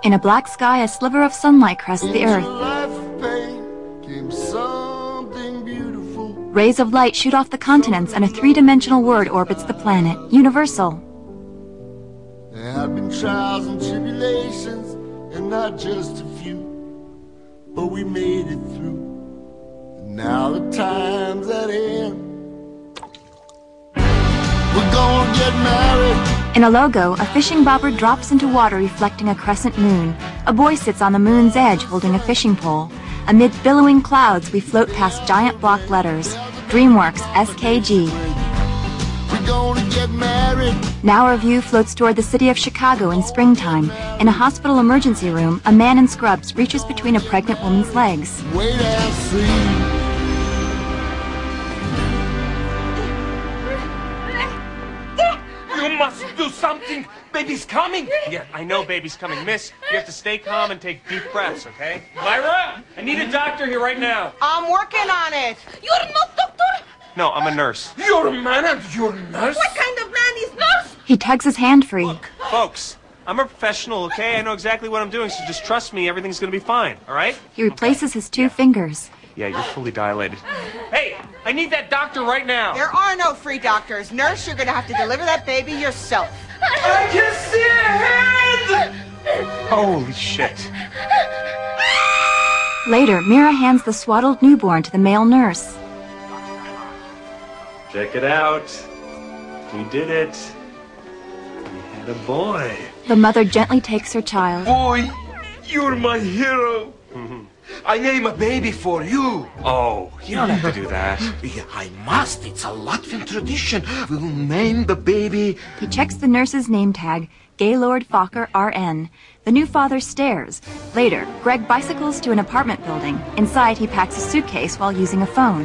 In a black sky, a sliver of sunlight crosses the earth. Rays of light shoot off the continents, and a three-dimensional word orbits the planet. Universal. There have been trials and tribulations, and not just a few, but we made it through. And now the time's at end. We're gonna get married. In a logo, a fishing bobber drops into water reflecting a crescent moon. A boy sits on the moon's edge holding a fishing pole. Amid billowing clouds, we float past giant block letters. DreamWorks SKG. We're gonna get married. Now our view floats toward the city of Chicago in springtime. In a hospital emergency room, a man in scrubs reaches between a pregnant woman's legs. Wait and see. You must do something! Baby's coming! Yeah, I know baby's coming. Miss, you have to stay calm and take deep breaths, okay? Myra! I need a doctor here right now. I'm working on it. You're not doctor? No, I'm a nurse. You're a man and you're a nurse? What kind of man is nurse? He tugs his hand free. Look, folks, I'm a professional, okay? I know exactly what I'm doing, so just trust me. Everything's gonna be fine, all right? He replaces his two fingers. Yeah, you're fully dilated. Hey, I need that doctor right now. There are no free doctors. Nurse, you're gonna have to deliver that baby yourself. I can see a head! Holy shit. Later, Mira hands the swaddled newborn to the male nurse. Check it out. We did it. We had a boy. The mother gently takes her child. Boy, you're my hero. I name a baby for you. Oh, you don't have to do that. Yeah, I must. It's a Latvian tradition. We'll name the baby. He checks the nurse's name tag, Gaylord Fokker, RN. The new father stares. Later, Greg bicycles to an apartment building. Inside, he packs a suitcase while using a phone.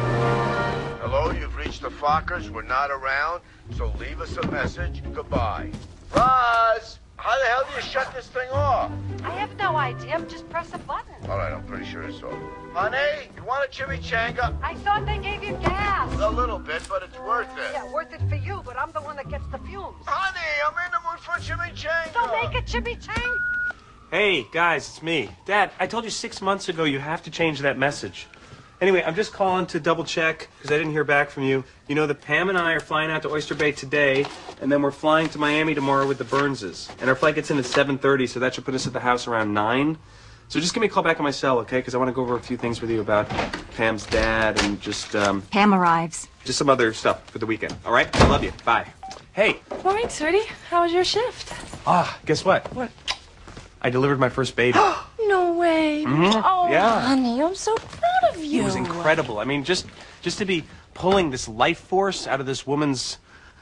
Hello, you've reached the Fockers. We're not around, so leave us a message. Goodbye. Roz, how the hell do you shut this thing off? I have no idea. Just press a button. All right, I'm pretty sure it's off. Honey, you want a chimichanga? I thought they gave you gas. A little bit, but it's worth it. Yeah, worth it for you, but I'm the one that gets the fumes. Honey, I'm in the mood for chimichanga. So make a chimichanga. Hey, guys, it's me. Dad, I told you 6 months ago you have to change that message. Anyway, I'm just calling to double check, because I didn't hear back from you. You know that Pam and I are flying out to Oyster Bay today, and then we're flying to Miami tomorrow with the Burnses. And our flight gets in at 7:30, so that should put us at the house around 9. So just give me a call back on my cell, okay? Because I want to go over a few things with you about Pam's dad and just, Pam arrives. just some other stuff for the weekend. All right? I love you. Bye. Hey. All right, sweetie. How was your shift? Guess what? What? I delivered my first baby. No way. Oh, Yeah. honey, I'm so proud of you. It was incredible. I mean, just to be pulling this life force out of this woman's,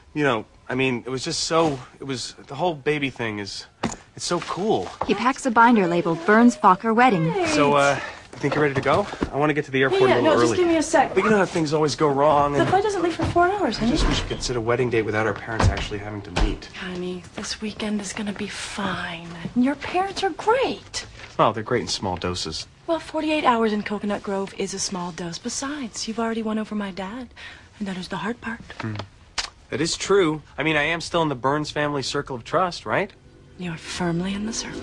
I mean, it was just so, the whole baby thing it's so cool. He packs a binder labeled Burns Fokker Wedding. So, you think you're ready to go? I want to get to the airport a little early. Just give me a sec. But you know how things always go wrong. The And flight doesn't leave for 4 hours, I honey. just wish we could set a wedding date without our parents actually having to meet. Honey, this weekend is gonna be fine. Your parents are great. Oh, they're great in small doses. Well, 48 hours in Coconut Grove is a small dose. Besides, you've already won over my dad. And that is the hard part. That is true. I mean, I am still in the Burns family circle of trust, right? You're firmly in the circle.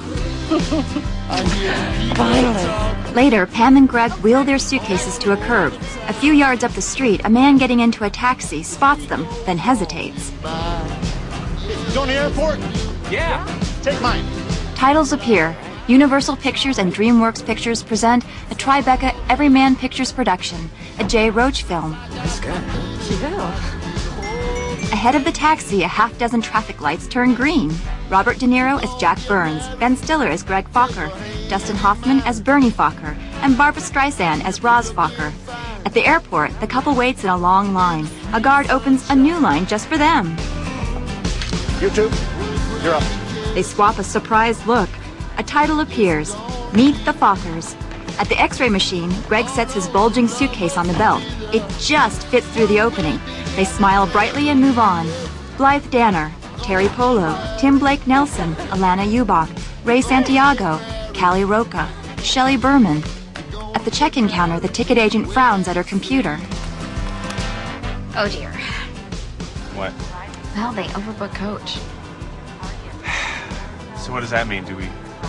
Finally. Later, Pam and Greg wheel their suitcases to a curb. A few yards up the street, a man getting into a taxi spots them, then hesitates. Going to the airport? Yeah. Take mine. Titles appear. Universal Pictures and DreamWorks Pictures present a Tribeca Everyman Pictures production, a Jay Roach film. Nice guy. Yeah. Ahead of the taxi, a half-dozen traffic lights turn green. Robert De Niro as Jack Burns, Ben Stiller as Greg Fokker, Dustin Hoffman as Bernie Fokker, and Barbra Streisand as Roz Fokker. At the airport, the couple waits in a long line. A guard opens a new line just for them. You two, you're up. They swap a surprised look. A title appears, Meet the Fokkers. At the x-ray machine, Greg sets his bulging suitcase on the belt. It just fits through the opening. They smile brightly and move on. Blythe Danner, Terry Polo, Tim Blake Nelson, Alana Ubach, Ray Santiago, Callie Roca, Shelley Berman. At the check-in counter, the ticket agent frowns at her computer. Oh dear. What? Well, they overbooked Coach. So what does that mean? Do we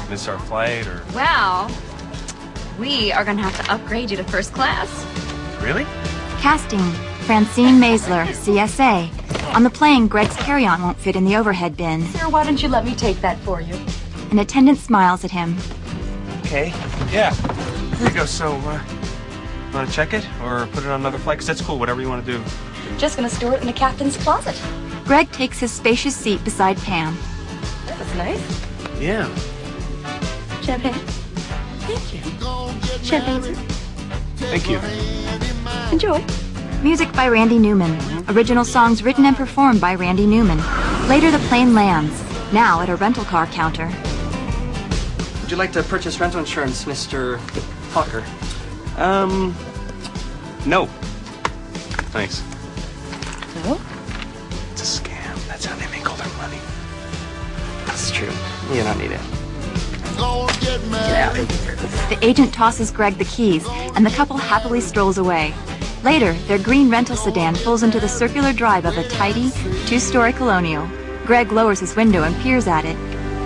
miss our flight or... Well, we are gonna have to upgrade you to first class. Really? Casting, Francine Maisler, CSA. On the plane, Greg's carry-on won't fit in the overhead bin. Sir, why don't you let me take that for you? An attendant smiles at him. Okay. Yeah. Here you go. So, want to check it or put it on another flight? Because that's cool. Whatever you want to do. Just gonna store it in the captain's closet. Greg takes his spacious seat beside Pam. That was nice. Yeah. Champagne. Thank you. Champagne, sir. Thank you. Enjoy. Music by Randy Newman. Original songs written and performed by Randy Newman. Later, the plane lands, now at a rental car counter. Would you like to purchase rental insurance, Mr. Hawker? No. Thanks. No? It's a scam. That's how they make all their money. That's true. You don't need it. The agent tosses Greg the keys, and the couple happily strolls away. Later, their green rental sedan pulls into the circular drive of a tidy, two-story colonial. Greg lowers his window and peers at it.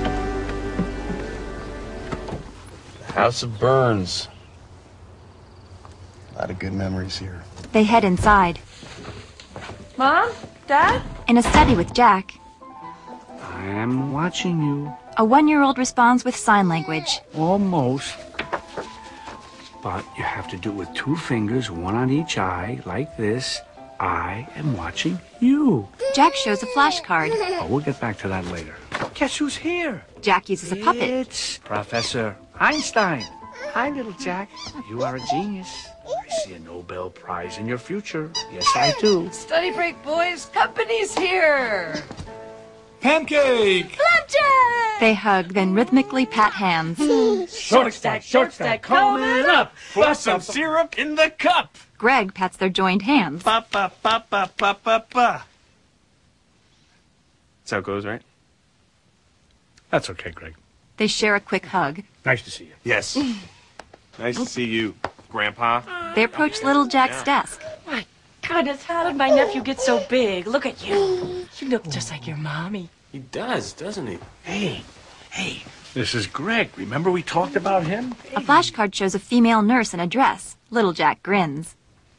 House of Burns. A lot of good memories here. They head inside. Mom? Dad? In a study with Jack, I'm watching you. a 1-year-old responds with sign language. Almost. But you have to do it with 2 fingers, one on each eye, like this. I am watching you. Jack shows a flashcard. Oh, we'll get back to that later. Guess who's here? Jack uses a puppet. It's Professor Einstein. Hi, little Jack. You are a genius. I see a Nobel Prize in your future. Yes, I do. Study break, boys. Company's here. Pancake! Flapjack! They hug, then rhythmically pat hands. Short stack, coming up. Put some syrup in the cup. Greg pats their joined hands. Pa pa pa pa pa pa pa. That's how it goes, right? That's okay, Greg. They share a quick hug. Nice to see you. Yes. Nice to see you, Grandpa. They approach little Jack's desk. My goodness, how did my nephew get so big? Look at you. You look just like your mommy. He does, doesn't he? Hey, this is Greg. Remember we talked about him? A flashcard shows a female nurse in a dress. Little Jack grins.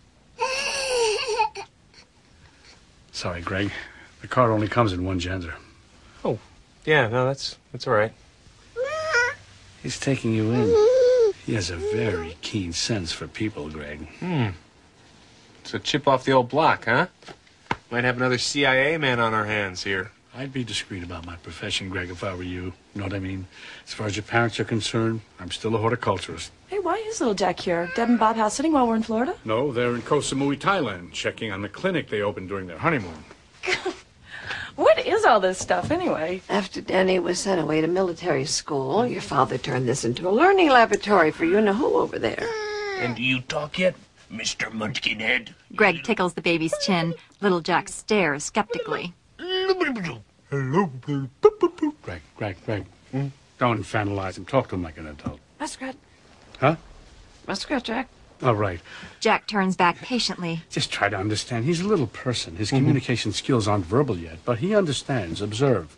Sorry, Greg. The card only comes in one gender. Oh, yeah, no, that's all right. He's taking you in. He has a very keen sense for people, Greg. So chip off the old block, huh? Might have another CIA man on our hands here. I'd be discreet about my profession, Greg, if I were you. You know what I mean? As far as your parents are concerned, I'm still a horticulturist. Hey, why is little Jack here? Deb and Bob house sitting while we're in Florida? No, they're in Koh Samui, Thailand, checking on the clinic they opened during their honeymoon. What is all this stuff, anyway? After Danny was sent away to military school, your father turned this into a learning laboratory for you-know-who over there. And do you talk yet, Mr. Munchkinhead? Greg tickles the baby's chin. Little Jack stares skeptically. Hello. Greg. Don't infantilize him. Talk to him like an adult. Muskrat. Huh? Muskrat, Jack. All right. Jack turns back patiently. Just try to understand. He's a little person. His communication skills aren't verbal yet, but he understands. Observe.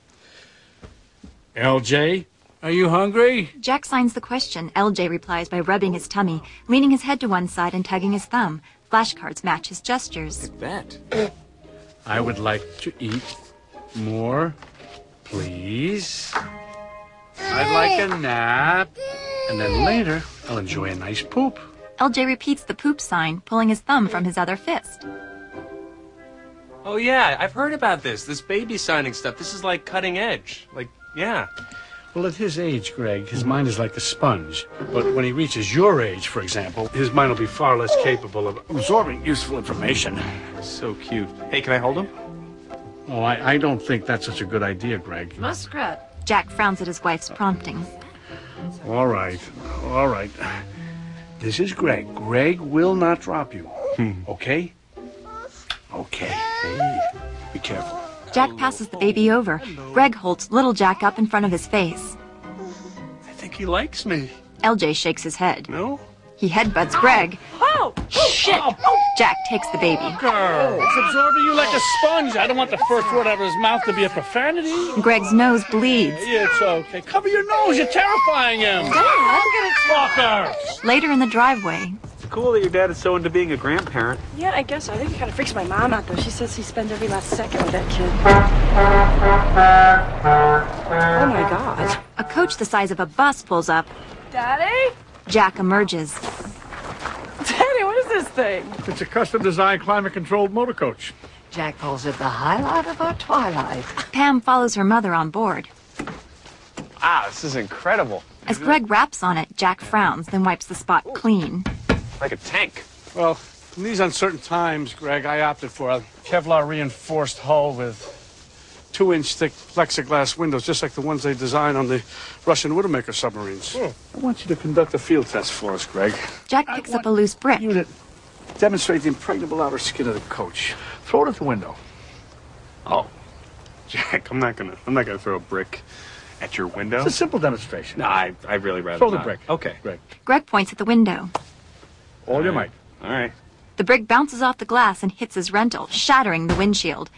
LJ, are you hungry? Jack signs the question. LJ replies by rubbing his tummy, leaning his head to one side and tugging his thumb. Flashcards match his gestures. Bet. I would like to eat more, please. I'd like a nap. And then later, I'll enjoy a nice poop. LJ repeats the poop sign, pulling his thumb from his other fist. Oh, yeah, I've heard about this baby signing stuff. This is like cutting edge. Like, yeah. Well, at his age, Greg, his mind is like a sponge. But when he reaches your age, for example, his mind will be far less capable of absorbing useful information. So cute. Hey, can I hold him? Oh, I don't think that's such a good idea, Greg. Muskrat. Jack frowns at his wife's prompting. All right. This is Greg. Greg will not drop you. Okay? Okay. Hey, be careful. Jack passes the baby over. Greg holds little Jack up in front of his face. I think he likes me. LJ shakes his head. No? He headbutts Greg. Oh! shit! Jack takes the baby. It's absorbing you like a sponge. I don't want the first word out of his mouth to be a profanity. Greg's nose bleeds. It's okay. Cover your nose. You're terrifying him. Fuckers! Later in the driveway. It's cool that your dad is so into being a grandparent. Yeah, I guess so. I think it kind of freaks my mom out, though. She says he spends every last second with that kid. Oh, my God. A coach the size of a bus pulls up. Daddy? Jack emerges. Daddy, what is this thing? It's a custom-designed, climate-controlled motor coach. Jack calls it the highlight of our twilight. Pam follows her mother on board. Ah, this is incredible. As Greg raps on it, Jack frowns, then wipes the spot clean. Like a tank. Well, in these uncertain times, Greg, I opted for a Kevlar reinforced hull with 2-inch thick plexiglass windows, just like the ones they designed on the Russian Widowmaker submarines. I want you to conduct a field test for us, Greg. Jack picks up a loose brick. You to demonstrate the impregnable outer skin of the coach. Throw it at the window. Oh, Jack, I'm not gonna throw a brick at your window. It's a simple demonstration. No, I really rather Throw the not. brick. Okay, Greg. Greg points at the window. All your might. All right. The brick bounces off the glass and hits his rental, shattering the windshield.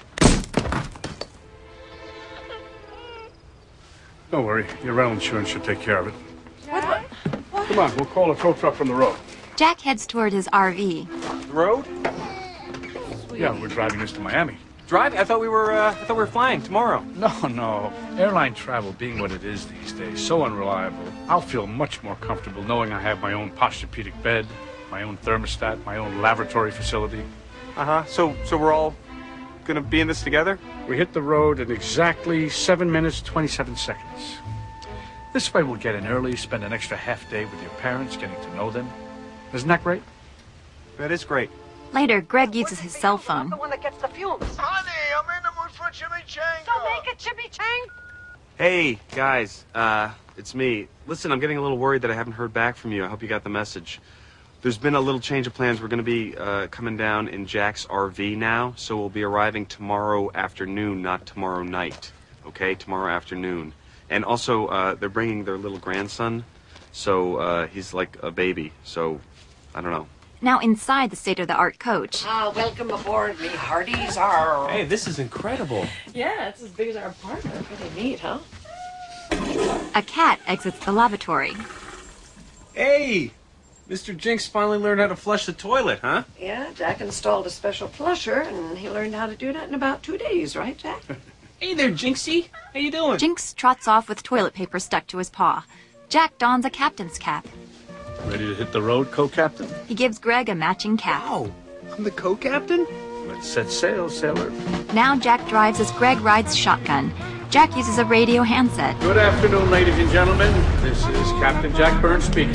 Don't worry. Your rental insurance should take care of it. What? Come on, we'll call a tow truck from the road. Jack heads toward his RV. The road? Yeah, we're driving this to Miami. Driving? I thought we were flying tomorrow. No. Airline travel being what it is these days, so unreliable. I'll feel much more comfortable knowing I have my own Posturepedic bed, my own thermostat, my own laboratory facility. Uh-huh. So we're all gonna be in this together? We hit the road in exactly 7 minutes, 27 seconds. This way we'll get in early, spend an extra half day with your parents, getting to know them. Isn't that great? That is great. Later, Greg uses his cell phone. I'm the one that gets the fumes. Honey, I'm in the mood for chimichanga. So make it chimichanga. Hey, guys, it's me. Listen, I'm getting a little worried that I haven't heard back from you. I hope you got the message. There's been a little change of plans. We're going to be coming down in Jack's RV now, so we'll be arriving tomorrow afternoon, not tomorrow night. Okay, tomorrow afternoon. And also, they're bringing their little grandson, so he's like a baby, so I don't know. Now inside the state-of-the-art coach. Welcome aboard, me hearties are. Hey, this is incredible. Yeah, it's as big as our apartment. Pretty neat, huh? A cat exits the lavatory. Hey! Mr. Jinx finally learned how to flush the toilet, huh? Yeah, Jack installed a special flusher, and he learned how to do that in about 2 days, right, Jack? Hey there, Jinxie. How you doing? Jinx trots off with toilet paper stuck to his paw. Jack dons a captain's cap. Ready to hit the road, co-captain? He gives Greg a matching cap. Wow, I'm the co-captain? Let's set sail, sailor. Now Jack drives as Greg rides shotgun. Jack uses a radio handset. Good afternoon, ladies and gentlemen. This is Captain Jack Burns speaking.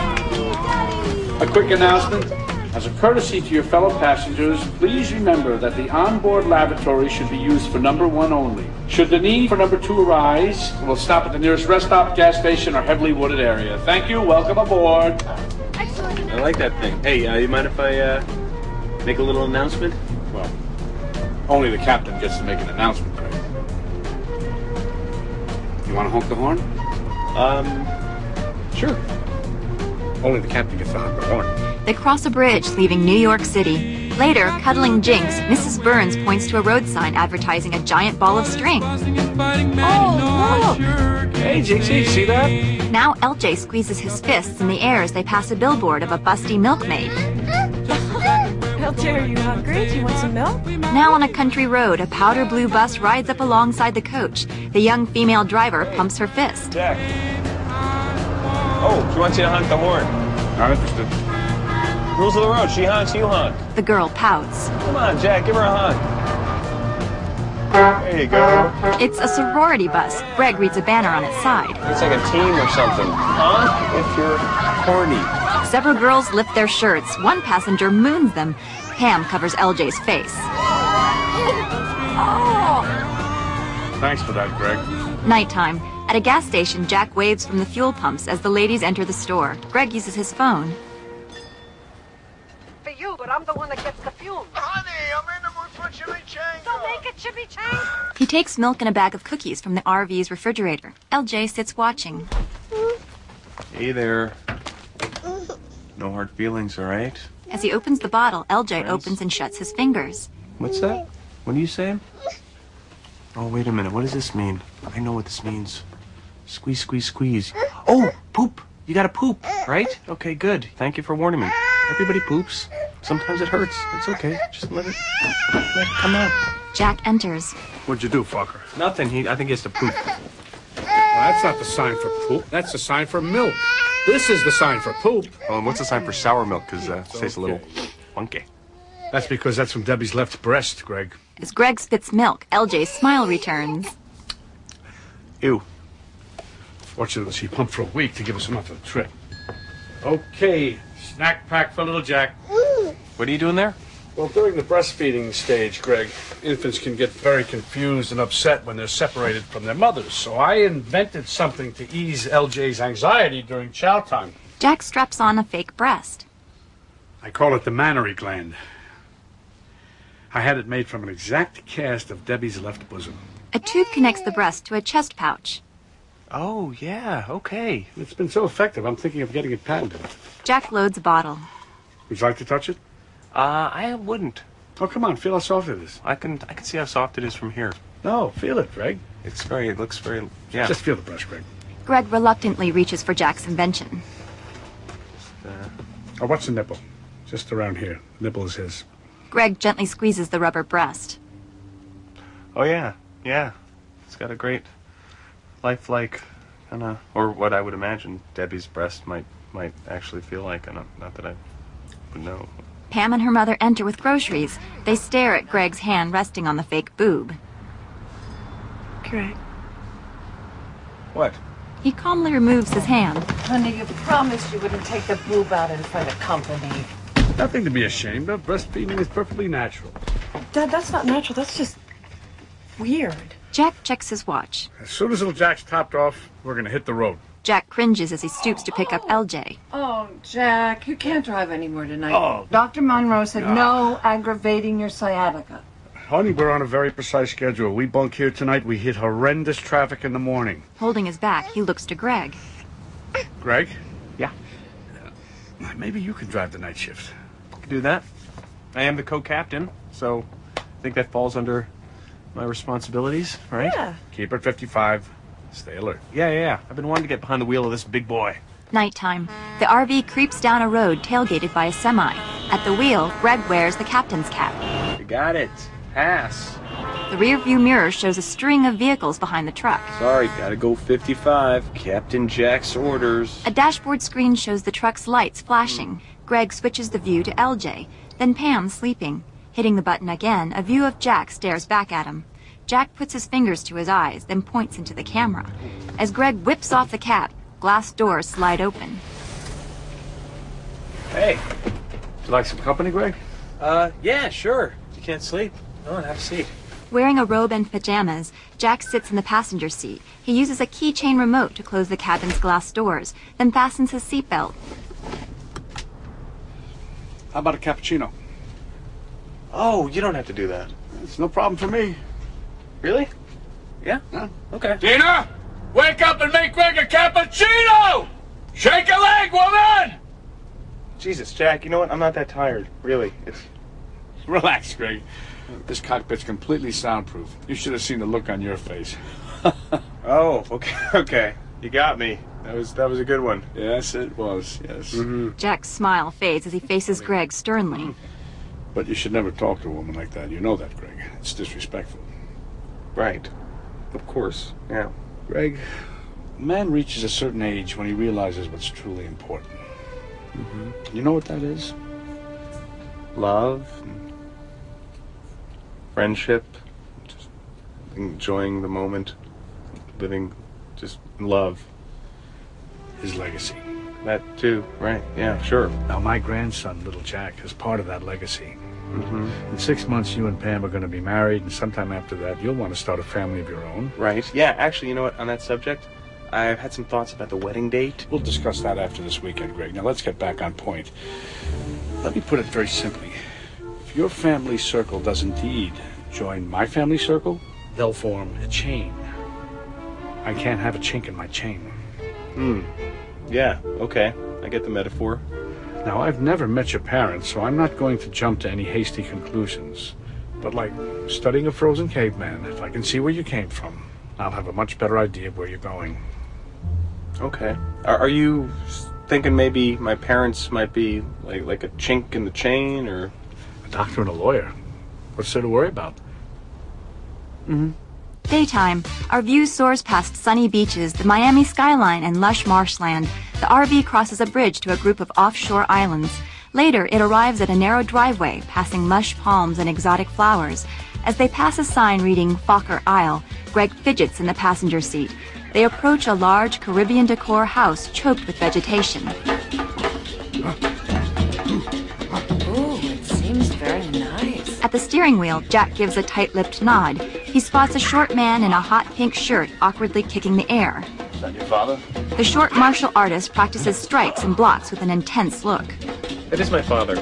A quick announcement. As a courtesy to your fellow passengers, please remember that the onboard lavatory should be used for number 1 only. Should the need for number 2 arise, we'll stop at the nearest rest stop, gas station, or heavily wooded area. Thank you. Welcome aboard. I like that thing. Hey, you mind if I make a little announcement? Well, only the captain gets to make an announcement, Craig. You want to honk the horn? Sure. Only the captain gets to honk the horn. They cross a bridge, leaving New York City. Later, cuddling Jinx, Mrs. Burns points to a road sign advertising a giant ball of string. Oh, look! Hey, Jinxie, see that? Now LJ squeezes his fists in the air as they pass a billboard of a busty milkmaid. LJ, are you hungry? Do you want some milk? Now on a country road, a powder blue bus rides up alongside the coach. The young female driver pumps her fist. Jack. Oh, she wants you to honk the horn. Not interested. Rules of the road. She honks, you honk. The girl pouts. Come on, Jack, give her a honk. There you go. It's a sorority bus. Greg reads a banner on its side. It's like a team or something. Honk if you're horny. Several girls lift their shirts. One passenger moons them. Pam covers LJ's face. Thanks for that, Greg. Nighttime. At a gas station, Jack waves from the fuel pumps as the ladies enter the store. Greg uses his phone. For you, but I'm the one that gets the fumes. Honey, I'm in the mood for chimichanga. So make it chimichanga. He takes milk and a bag of cookies from the RV's refrigerator. LJ sits watching. Hey there. No hard feelings, all right? As he opens the bottle, LJ opens and shuts his fingers. What's that? What are you saying? Oh, wait a minute. What does this mean? I know what this means. Squeeze, squeeze, squeeze. Oh, poop. You gotta poop, right? Okay, good. Thank you for warning me. Everybody poops. Sometimes it hurts. It's okay. Just let it come out. Jack enters. What'd you do, fucker? Nothing. I think he has to poop. Well, that's not the sign for poop. That's the sign for milk. This is the sign for poop. Oh, and what's the sign for sour milk? Because it tastes a little funky. That's because that's from Debbie's left breast, Greg. As Greg spits milk, LJ's smile returns. Ew. Fortunately, she pumped for a week to give us enough of a trip. Okay, snack pack for little Jack. What are you doing there? Well, during the breastfeeding stage, Greg, infants can get very confused and upset when they're separated from their mothers. So I invented something to ease LJ's anxiety during chow time. Jack straps on a fake breast. I call it the mammary gland. I had it made from an exact cast of Debbie's left bosom. A tube connects the breast to a chest pouch. Oh, yeah, okay. It's been so effective, I'm thinking of getting it patented. Jack loads a bottle. Would you like to touch it? I wouldn't. Oh, come on, feel how soft it is. I can see how soft it is from here. No, feel it, Greg. It looks very, yeah. Just feel the brush, Greg. Greg reluctantly reaches for Jack's invention. Oh, what's the nipple? Just around here. The nipple is his. Greg gently squeezes the rubber breast. Oh, yeah. It's got a great lifelike kind of, or what I would imagine Debbie's breast might actually feel like. Not that I would know. Pam and her mother enter with groceries. They stare at Greg's hand resting on the fake boob. Greg. What? He calmly removes his hand. Honey, you promised you wouldn't take the boob out in front of company. Nothing to be ashamed of. Breastfeeding is perfectly natural. Dad, that's not natural. That's just weird. Jack checks his watch. As soon as little Jack's topped off, we're going to hit the road. Jack cringes as he stoops to pick up LJ. Oh, Jack, you can't drive anymore tonight. Oh. Dr. Monroe said no aggravating your sciatica. Honey, we're on a very precise schedule. We bunk here tonight. We hit horrendous traffic in the morning. Holding his back, he looks to Greg. Greg? Yeah? Maybe you could drive the night shift. I can do that. I am the co-captain, so I think that falls under my responsibilities, right? Yeah. Keep it 55. Stay alert. Yeah. I've been wanting to get behind the wheel of this big boy. Nighttime. The RV creeps down a road tailgated by a semi. At the wheel, Greg wears the captain's cap. You got it. Pass. The rear-view mirror shows a string of vehicles behind the truck. Sorry, gotta go 55. Captain Jack's orders. A dashboard screen shows the truck's lights flashing. Greg switches the view to LJ. Then Pam sleeping. Hitting the button again, a view of Jack stares back at him. Jack puts his fingers to his eyes, then points into the camera. As Greg whips off the cap, glass doors slide open. Hey. Would you like some company, Greg? Yeah, sure. You can't sleep. No, have a seat. Wearing a robe and pajamas, Jack sits in the passenger seat. He uses a keychain remote to close the cabin's glass doors, then fastens his seatbelt. How about a cappuccino? Oh, you don't have to do that. It's no problem for me. Really? Yeah? Huh? Okay. Dina! Wake up and make Greg a cappuccino! Shake a leg, woman! Jesus, Jack, you know what? I'm not that tired. Really. Relax, Greg. This cockpit's completely soundproof. You should have seen the look on your face. Oh, okay. You got me. That was a good one. Yes, it was, yes. Mm-hmm. Jack's smile fades as he faces Greg sternly. But you should never talk to a woman like that. You know that, Greg. It's disrespectful. Right. Of course, yeah. Greg, a man reaches a certain age when he realizes what's truly important. Mm-hmm. You know what that is? Love, friendship, just enjoying the moment, living just in love. His legacy. That too, right, yeah, sure. Now, my grandson, little Jack, is part of that legacy. Mm-hmm. In 6 months, you and Pam are going to be married, and sometime after that, you'll want to start a family of your own. Right. Yeah, actually, you know what, on that subject, I've had some thoughts about the wedding date. We'll discuss that after this weekend, Greg. Now, let's get back on point. Let me put it very simply. If your family circle does indeed join my family circle, they'll form a chain. I can't have a chink in my chain. Yeah, okay. I get the metaphor. Now, I've never met your parents, so I'm not going to jump to any hasty conclusions. But like studying a frozen caveman, if I can see where you came from, I'll have a much better idea of where you're going. Okay. Are you thinking maybe my parents might be like a chink in the chain, or a doctor and a lawyer? What's there to worry about? Daytime, our view soars past sunny beaches, the Miami skyline, and lush marshland. The RV crosses a bridge to a group of offshore islands. Later, it arrives at a narrow driveway, passing lush palms and exotic flowers. As they pass a sign reading Fokker Isle, Greg fidgets in the passenger seat. They approach a large Caribbean decor house choked with vegetation. Ooh, it seems very nice. At the steering wheel, Jack gives a tight-lipped nod. He spots a short man in a hot pink shirt awkwardly kicking the air. Is that your father? The short martial artist practices strikes and blocks with an intense look. It is my father.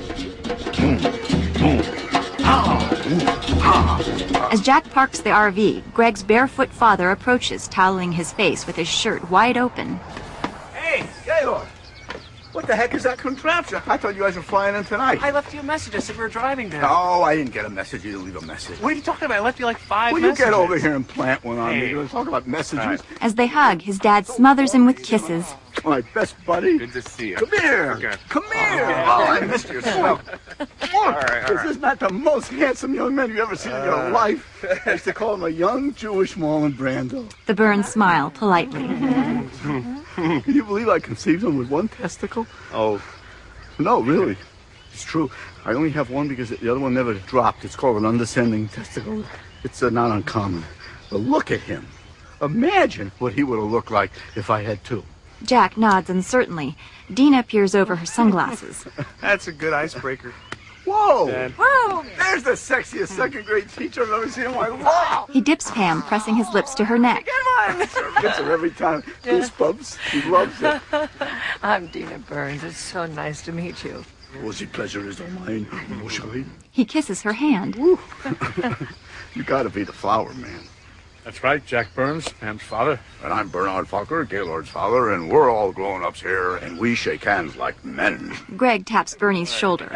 As Jack parks the RV, Greg's barefoot father approaches, toweling his face with his shirt wide open. Hey, Gaylord! What the heck is that contraption? I thought you guys were flying in tonight. I left you a message. I said we were driving there. No, I didn't get a message. You didn't leave a message. What are you talking about? I left you like 5 Will messages. you get over here and plant one on me? We're talking about messages. As they hug, his dad smothers him with kisses. My best buddy. Good to see you. Come here. Okay. Come here. Oh, I missed your smell. All right. This is not the most handsome young man you've ever seen in your life. I used to call him a young Jewish Marlon Brando. The Burns smile politely. Can you believe I conceived him with one testicle? Oh. No, really. It's true. I only have one because the other one never dropped. It's called an undescending testicle. It's not uncommon. But look at him. Imagine what he would have looked like if I had two. Jack nods uncertainly. Dina peers over her sunglasses. That's a good icebreaker. Whoa! Dad. Whoa! There's the sexiest second-grade teacher I've ever seen in my life. He dips Pam, pressing his lips to her neck. Gets her every time. Goosebumps. She loves it. I'm Dina Burns. It's so nice to meet you. Oh, the pleasure is all mine. Emotionally. He kisses her hand. You gotta be the flower man. That's right, Jack Burns, Pam's father. And I'm Bernard Fokker, Gaylord's father, and we're all grown-ups here, and we shake hands like men. Greg taps Bernie's shoulder.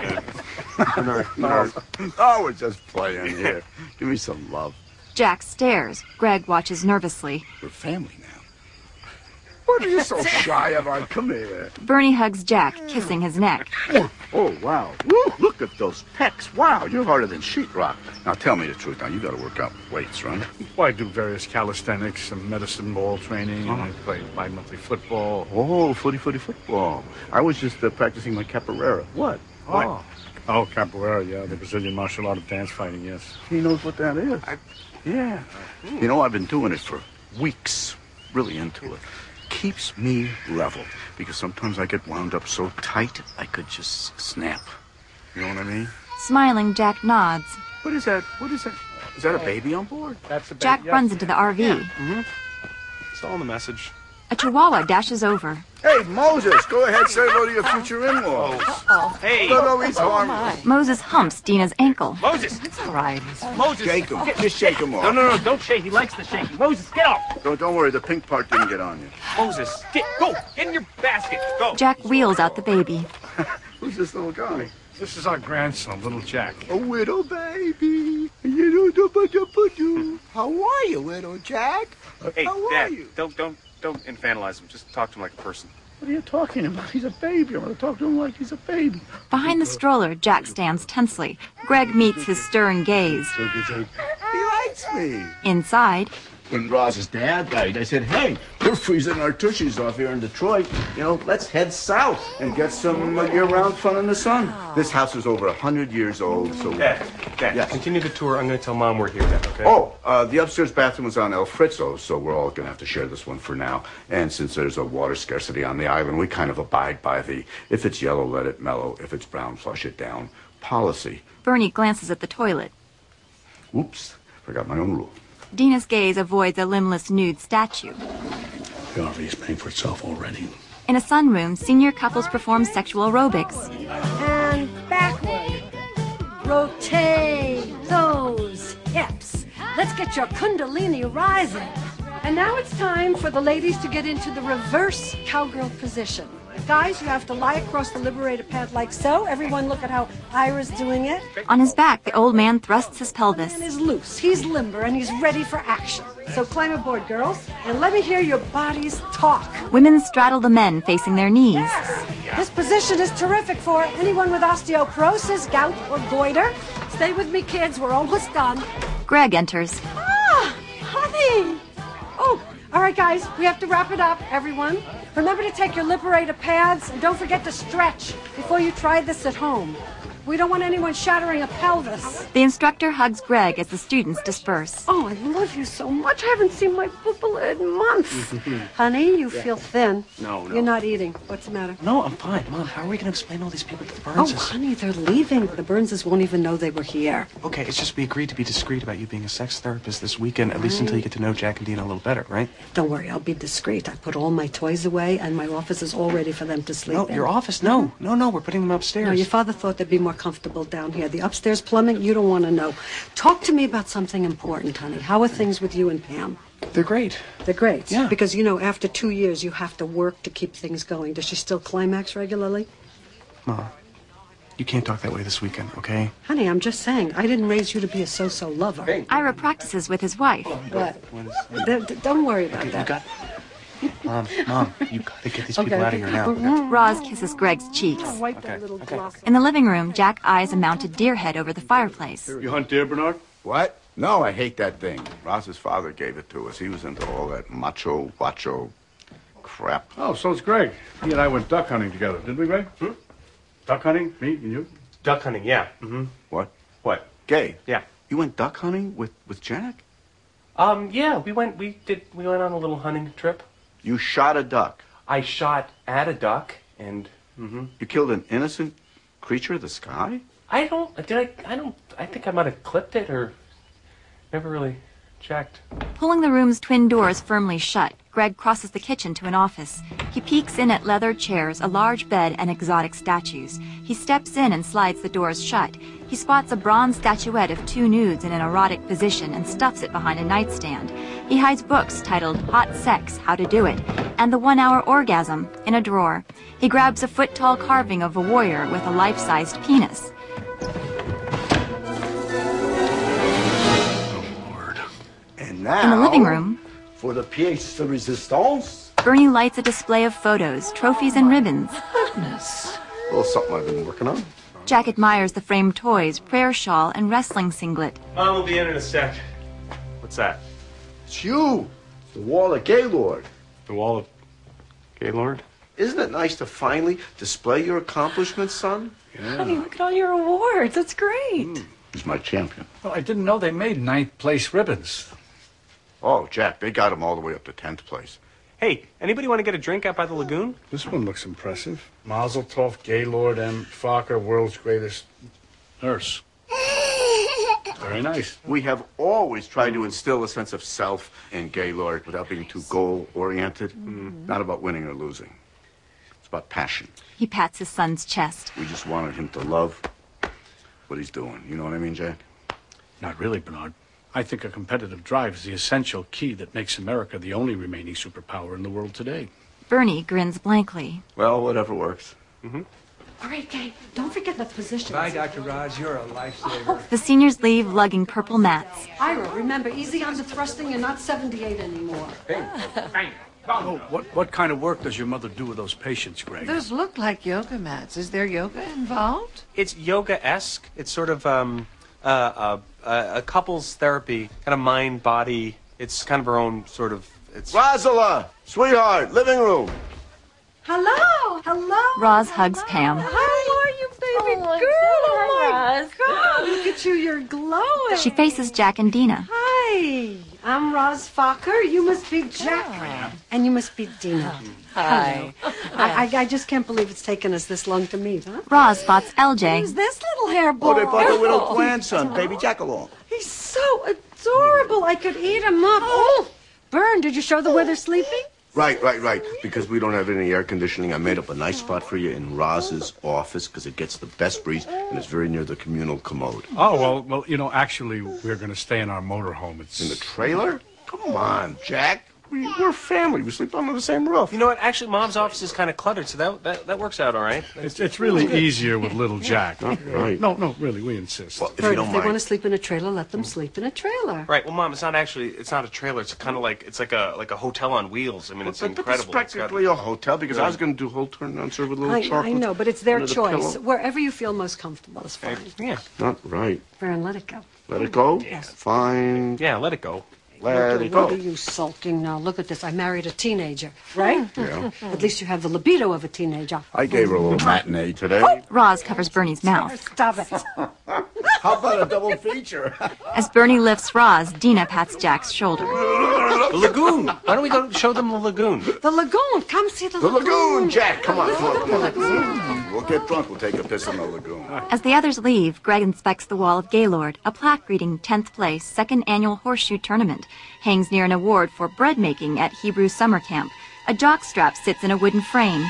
Oh, we're just playing here. Give me some love. Jack stares. Greg watches nervously. We're family now. What are you so shy about? Come here. Bernie hugs Jack, kissing his neck. Oh, wow. Woo, look at those pecs. Wow, you're harder than sheetrock. Now, tell me the truth. Now, you got to work out with weights, right? Well, I do various calisthenics and medicine ball training, and I play bi-monthly football. Oh, football. I was just practicing my capoeira. What? Oh, capoeira, yeah, the Brazilian martial art of dance fighting, yes. He knows what that is. Yeah. You know, I've been doing it for weeks. Really into it. Keeps me level, because sometimes I get wound up so tight I could just snap. You know what I mean? Smiling, Jack nods. What is that? Is that a baby on board? That's the Jack runs into the RV. It's all in the message. A chihuahua dashes over. Hey, Moses, go ahead, say hello to your future in-laws. Hey. No, he's harmless. Moses humps Dina's ankle. Moses. It's all right. Moses. Shake him. Just shake him off. No, don't shake. He likes the shaking. Moses, get off. Don't worry, the pink part didn't get on you. Moses, go. Get in your basket. Go. Jack wheels out the baby. Who's this little guy? This is our grandson, little Jack. A little baby. How are you, little Jack? Hey, How are Dad, you? don't infantilize him. Just talk to him like a person. What are you talking about? He's a baby. I'm going to talk to him like he's a baby. Behind the stroller, Jack stands tensely. Greg meets his stern gaze. He likes me. Inside, When Ross's dad died, I said, hey, we're freezing our tushies off here in Detroit. You know, let's head south and get some year-round fun in the sun. This house is over 100 years old, so... Dad, Yes. continue the tour. I'm going to tell Mom we're here then, okay? Oh, the upstairs bathroom is on El Frizzo, so we're all going to have to share this one for now. And since there's a water scarcity on the island, we kind of abide by the, if it's yellow, let it mellow. If it's brown, flush it down policy. Bernie glances at the toilet. Oops, forgot my own rule. Dina's gaze avoids a limbless nude statue. The RV is paying for itself already. In a sunroom, senior couples perform sexual aerobics. And backward. Rotate those hips. Let's get your kundalini rising. And now it's time for the ladies to get into the reverse cowgirl position. Guys, you have to lie across the liberator pad like so. Everyone look at how Ira's doing it. On his back, the old man thrusts his pelvis. And is loose, he's limber, and he's ready for action. So climb aboard, girls, and let me hear your bodies talk. Women straddle the men facing their knees. Yes. This position is terrific for anyone with osteoporosis, gout, or goiter. Stay with me, kids. We're almost done. Greg enters. Ah, honey. Oh, all right, guys. We have to wrap it up, everyone. Remember to take your liberator pads, and don't forget to stretch before you try this at home. We don't want anyone shattering a pelvis. The instructor hugs Greg as the students disperse. Oh, I love you so much. I haven't seen my pupil in months. Honey, you feel thin. No. You're not eating. What's the matter? No, I'm fine. Mom, how are we going to explain all these people to the Oh, Burnses? honey, they're leaving. The Burnses won't even know they were here. Okay, it's just we agreed to be discreet about you being a sex therapist this weekend, at least until you get to know Jack and Dina a little better, right? Don't worry, I'll be discreet. I put all my toys away, and my office is all ready for them to sleep No, in. your office? No, we're putting them upstairs. No, your father thought they'd be more comfortable down here. The upstairs plumbing, you don't want to know. Talk to me about something important, honey. How are things with you and Pam? They're great. They're great? Yeah. Because, you know, after 2 years, you have to work to keep things going. Does she still climax regularly? Mom, you can't talk that way this weekend, okay? Honey, I'm just saying, I didn't raise you to be a so-so lover. Ira practices with his wife. What? Don't worry about that. Mom, you gotta get these people out of here now. Roz kisses Greg's cheeks. Wipe that little gloss. In the living room, Jack eyes a mounted deer head over the fireplace. You hunt deer, Bernard? What? No, I hate that thing. Roz's father gave it to us. He was into all that macho crap. Oh, so's Greg. He and I went duck hunting together, didn't we, Greg? Duck hunting? Me and you? Duck hunting, yeah. Mm-hmm. What? Gay? Yeah. You went duck hunting with Jack? Yeah, we went on a little hunting trip. You shot a duck. I shot at a duck, and You killed an innocent creature of the sky? I think I might have clipped it or never really checked. Pulling the room's twin doors firmly shut, Greg crosses the kitchen to an office. He peeks in at leather chairs, a large bed, and exotic statues. He steps in and slides the doors shut. He spots a bronze statuette of two nudes in an erotic position and stuffs it behind a nightstand. He hides books titled Hot Sex, How to Do It, and The 1 Hour Orgasm in a drawer. He grabs a foot-tall carving of a warrior with a life-sized penis. And now, In the living room, for the pièce de résistance. Bernie lights a display of photos, trophies, and ribbons. Goodness. A little something I've been working on. Jack admires the framed toys, prayer shawl, and wrestling singlet. Mom will be in a sec. What's that? It's you. The Wall of Gaylord. The Wall of Gaylord? Isn't it nice to finally display your accomplishments, son? Honey, look at all your awards. That's great. He's my champion. Well, I didn't know they made 9th place ribbons. Oh, Jack, they got him all the way up to 10th place. Hey, anybody want to get a drink out by the lagoon? This one looks impressive. Mazel Tov, Gaylord M. Fokker, world's greatest nurse. Very nice. We have always tried to instill a sense of self in Gaylord without being too goal-oriented. Not about winning or losing. It's about passion. He pats his son's chest. We just wanted him to love what he's doing. You know what I mean, Jack? Not really, Bernard. I think a competitive drive is the essential key that makes America the only remaining superpower in the world today. Bernie grins blankly. Well, whatever works. All right, gang, don't forget the positions. Bye, Dr. Roz. You're a lifesaver. The seniors leave lugging purple mats. Ira, remember, easy on the thrusting. You're not 78 anymore. Oh, what kind of work does your mother do with those patients, Greg? Those look like yoga mats. Is there yoga involved? It's yoga-esque. It's sort of a couples therapy, kind of mind, body. It's kind of her own sort of... Rosala, sweetheart, living room. Hello. Roz hugs Pam. How are you, baby girl? Oh, my God. Look at you. You're glowing. She faces Jack and Dina. Hi. I'm Roz Fokker. You must be Jack. And you must be Dina. Hi. I just can't believe it's taken us this long to meet, huh? Roz spots LJ. Who's this little hair boy? Oh, they brought their little grandson, baby Jack along. He's so adorable. I could eat him up. Oh, Bern, did you show them where they're sleeping? Right. Because we don't have any air conditioning, I made up a nice spot for you in Roz's office because it gets the best breeze and it's very near the communal commode. Oh, well, actually, we're going to stay in our motorhome. It's In the trailer? Come on, Jack. We're family. We sleep under the same roof. You know what? Actually, Mom's office is kind of cluttered, so that works out all right. It's really easier with little Jack. Huh? Right. No, really, we insist. Well, if Bert, you don't if they mind. want to sleep in a trailer, let them sleep in a trailer. Right. Well, Mom, it's not a trailer. It's kind of like a hotel on wheels. I mean, it's But incredible. it's practically a hotel because I was going to do whole turn and serve with a little chocolate. I know, but it's their under the choice. pillow. Wherever you feel most comfortable is fine. Yeah. Not right. Baron, let it go. Let it go? Yes. Fine. Yeah, let it go. Let it go. What are you sulking now? Look at this. I married a teenager, right? Yeah. At least you have the libido of a teenager. I gave her a little matinee today. Roz covers Bernie's mouth. Stop it. How about a double feature? As Bernie lifts Roz, Dina pats Jack's shoulder. The lagoon. Why don't we go show them the lagoon? The lagoon. Come see the lagoon. The lagoon, Jack. Come on, come on. We'll get drunk. We'll take a piss in the lagoon. As the others leave, Greg inspects the wall of Gaylord. A plaque reading 10th place, 2nd annual horseshoe tournament hangs near an award for bread making at Hebrew summer camp. A jockstrap sits in a wooden frame.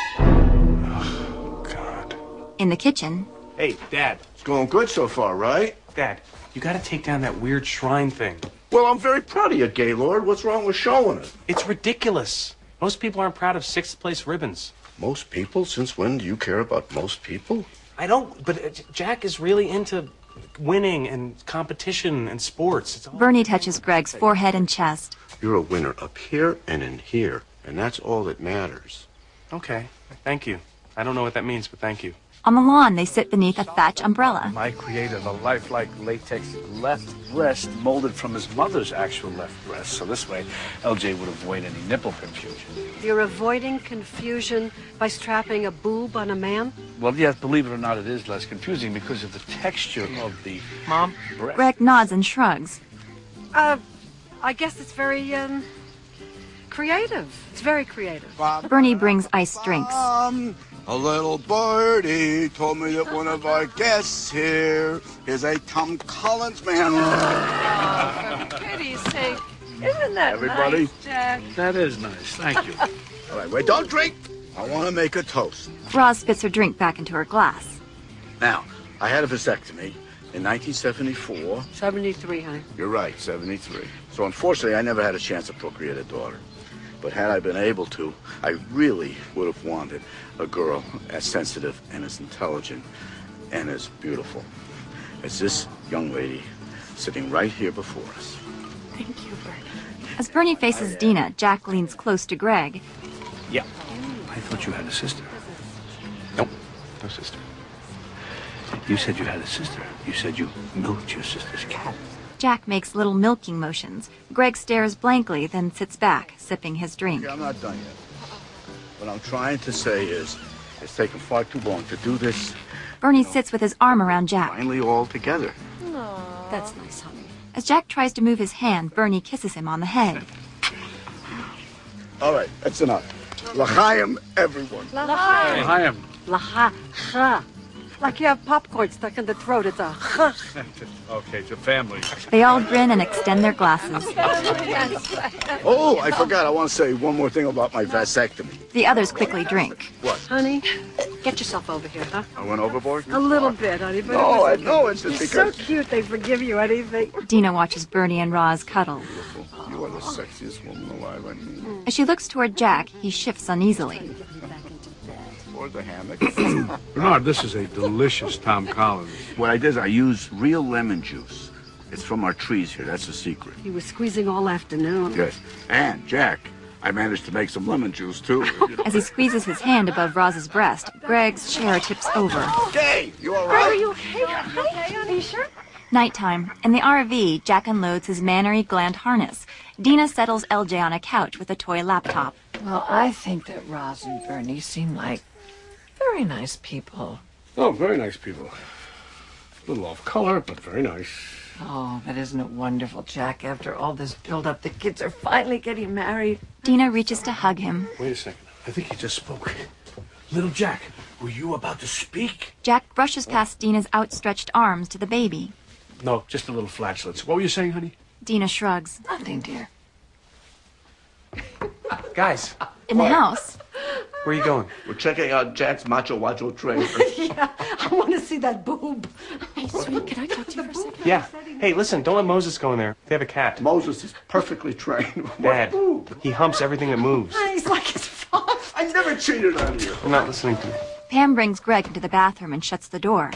Oh, God. In the kitchen, Hey, Dad. It's going good so far, right? Dad, you got to take down that weird shrine thing. Well, I'm very proud of you, Gaylord. What's wrong with showing it? It's ridiculous. Most people aren't proud of 6th place ribbons. Most people? Since when do you care about most people? I don't, but Jack is really into winning and competition and sports. It's all... Bernie touches Greg's forehead and chest. You're a winner up here and in here, and that's all that matters. Okay, thank you. I don't know what that means, but thank you. On the lawn, they sit beneath a thatch umbrella. I created a lifelike latex left breast molded from his mother's actual left breast, so this way LJ would avoid any nipple confusion. You're avoiding confusion by strapping a boob on a man? Well, yes, believe it or not, it is less confusing because of the texture of the Mom? breast. Greg nods and shrugs. I guess it's very, creative. It's very creative. Bernie brings iced drinks. A little birdie told me that one of our guests here is a Tom Collins man. For pity's sake. Isn't that Everybody? nice, Jack? That is nice, thank you. All right, wait, don't drink. I want to make a toast. Roz spits her drink back into her glass. Now, I had a vasectomy in 1974. 73, honey. You're right, 73. So unfortunately, I never had a chance to procreate a daughter. But had I been able to, I really would have wanted a girl as sensitive and as intelligent and as beautiful as this young lady sitting right here before us. Thank you, Bernie. As Bernie faces Dina, Jack leans close to Greg. Yeah. I thought you had a sister. Nope, no sister. You said you had a sister. You said you milked your sister's cat. Jack makes little milking motions. Greg stares blankly, then sits back, sipping his drink. Okay, I'm not done yet. What I'm trying to say is, it's taken far too long to do this. Bernie sits with his arm around Jack. Finally all together. That's nice, honey. As Jack tries to move his hand, Bernie kisses him on the head. All right, that's enough. L'chaim, everyone. L'chaim. L'chaim. Like you have popcorn stuck in the throat. It's a Okay, it's a family. They all grin and extend their glasses. Oh, I forgot. I want to say one more thing about my vasectomy. The others quickly drink. What? Honey, get yourself over here, huh? I went overboard? A little bit, honey. But No, it was no, it's just You're because... so cute, they forgive you anything. Dina watches Bernie and Roz cuddle. You are the sexiest woman alive, I mean. As she looks toward Jack, he shifts uneasily. Or the hammock. Bernard, this is a delicious Tom Collins. What I did is I used real lemon juice. It's from our trees here. That's the secret. He was squeezing all afternoon. Yes. And, Jack, I managed to make some lemon juice, too. As he squeezes his hand above Roz's breast, Greg's chair tips over. Hey, you all Greg, right? are you okay? Honey? Are you sure? Nighttime. In the RV, Jack unloads his Mannery gland harness. Dina settles LJ on a couch with a toy laptop. Well, I think that Roz and Bernie seem like very nice people. Oh, very nice people. A little off color, but very nice. Oh, but isn't it wonderful, Jack? After all this build-up, the kids are finally getting married. Dina reaches to hug him. Wait a second. I think he just spoke. Little Jack, were you about to speak? Jack brushes past Dina's outstretched arms to the baby. No, just a little flatulence. What were you saying, honey? Dina shrugs. Nothing, dear. Guys. In the house, Where are you going? We're checking out Jack's Macho Wacho trailer. Yeah, I want to see that boob. Hey, sweet, can I talk to you for a second? Yeah. Hey, listen, don't let Moses go in there. They have a cat. Moses is perfectly trained. Dad, he humps everything that moves. He's like his father. I never cheated on you. I'm not listening to you. Pam brings Greg into the bathroom and shuts the door.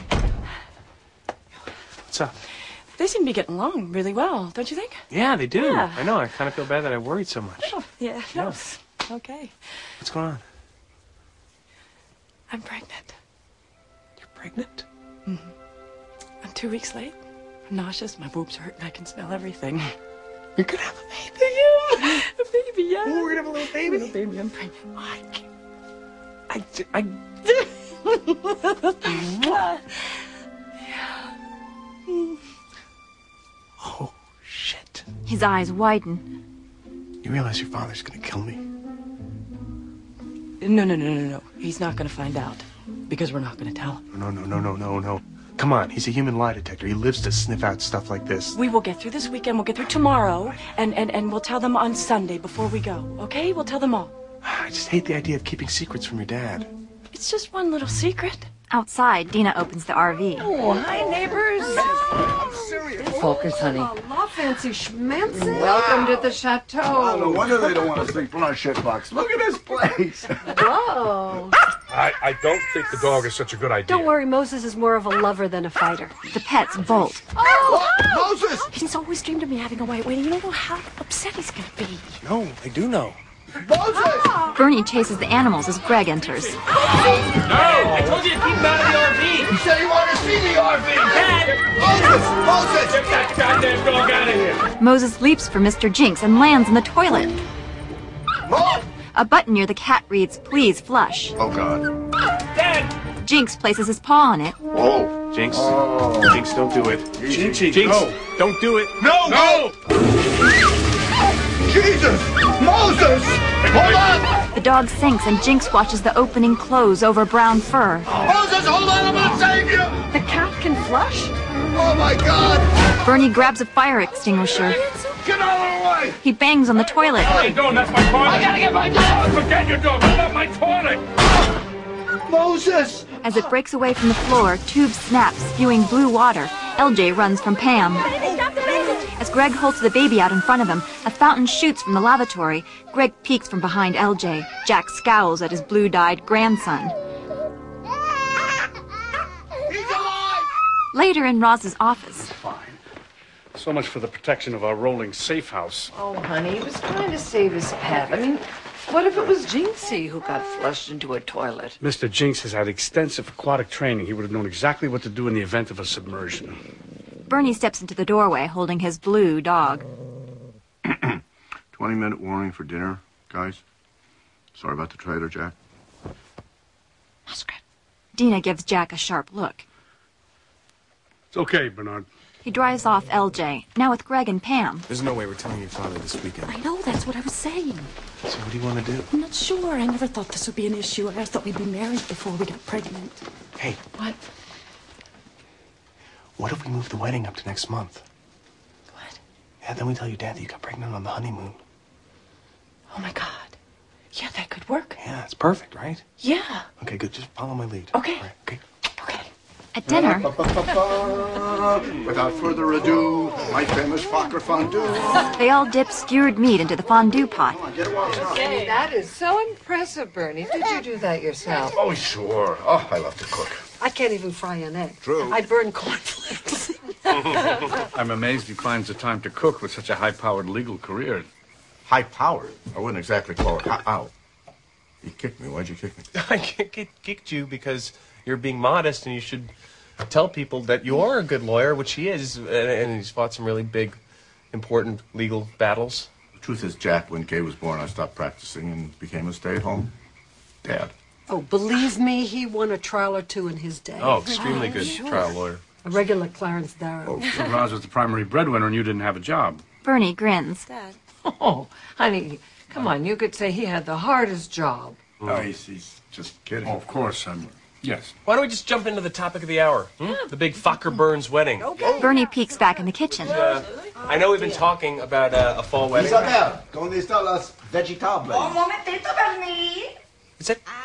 What's up? They seem to be getting along really well, don't you think? Yeah, they do. Yeah. I know. I kind of feel bad that I worried so much. Oh, yeah. No. Okay. What's going on? I'm pregnant. You're pregnant? Mm-hmm. I'm 2 weeks late. I'm nauseous. My boobs hurt, and I can smell everything. You're gonna have a baby. A baby, yeah. Oh, we're gonna have a little baby. Little baby, I'm pregnant. Oh, shit. His eyes widen. You realize your father's gonna kill me? No. He's not going to find out. Because we're not going to tell him. No. Come on, he's a human lie detector. He lives to sniff out stuff like this. We will get through this weekend. We'll get through tomorrow. And we'll tell them on Sunday before we go. Okay? We'll tell them all. I just hate the idea of keeping secrets from your dad. It's just one little secret. Outside, Dina opens the RV. Oh, hi, neighbors. I'm serious. Focus, honey. Oh, fancy schmancy. Welcome to the chateau. Oh, no wonder they don't want to sleep in our shitbox. Look at this place. Whoa. I don't think the dog is such a good idea. Don't worry, Moses is more of a lover than a fighter. The pets bolt. Oh, Moses! He's always dreamed of me having a white wedding. You don't know how upset he's going to be. No, I do know. Moses! Bernie chases the animals as Greg enters. No! I told you to keep him out of the RV! You said you wanted to see the RV! Dad! Moses! Get that goddamn dog out of here! Moses leaps for Mr. Jinx and lands in the toilet. Mom! A button near the cat reads, "Please flush." Oh, God. Dad! Jinx places his paw on it. Oh. Jinx. Oh. Jinx, don't do it. Jinx, no. Don't do it. No! Jesus! Moses! Hold on! The dog sinks and Jinx watches the opening close over brown fur. Moses, hold on! I'm gonna save you! The cat can flush? Oh, my God! Bernie grabs a fire extinguisher. Get out of the way! He bangs on the toilet. Where are you going? That's my toilet. I gotta get my dog! Forget your dog. What about my toilet? Moses! As it breaks away from the floor, tubes snap, spewing blue water. LJ runs from Pam. As Greg holds the baby out in front of him, a fountain shoots from the lavatory. Greg peeks from behind LJ. Jack scowls at his blue-dyed grandson. He's alive! Later in Roz's office. Fine. So much for the protection of our rolling safe house. Oh, honey, he was trying to save his pet. I mean, what if it was Jinxie who got flushed into a toilet? Mr. Jinx has had extensive aquatic training. He would have known exactly what to do in the event of a submersion. Bernie steps into the doorway holding his blue dog. 20-minute warning for dinner, guys. Sorry about the trailer, Jack. Muskrat. Dina gives Jack a sharp look. It's okay, Bernard. He drives off LJ, now with Greg and Pam. There's no way we're telling your father this weekend. I know, that's what I was saying. So what do you want to do? I'm not sure. I never thought this would be an issue. I thought we'd be married before we got pregnant. Hey, What? what if we move the wedding up to next month? What? Yeah, then we tell your dad that you got pregnant on the honeymoon. Oh, my God. Yeah, that could work. Yeah, it's perfect, right? Yeah. Okay, good. Just follow my lead. Okay. All right, okay. Okay. At dinner, Without further ado, my famous Fokker fondue. they all dip skewered meat into the fondue pot. Get it while it's hot. Hey, that is so impressive, Bernie. Did you do that yourself? Oh, sure. Oh, I love to cook. I can't even fry an egg. True. I burn cornflakes. I'm amazed he finds the time to cook with such a high-powered legal career. High-powered? I wouldn't exactly call it ow. You kicked me. Why'd you kick me? I kicked you because you're being modest and you should tell people that you are a good lawyer, which he is, and he's fought some really big, important legal battles. The truth is, Jack, when Kay was born, I stopped practicing and became a stay-at-home dad. Oh, believe me, he won a trial or two in his day. Oh, extremely good trial lawyer. A regular Clarence Darrow. So Roz was the primary breadwinner and you didn't have a job. Bernie grins. Dad. Oh, honey, come on. You could say he had the hardest job. No, he's just kidding. Oh, of course. Yes. Why don't we just jump into the topic of the hour? The big Fokker Burns wedding. Bernie peeks back in the kitchen. I know we've been talking about a fall wedding. Isabel, ¿dónde están las vegetables? Un momentito, Bernie. Is that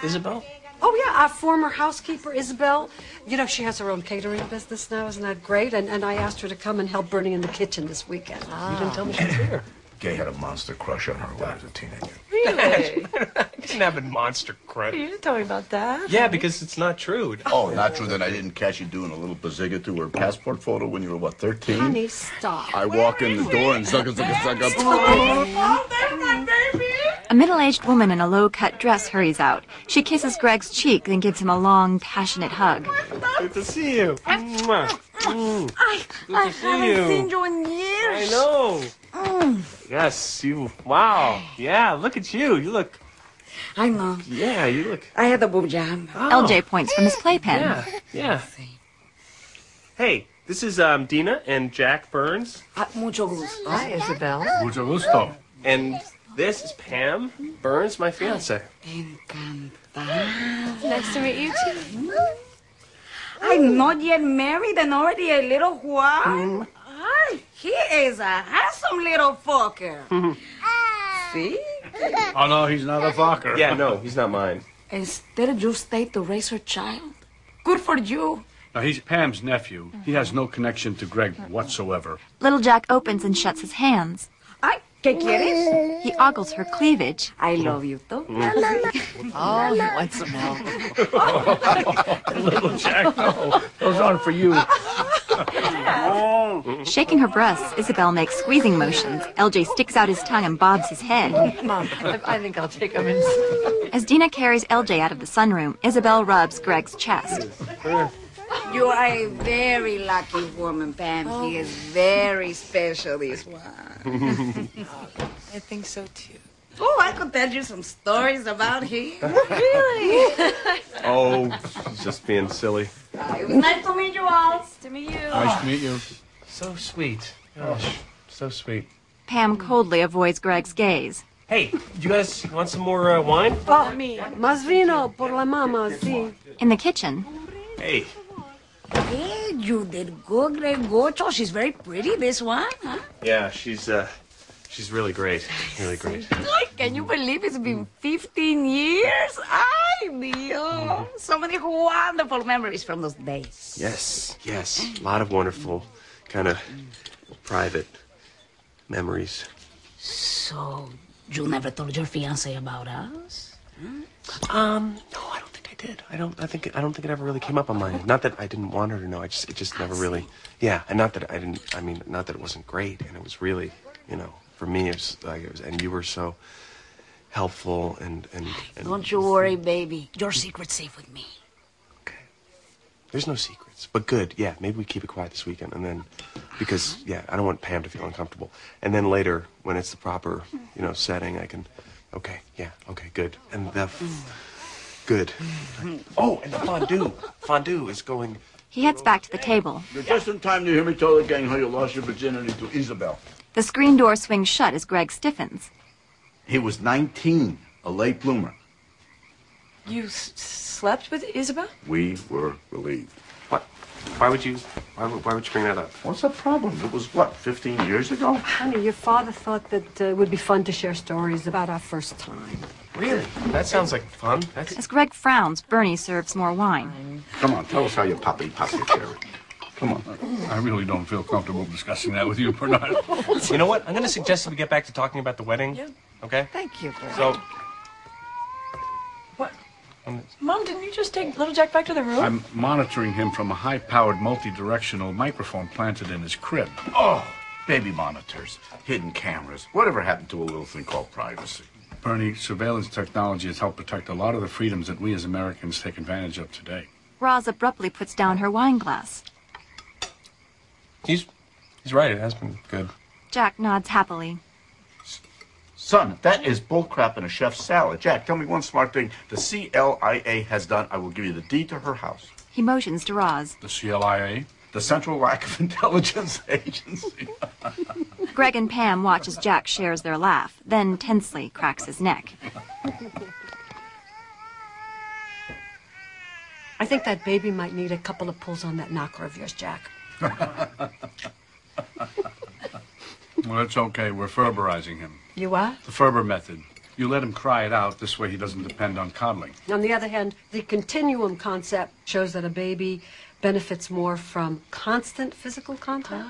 Isabel? Oh, yeah, our former housekeeper, Isabel. You know, she has her own catering business now. Isn't that great? And I asked her to come and help Bernie in the kitchen this weekend. You didn't tell me she was here. Gay had a monster crush on her when I was a teenager. Really? I didn't have a monster crush. You didn't tell me about that. Yeah, because it's not true. Oh, not true. Then I didn't catch you doing a little bazziga to her passport photo when you were, what, 13? Honey, stop. I walk in the door and zugga. Oh, there's my baby! A middle-aged woman in a low-cut dress hurries out. She kisses Greg's cheek, then gives him a long, passionate hug. Good to see you. Mwah. I Good to see haven't you. seen you in years. I know. Yes, you. Wow. Yeah, look at you. You look. I know. Yeah, you look. I had a boob job. Oh. LJ points from his playpen. Yeah. Hey, this is Dina and Jack Burns. Mucho gusto. Hi, Isabel. Mucho gusto. And this is Pam Burns, my fiance. Nice to meet you too. I'm not yet married and already a little while. Ay, he is a handsome little fucker. See? Oh, no, he's not a fucker. Yeah, no, he's not mine. Instead you stay to raise her child. Good for you. Now, he's Pam's nephew. He has no connection to Greg whatsoever. Little Jack opens and shuts his hands. Ay, ¿qué quieres? He ogles her cleavage. I love you too. Oh, he wants some milk. Little Jack, no. Those aren't for you. Shaking her breasts, Isabel makes squeezing motions. LJ sticks out his tongue and bobs his head. Mom, I think I'll take him inside. As Dina carries LJ out of the sunroom, Isabel rubs Greg's chest. You are a very lucky woman, Pam. He is very special, this one. I think so too. Oh, I could tell you some stories about him. Really? Oh, she's just being silly. It was nice to meet you all. Nice to meet you. Nice to meet you. So sweet. Gosh, so sweet. Pam coldly avoids Greg's gaze. Hey, you guys want some more wine? Oh, más vino por la mama, sí. In the kitchen, Hey. Hey, you did good, Gregocho. She's very pretty, this one, huh? Yeah, she's really great. Really great. Can you believe it's been 15 years? Ay, Dios. So many wonderful memories from those days. Yes. A lot of wonderful, kind of private memories. So, you never told your fiancé about us? No, I don't think I did. I don't think it ever really came up on mine. Not that I didn't want her to know. It just never really. Yeah, and not that I didn't. I mean, not that it wasn't great, and it was really, for me, it was like it was. And you were so helpful and Don't you worry, baby. Your secret's safe with me. Okay. There's no secrets, but good. Yeah, maybe we keep it quiet this weekend, and then because I don't want Pam to feel uncomfortable. And then later, when it's the proper, setting, I can. Okay. Yeah. Okay. Good. And the. Good. Oh, and the fondue. Fondue is going. he heads back to the table. You're just in time to hear me tell the gang how you lost your virginity to Isabel. The screen door swings shut as Greg stiffens. He was 19, a late bloomer. You slept with Isabel? We were relieved. What? Why would you bring that up? What's the problem? It was, 15 years ago? Honey, your father thought that it would be fun to share stories about our first time. Really? That sounds like fun. As Greg frowns, Bernie serves more wine. Come on, tell us how you poppy cherry. Come on. I really don't feel comfortable discussing that with you, Bernard. You know what? I'm going to suggest that we get back to talking about the wedding. Yeah. Okay? Thank you, Greg. So, What? Mom, didn't you just take little Jack back to the room? I'm monitoring him from a high-powered multi-directional microphone planted in his crib. Oh, baby monitors, hidden cameras. Whatever happened to a little thing called privacy? Bernie, surveillance technology has helped protect a lot of the freedoms that we as Americans take advantage of today. Roz abruptly puts down her wine glass. he's right. It has been good. Jack nods happily. Son, that is bullcrap in a chef's salad. Jack, tell me one smart thing the CLIA has done. I will give you the deed to her house. He motions to Roz. The CLIA? The Central Lack of Intelligence Agency. Greg and Pam watch as Jack shares their laugh, then tensely cracks his neck. I think that baby might need a couple of pulls on that knocker of yours, Jack. Well, it's okay. We're Ferberizing him. You what? The Ferber method. You let him cry it out. This way he doesn't depend on coddling. On the other hand, the continuum concept shows that a baby benefits more from constant physical contact.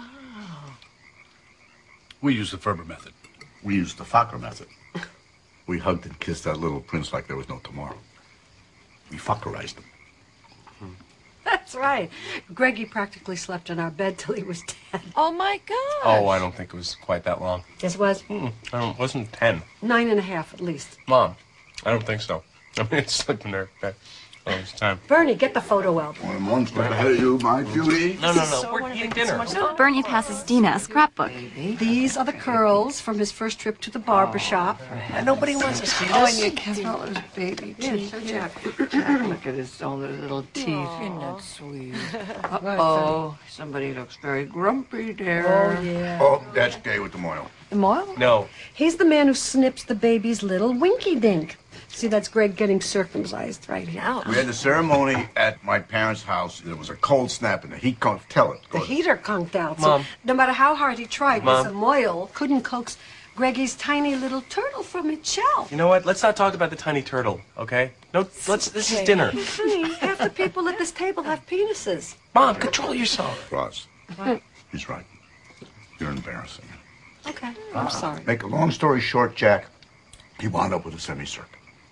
We use the Ferber method. We used the Fokker method. We hugged and kissed that little prince like there was no tomorrow. We Fockerized him. That's right. Greggy practically slept in our bed till he was 10. Oh, my God. Oh, I don't think it was quite that long. Yes, it was? It wasn't 10. 9.5 at least. Mom, I don't think so. I mean, it's sleeping there all this time. Bernie, get the photo album. I'm one step ahead of you, my beauty. No. We're eating dinner. Bernie passes Dina a scrapbook. These are the curls from his first trip to the barber shop. Nobody wants to see this. Oh, and you kept all his baby Yeah, teeth. show Jack. Jack, look at his own little teeth. Isn't that sweet? Uh-oh, somebody looks very grumpy there. Oh, yeah. Oh, that's Gay with the moil. The moil? No. He's the man who snips the baby's little winky dink. See, that's Greg getting circumcised right here. We had the ceremony at my parents' house. There was a cold snap and the heat conked. Tell it. The heater conked out. Mom. So no matter how hard he tried, Mom. this moil couldn't coax Greggy's tiny little turtle from its shell. You know what? Let's not talk about the tiny turtle, okay? No, this is dinner. Honey, half the people at this table have penises. Mom, control yourself. Ross, he's right. You're embarrassing. Okay, I'm sorry. Make a long story short, Jack, he wound up with a semicircle.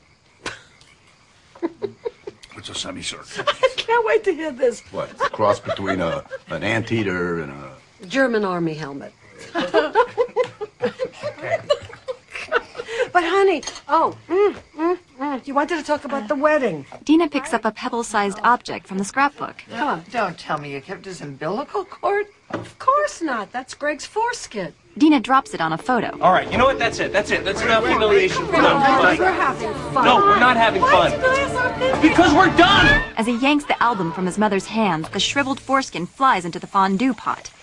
It's a semicircle. I can't wait to hear this. What? A cross between an anteater and a... German army helmet. But honey, you wanted to talk about the wedding. Dina picks up a pebble-sized object from the scrapbook. Come on, don't tell me you kept his umbilical cord. Of course not. That's Greg's foreskin. Dina drops it on a photo. All right, you know what? That's it. That's enough humiliation. We're having fun. No, we're not having fun. Because we're done! As he yanks the album from his mother's hands, the shriveled foreskin flies into the fondue pot.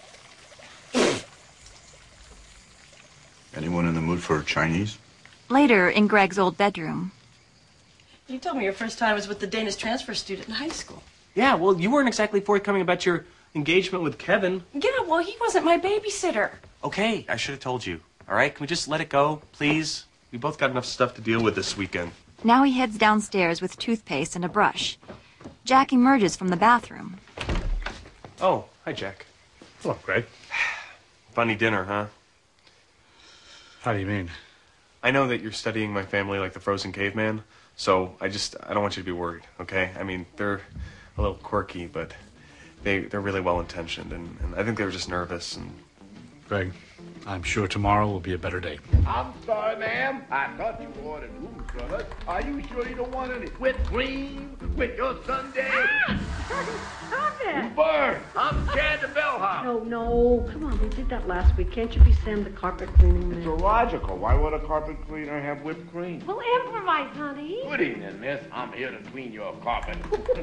Anyone in the mood for Chinese? Later, in Greg's old bedroom. You told me your first time was with the Danish transfer student in high school. Yeah, well, you weren't exactly forthcoming about your engagement with Kevin. Yeah, well, he wasn't my babysitter. Okay, I should have told you. All right, can we just let it go, please? We both got enough stuff to deal with this weekend. Now he heads downstairs with toothpaste and a brush. Jack emerges from the bathroom. Oh, hi, Jack. Hello, Greg. Funny dinner, huh? How do you mean? I know that you're studying my family like the frozen caveman, so I don't want you to be worried, okay? I mean, they're a little quirky, but they're really well-intentioned, and I think they were just nervous. And Greg, I'm sure tomorrow will be a better day. I'm sorry, ma'am. I thought you ordered room service. Are you sure you don't want any whipped cream with your sundae? Stop it. Bird, I'm scared the bellhop. No. Come on, we did that last week. Can't you be Sam the carpet cleaning man? It's illogical. Why would a carpet cleaner have whipped cream? We'll improvise, honey. Good evening, miss. I'm here to clean your carpet.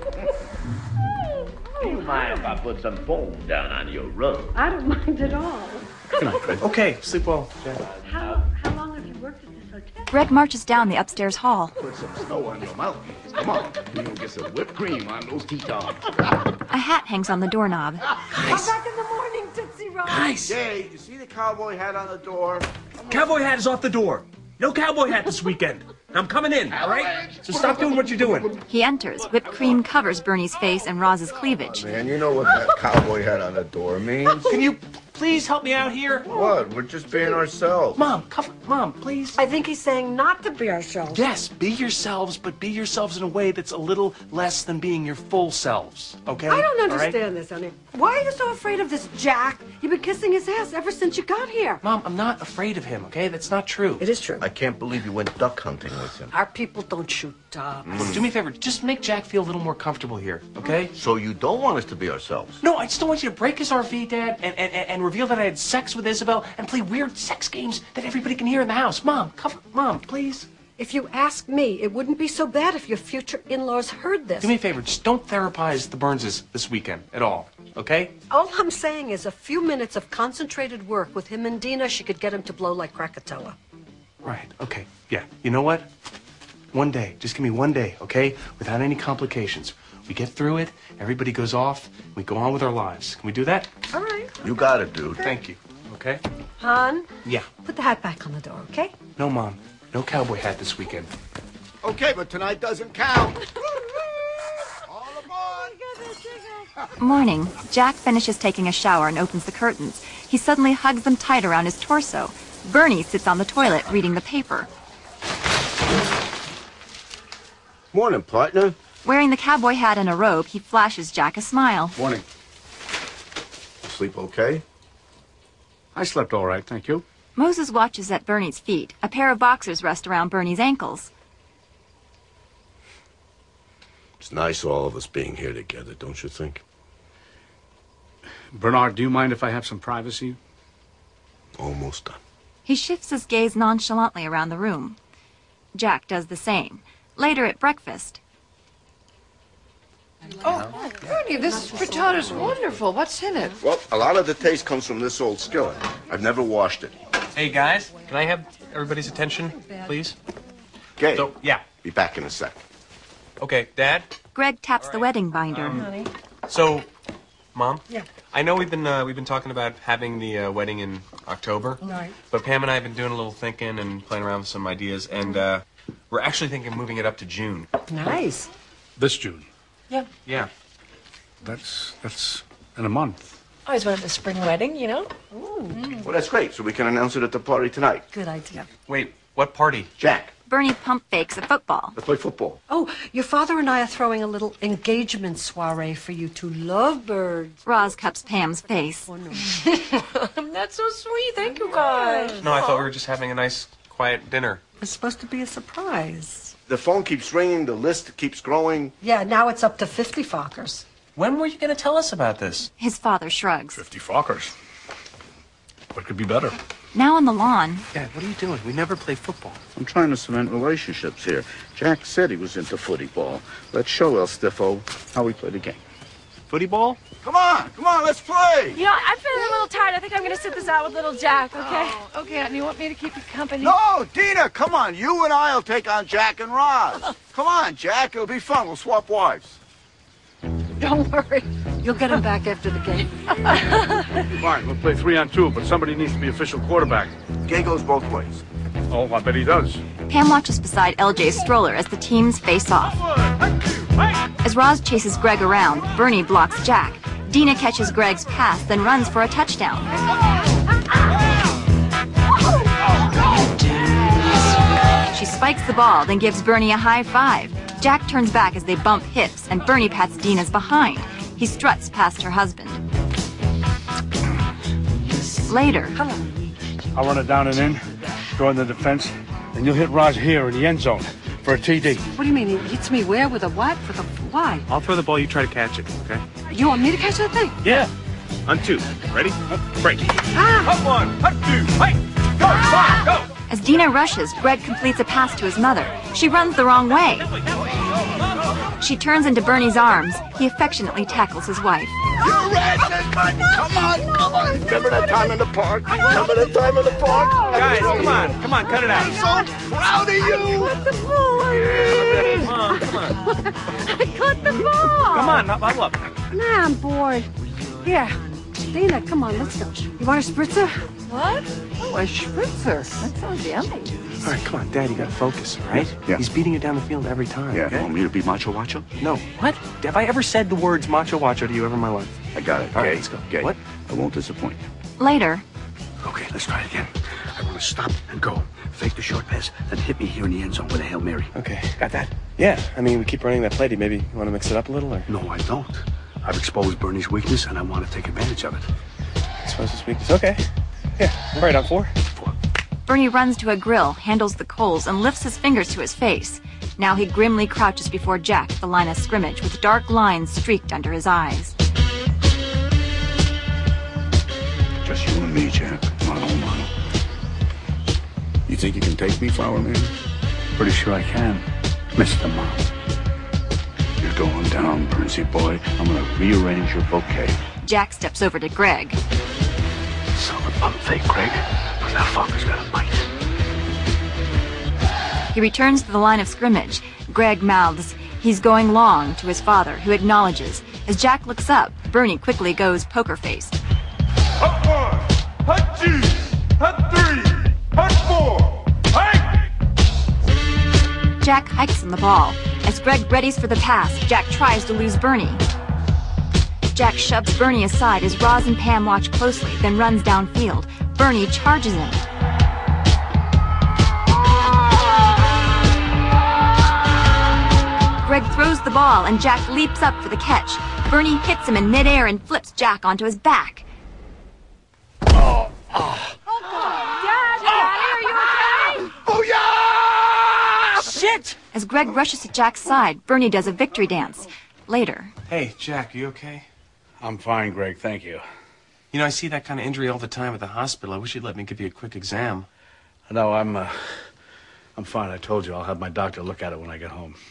Do you mind if I put some foam down on your rug? I don't mind at all. Good night, Greg. okay, sleep well, Jack. How long have you worked at this hotel? Greg marches down the upstairs hall. Put some snow on your mouth. Come on. We gonna get some whipped cream on those Tetons. A hat hangs on the doorknob. I'm back in the morning, Tootsie Roll. Guys! Jay, you see the cowboy hat on the door? Cowboy hat is off the door. No cowboy hat this weekend. I'm coming in, all right? So stop doing what you're doing. He enters. Whipped cream covers Bernie's face and Roz's cleavage. Man, you know what that cowboy hat on the door means? Can you please help me out here? What? We're just being ourselves. Mom, please. I think he's saying not to be ourselves. Yes, be yourselves, but be yourselves in a way that's a little less than being your full selves, okay? I don't All right? understand this, honey. Why are you so afraid of this Jack? You've been kissing his ass ever since you got here. Mom, I'm not afraid of him, okay? That's not true. It is true. I can't believe you went duck hunting with him. Our people don't shoot dogs. Look, do me a favor. Just make Jack feel a little more comfortable here, okay? So you don't want us to be ourselves? No, I just don't want you to break his RV, Dad, and reveal that I had sex with Isabel and play weird sex games that everybody can hear in the house. Mom, please. If you ask me, it wouldn't be so bad if your future in-laws heard this. Do me a favor. Just don't therapize the Burnses this weekend at all, okay? All I'm saying is a few minutes of concentrated work with him and Dina, she could get him to blow like Krakatoa. Right, okay. Yeah, you know what? One day. Just give me one day, okay? Without any complications. We get through it, everybody goes off, we go on with our lives. Can we do that? All right. You got it, dude. Thank you. Okay? Han, Yeah. put the hat back on the door, okay? No, Mom. No cowboy hat this weekend. Okay, but tonight doesn't count. Morning. Jack finishes taking a shower and opens the curtains. He suddenly hugs them tight around his torso. Bernie sits on the toilet reading the paper. Morning, partner. Wearing the cowboy hat and a robe, he flashes Jack a smile. Morning. Sleep okay? I slept all right, thank you. Moses watches at Bernie's feet. A pair of boxers rest around Bernie's ankles. It's nice all of us being here together, don't you think? Bernard, do you mind if I have some privacy? Almost done. He shifts his gaze nonchalantly around the room. Jack does the same. Later at breakfast. Oh, Bernie, this frittata is wonderful. What's in it? Well, a lot of the taste comes from this old skillet. I've never washed it. Hey, guys, can I have everybody's attention, please? Okay. So, yeah. Be back in a sec. Okay, Dad? Greg taps the wedding binder. So, Mom? Yeah. I know we've been talking about having the wedding in October. Right. But Pam and I have been doing a little thinking and playing around with some ideas, and we're actually thinking of moving it up to June. Nice. This June. Yeah. Yeah. That's in a month. I always wanted a spring wedding, you know? Well, that's great. So we can announce it at the party tonight. Good idea. Wait, what party? Jack, Bernie pump fakes a football. let's play football. Oh, your father and I are throwing a little engagement soiree for you two lovebirds. Roz cups Pam's face. Oh, no. That's so sweet. Thank you, guys. No, I thought we were just having a nice, quiet dinner. It's supposed to be a surprise. The phone keeps ringing. The list keeps growing. Yeah, now it's up to 50 Fockers. When were you going to tell us about this? His father shrugs. 50 Fockers. What could be better? Now on the lawn, Dad, what are you doing? We never play football. I'm trying to cement relationships here. Jack said he was into footy ball. Let's show El Stiffo how we play the game. Footy ball? Come on, let's play. You know, I'm feeling a little tired. I think I'm going to sit this out with little Jack, okay? Oh, okay, and you want me to keep you company? No, Dina, come on. You and I'll take on Jack and Roz. Come on, Jack. It'll be fun. We'll swap wives. Don't worry. You'll get him back after the game. Fine, we'll play 3-on-2, but somebody needs to be official quarterback. Game goes both ways. Oh, I bet he does. Pam watches beside LJ's stroller as the teams face off. As Roz chases Greg around, Bernie blocks Jack. Dina catches Greg's pass, then runs for a touchdown. She spikes the ball, then gives Bernie a high five. Jack turns back as they bump hips, and Bernie pats Dina's behind. He struts past her husband. Later, I'll run it down and in, go in the defense, and you'll hit Roz here in the end zone for a TD. What do you mean? He hits me where? With a what? With a why? I'll throw the ball, you try to catch it, okay? You want me to catch that thing? Yeah. On 2. Ready? Break. Ah! Up 1, up 2, hey! Go, fire, go! as Dina rushes, Greg completes a pass to his mother. She runs the wrong way. She turns into Bernie's arms. He affectionately tackles his wife. You ratchet! Come on! Remember that time in the park? Remember that time in the park? Guys, come on, cut it out. I'm so proud of you! Come on. I caught the ball! Come on, huddle up. Nah, I'm bored. Here, Dina, come on, let's go. You want a spritzer? What? Oh, a spritzer. That sounds yummy. All right, come on, Dad, you gotta focus, all right? Yeah. He's beating you down the field every time, Yeah, okay? you want me to be macho wacho? No. What? Have I ever said the words macho wacho to you ever in my life? I got it. All right, Gay. let's go. Gay. What? I won't disappoint you. Later, Okay, let's try it again. I want to stop and go. Fake the short pass, then hit me here in the end zone with a Hail Mary. Okay, got that. Yeah, I mean, we keep running that play. Do you maybe want to mix it up a little, or? No, I don't. I've exposed Bernie's weakness, and I want to take advantage of it. I suppose this weakness. Okay. Yeah, all right, on 4. Bernie runs to a grill, handles the coals, and lifts his fingers to his face. Now he grimly crouches before Jack at the line of scrimmage with dark lines streaked under his eyes. Just you and me, Jack. Mano a mano. You think you can take me, Flower Man? Pretty sure I can, Mr. Mom. You're going down, Princey boy. I'm gonna rearrange your bouquet. Jack steps over to Greg. Solid pump fake, Greg. But that fucker's got a bite. He returns to the line of scrimmage. Greg mouths, "He's going long," to his father, who acknowledges. As Jack looks up, Bernie quickly goes poker face. Hut 1, hut 2, hut 3, hut 4, hey! Jack hikes on the ball. As Greg readies for the pass, Jack tries to lose Bernie. Jack shoves Bernie aside as Roz and Pam watch closely, then runs downfield. Bernie charges him. Greg throws the ball and Jack leaps up for the catch. Bernie hits him in midair and flips Jack onto his back. Daddy, are you okay? Oh, yeah! Shit! As Greg rushes to Jack's side, Bernie does a victory dance. Later. Hey, Jack, you okay? I'm fine, Greg, thank you. You know, I see that kind of injury all the time at the hospital. I wish you'd let me give you a quick exam. No, I'm fine. I told you I'll have my doctor look at it when I get home.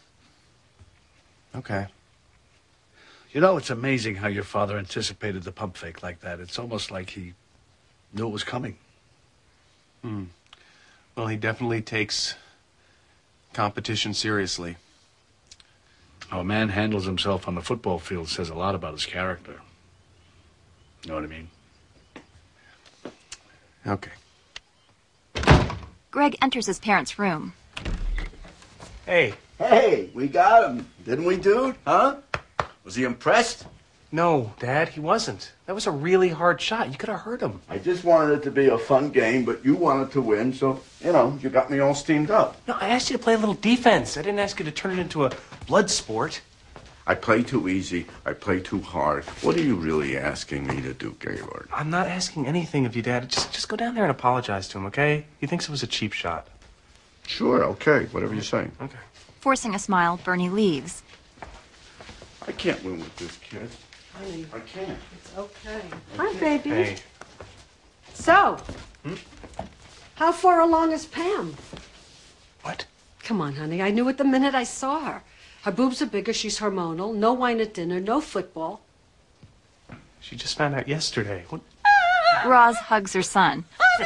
Okay. You know, it's amazing how your father anticipated the pump fake like that. It's almost like he knew it was coming. Well, he definitely takes competition seriously. How a man handles himself on the football field says a lot about his character. You know what I mean? Okay. Greg enters his parents' room. Hey. Hey, we got him. Didn't we, dude? Huh? Was he impressed? No, Dad, he wasn't. That was a really hard shot. You could have hurt him. I just wanted it to be a fun game, but you wanted to win, so, you know, you got me all steamed up. No, I asked you to play a little defense. I didn't ask you to turn it into a blood sport. I play too easy. I play too hard. What are you really asking me to do, Gaylord? I'm not asking anything of you, Dad. Just go down there and apologize to him, okay? He thinks it was a cheap shot. Sure, okay. Whatever you say. Okay. Forcing a smile, Bernie leaves. I can't win with this kid. Honey, I can't. it's okay. Hi, baby. Hey. So, how far along is Pam? What? Come on, honey. I knew it the minute I saw her. Her boobs are bigger. She's hormonal. No wine at dinner. No football. She just found out yesterday. What? Roz hugs her son.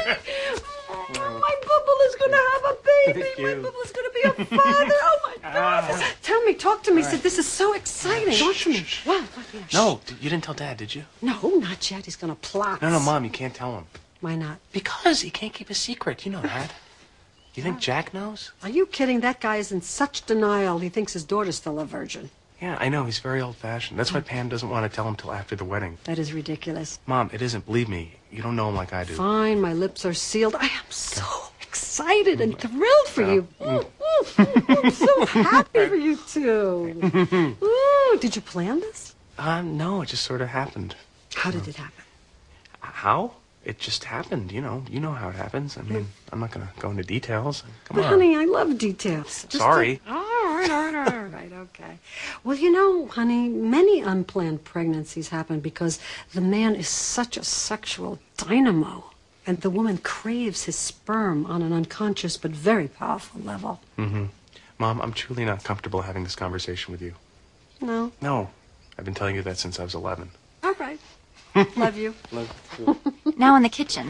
My bubble is going to have a baby. Thank you. My bubble is going to be a father. Oh, my God. Tell me, talk to me. Sid, this is so exciting. Talk to me. What? Yeah, No, you didn't tell Dad, did you? No, not yet. He's going to plot. No, Mom, you can't tell him. Why not? Because he can't keep a secret. You know that. You think Jack knows? Are you kidding? That guy is in such denial. He thinks his daughter's still a virgin. Yeah, I know. He's very old-fashioned. That's why Pam doesn't want to tell him till after the wedding. That is ridiculous. Mom, it isn't. Believe me. You don't know him like I do. Fine, my lips are sealed. I am so excited and thrilled for you. I'm so happy for you two. Ooh, did you plan this? No, it just sort of happened. How did it happen? How? It just happened, you know. You know how it happens. I mean, I'm not going to go into details. Come But on. honey, I love details. Just Sorry. All right, okay. Well, you know, honey, many unplanned pregnancies happen because the man is such a sexual dynamo, and the woman craves his sperm on an unconscious but very powerful level. Mom, I'm truly not comfortable having this conversation with you. No? No. I've been telling you that since I was 11. All right. Love you. Now in the kitchen.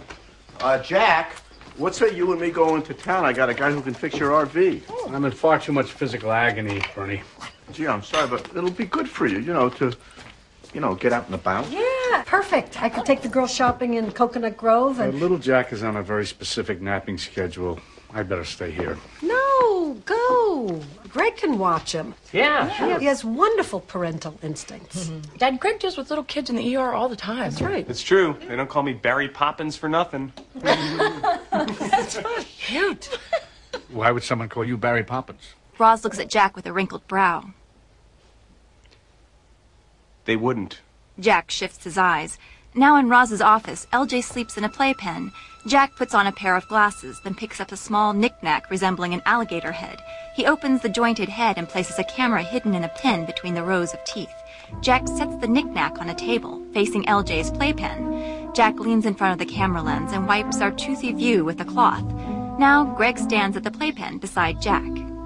Jack, what say you and me go into town? I got a guy who can fix your RV. I'm in far too much physical agony, Bernie. Gee, I'm sorry, but it'll be good for you, to get out and about. Yeah, perfect. I could take the girls shopping in Coconut Grove and... Little Jack is on a very specific napping schedule. I'd better stay here. No, go. Greg can watch him. Yeah, sure. He has wonderful parental instincts. Dad, Greg deals with little kids in the ER all the time. That's right. It's true. They don't call me Barry Poppins for nothing. That's cute. Why would someone call you Barry Poppins? Roz looks at Jack with a wrinkled brow. They wouldn't. Jack shifts his eyes. Now in Roz's office, LJ sleeps in a playpen. Jack puts on a pair of glasses, then picks up a small knick-knack resembling an alligator head. He opens the jointed head and places a camera hidden in a pen between the rows of teeth. Jack sets the knick-knack on a table, facing LJ's playpen. Jack leans in front of the camera lens and wipes our toothy view with a cloth. Now Greg stands at the playpen beside Jack.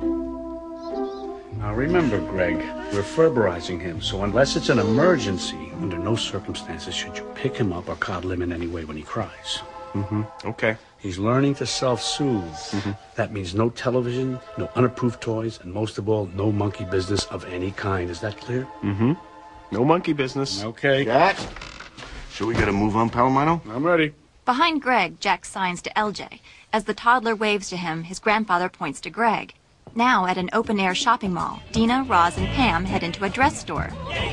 Now remember, Greg, we're ferberizing him, so unless it's an emergency, under no circumstances should you pick him up or coddle him in any way when he cries. Okay. He's learning to self-soothe. That means no television, no unapproved toys, and most of all, no monkey business of any kind. Is that clear? No monkey business. Okay. Jack, should we get a move on, Palomino? I'm ready. Behind Greg, Jack signs to LJ. As the toddler waves to him, his grandfather points to Greg. Now, at an open-air shopping mall, Dina, Roz, and Pam head into a dress store.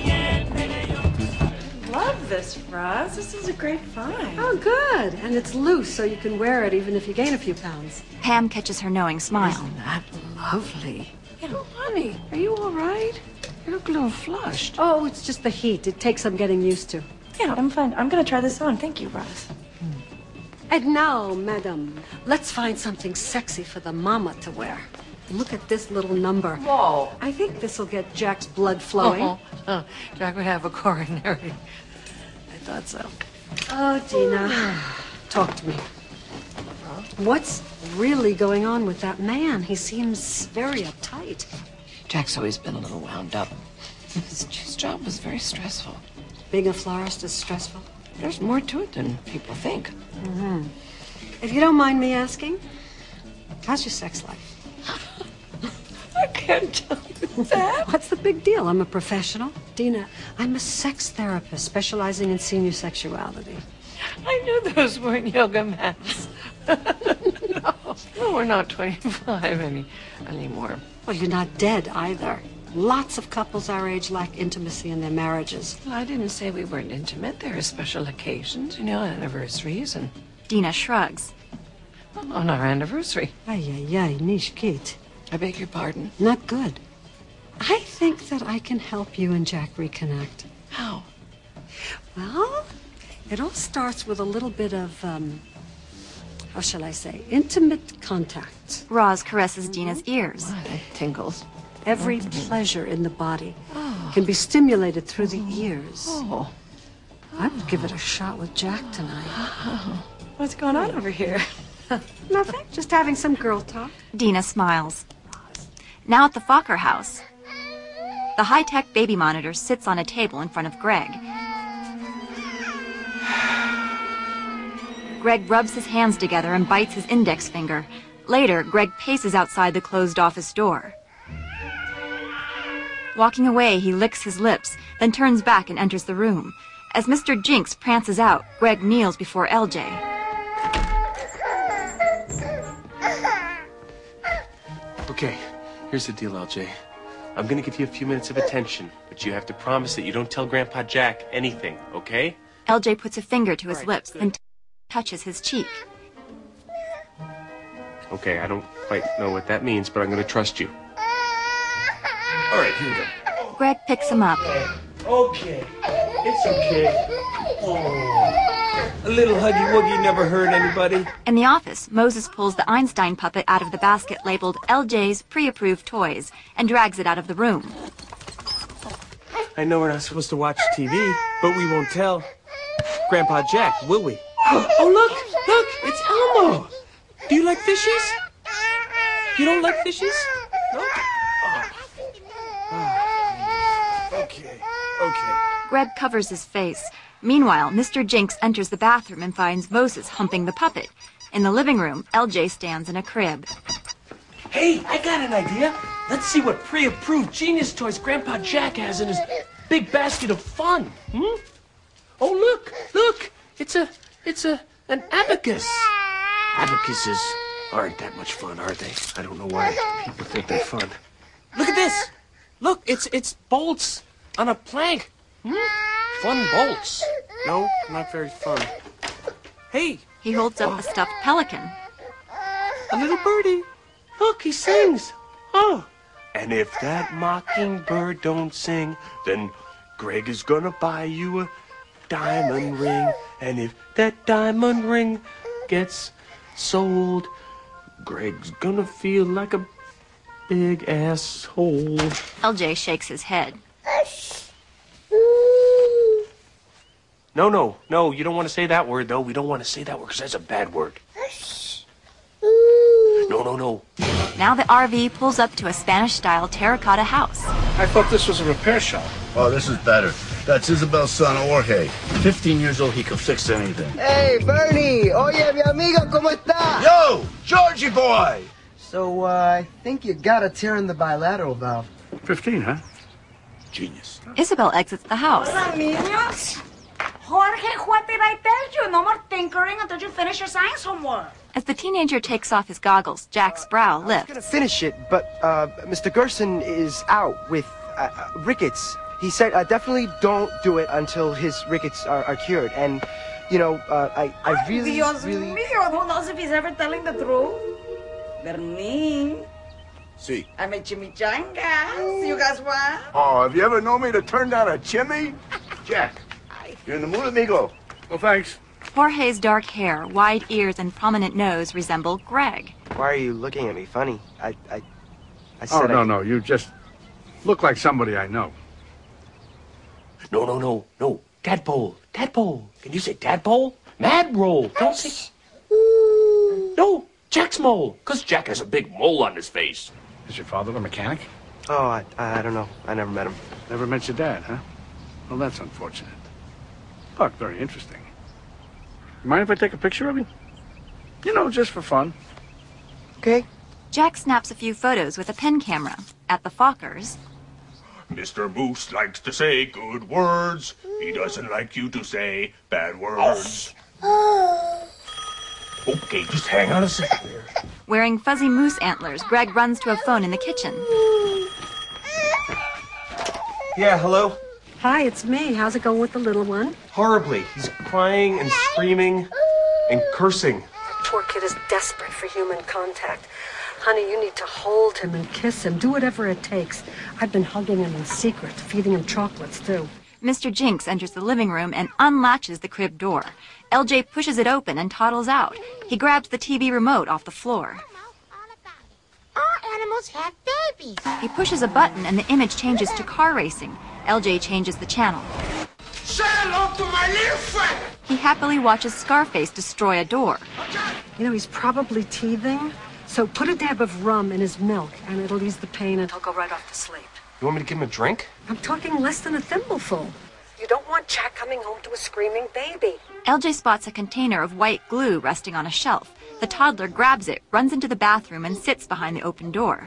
Love this, Roz. This is a great find. Oh, good. And it's loose, so you can wear it even if you gain a few pounds. Pam catches her knowing smile. Isn't that lovely? Oh, honey, are you all right? You look a little flushed. Oh, it's just the heat. It takes some getting used to. Yeah, I'm fine. I'm going to try this on. Thank you, Roz. And now, madam, let's find something sexy for the mama to wear. Look at this little number. Whoa. I think this will get Jack's blood flowing. Oh, Jack would have a coronary. I thought so. Oh, Dina, talk to me. What's really going on with that man? He seems very uptight. Jack's always been a little wound up. His job was very stressful. Being a florist is stressful? There's more to it than people think. Mm-hmm. If you don't mind me asking, how's your sex life? I can't tell you that. What's the big deal? I'm a professional. Dina, I'm a sex therapist specializing in senior sexuality. I knew those weren't yoga mats. No, we're not 25 anymore. Well, you're not dead either. Lots of couples our age lack intimacy in their marriages. Well, I didn't say we weren't intimate. There are special occasions, anniversaries and... Dina shrugs. On our anniversary. Ay, nish kid. I beg your pardon? Not good. I think that I can help you and Jack reconnect. How? Well, it all starts with a little bit of, how shall I say, intimate contact. Roz caresses Dina's ears. Oh, that tingles. Every pleasure in the body can be stimulated through the ears. Oh. I would give it a shot with Jack tonight. What's going on over here? Nothing. Just having some girl talk. Dina smiles. Now at the Fokker house. The high-tech baby monitor sits on a table in front of Greg. Greg rubs his hands together and bites his index finger. Later, Greg paces outside the closed office door. Walking away, he licks his lips, then turns back and enters the room. As Mr. Jinx prances out, Greg kneels before LJ. Okay, here's the deal, LJ. I'm gonna give you a few minutes of attention, but you have to promise that you don't tell Grandpa Jack anything, okay? LJ puts a finger to his lips and touches his cheek. Okay, I don't quite know what that means, but I'm gonna trust you. All right, here we go. Greg picks him up. Okay, it's okay. Oh, a little huggy-wuggy never hurt anybody. In the office, Moses pulls the Einstein puppet out of the basket labeled LJ's pre-approved toys and drags it out of the room. I know we're not supposed to watch TV, but we won't tell Grandpa Jack, will we? Oh, look, it's Elmo. Do you like fishes? You don't like fishes? No? Okay. Greg covers his face. Meanwhile, Mr. Jinx enters the bathroom and finds Moses humping the puppet. In the living room, LJ stands in a crib. Hey, I got an idea. Let's see what pre-approved genius toys Grandpa Jack has in his big basket of fun. Oh, look. It's an abacus. Abacuses aren't that much fun, are they? I don't know why people think they're fun. Look at this. Look, it's bolts on a plank. Fun bolts. No, not very fun. Hey. He holds up a stuffed pelican. A little birdie. Look, he sings. Oh. And if that mockingbird don't sing, then Greg is gonna buy you a diamond ring. And if that diamond ring gets sold, Greg's gonna feel like a big asshole. LJ shakes his head. No, you don't want to say that word, though. We don't want to say that word because that's a bad word. No. Now the RV pulls up to a Spanish-style terracotta house. I thought this was a repair shop. Oh, this is better. That's Isabel's son, Jorge. 15 years old, he could fix anything. Hey, Bernie! Oye, mi amigo, ¿cómo está? Yo, Georgie boy! So, I think you got a tear in the bilateral valve. 15, huh? Genius. Isabel exits the house. Hola, niños. Jorge, what did I tell you? No more tinkering until you finish your science homework. As the teenager takes off his goggles, Jack's brow lifts. I was gonna finish it, but Mr. Gerson is out with rickets. He said definitely don't do it until his rickets are cured. And, you know, I really, Dios really... mío, who knows if he's ever telling the truth? Bernie. See. I made chimichangas. You guys want? Oh, have you ever known me to turn down a chimney? Jack, you're in the mood, amigo. Well, thanks. Jorge's dark hair, wide ears, and prominent nose resemble Greg. Why are you looking at me funny? I said No. You just look like somebody I know. No. Tadpole. Can you say tadpole? Mad roll. Don't say... No, Jack's mole. Because Jack has a big mole on his face. Is your father a mechanic? Oh, I don't know. I never met him. Never met your dad, huh? Well, that's unfortunate. But very interesting. Mind if I take a picture of you? You know, just for fun. Okay. Jack snaps a few photos with a pen camera. At the Fockers, Mr. Moose likes to say good words. He doesn't like you to say bad words. Okay, just hang on a second here. wearing fuzzy moose antlers, Greg runs to a phone in the kitchen. Yeah, hello? Hi, it's me. How's it going with the little one? Horribly. He's crying and screaming and cursing. Poor kid is desperate for human contact. Honey, you need to hold him and kiss him. Do whatever it takes. I've been hugging him in secret, feeding him chocolates, too. Mr. Jinx enters the living room and unlatches the crib door. LJ pushes it open and toddles out. He grabs the TV remote off the floor. All animals have babies. He pushes a button and the image changes to car racing. LJ changes the channel. Say hello to my little friend. He happily watches Scarface destroy a door. You know, he's probably teething. So put a dab of rum in his milk, and it'll ease the pain, and he'll go right off to sleep. You want me to give him a drink? I'm talking less than a thimbleful. You don't want Jack coming home to a screaming baby. LJ spots a container of white glue resting on a shelf. The toddler grabs it, runs into the bathroom, and sits behind the open door.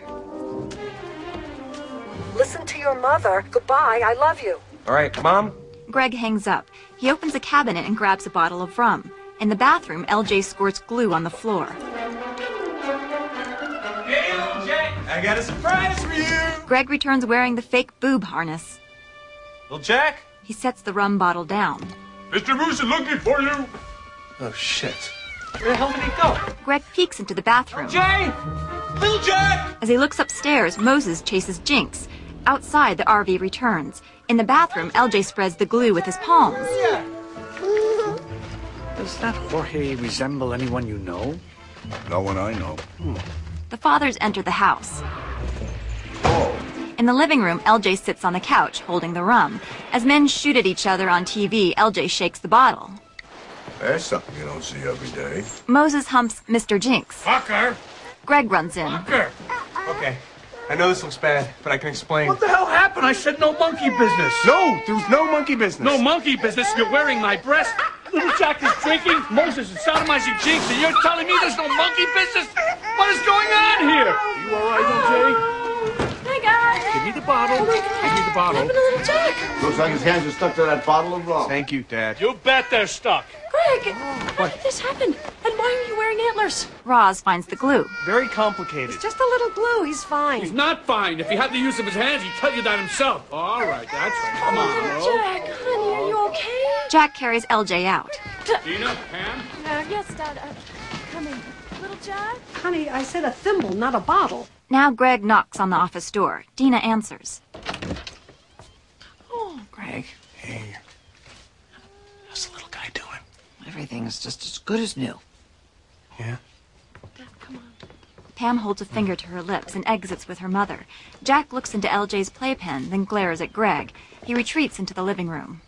Listen to your mother. Goodbye. I love you. All right, Mom? Greg hangs up. He opens a cabinet and grabs a bottle of rum. In the bathroom, LJ squirts glue on the floor. Hey, little Jack, I got a surprise for you. Greg returns wearing the fake boob harness. Little Jack? He sets the rum bottle down. Mr. Moose is looking for you. Oh, shit. Where the hell did he go? Greg peeks into the bathroom. Jay! Little Jack! As he looks upstairs, Moses chases Jinx. Outside, the RV returns. In the bathroom, LJ spreads the glue with his palms. Does that Jorge resemble anyone you know? No one I know. The fathers enter the house. In the living room, LJ sits on the couch, holding the rum. As men shoot at each other on TV, LJ shakes the bottle. That's something you don't see every day. Moses humps Mr. Jinx. Fucker! Greg runs in. Fucker! Okay, I know this looks bad, but I can explain. What the hell happened? I said no monkey business. No, there was no monkey business. No monkey business. You're wearing my breast. Little Jack is drinking. Moses is sodomizing Jinx, and you're telling me there's no monkey business? What is going on here? You all right, LJ? Hi, guys. Give me the bottle. Give me the bottle. What happened to little Jack? Looks like his hands are stuck to that bottle of rum. Thank you, Dad. You bet they're stuck. Greg, how did this happen? And why are you wearing antlers? Roz finds the glue. Very complicated. It's just a little glue. He's fine. He's not fine. If he had the use of his hands, he'd tell you that himself. All right, that's right. Come on, Ro. Jack, honey, are you okay? Jack carries LJ out. Dina, Pam? Yes, Dad. Come in. Little Jack? Honey, I said a thimble, not a bottle. Now Greg knocks on the office door. Dina answers. Oh, Greg, Hey, how's the little guy doing? everything's just as good as new. Yeah? Dad, come on. Pam holds a finger to her lips and exits with her mother. Jack looks into LJ's playpen, then glares at Greg. He retreats into the living room.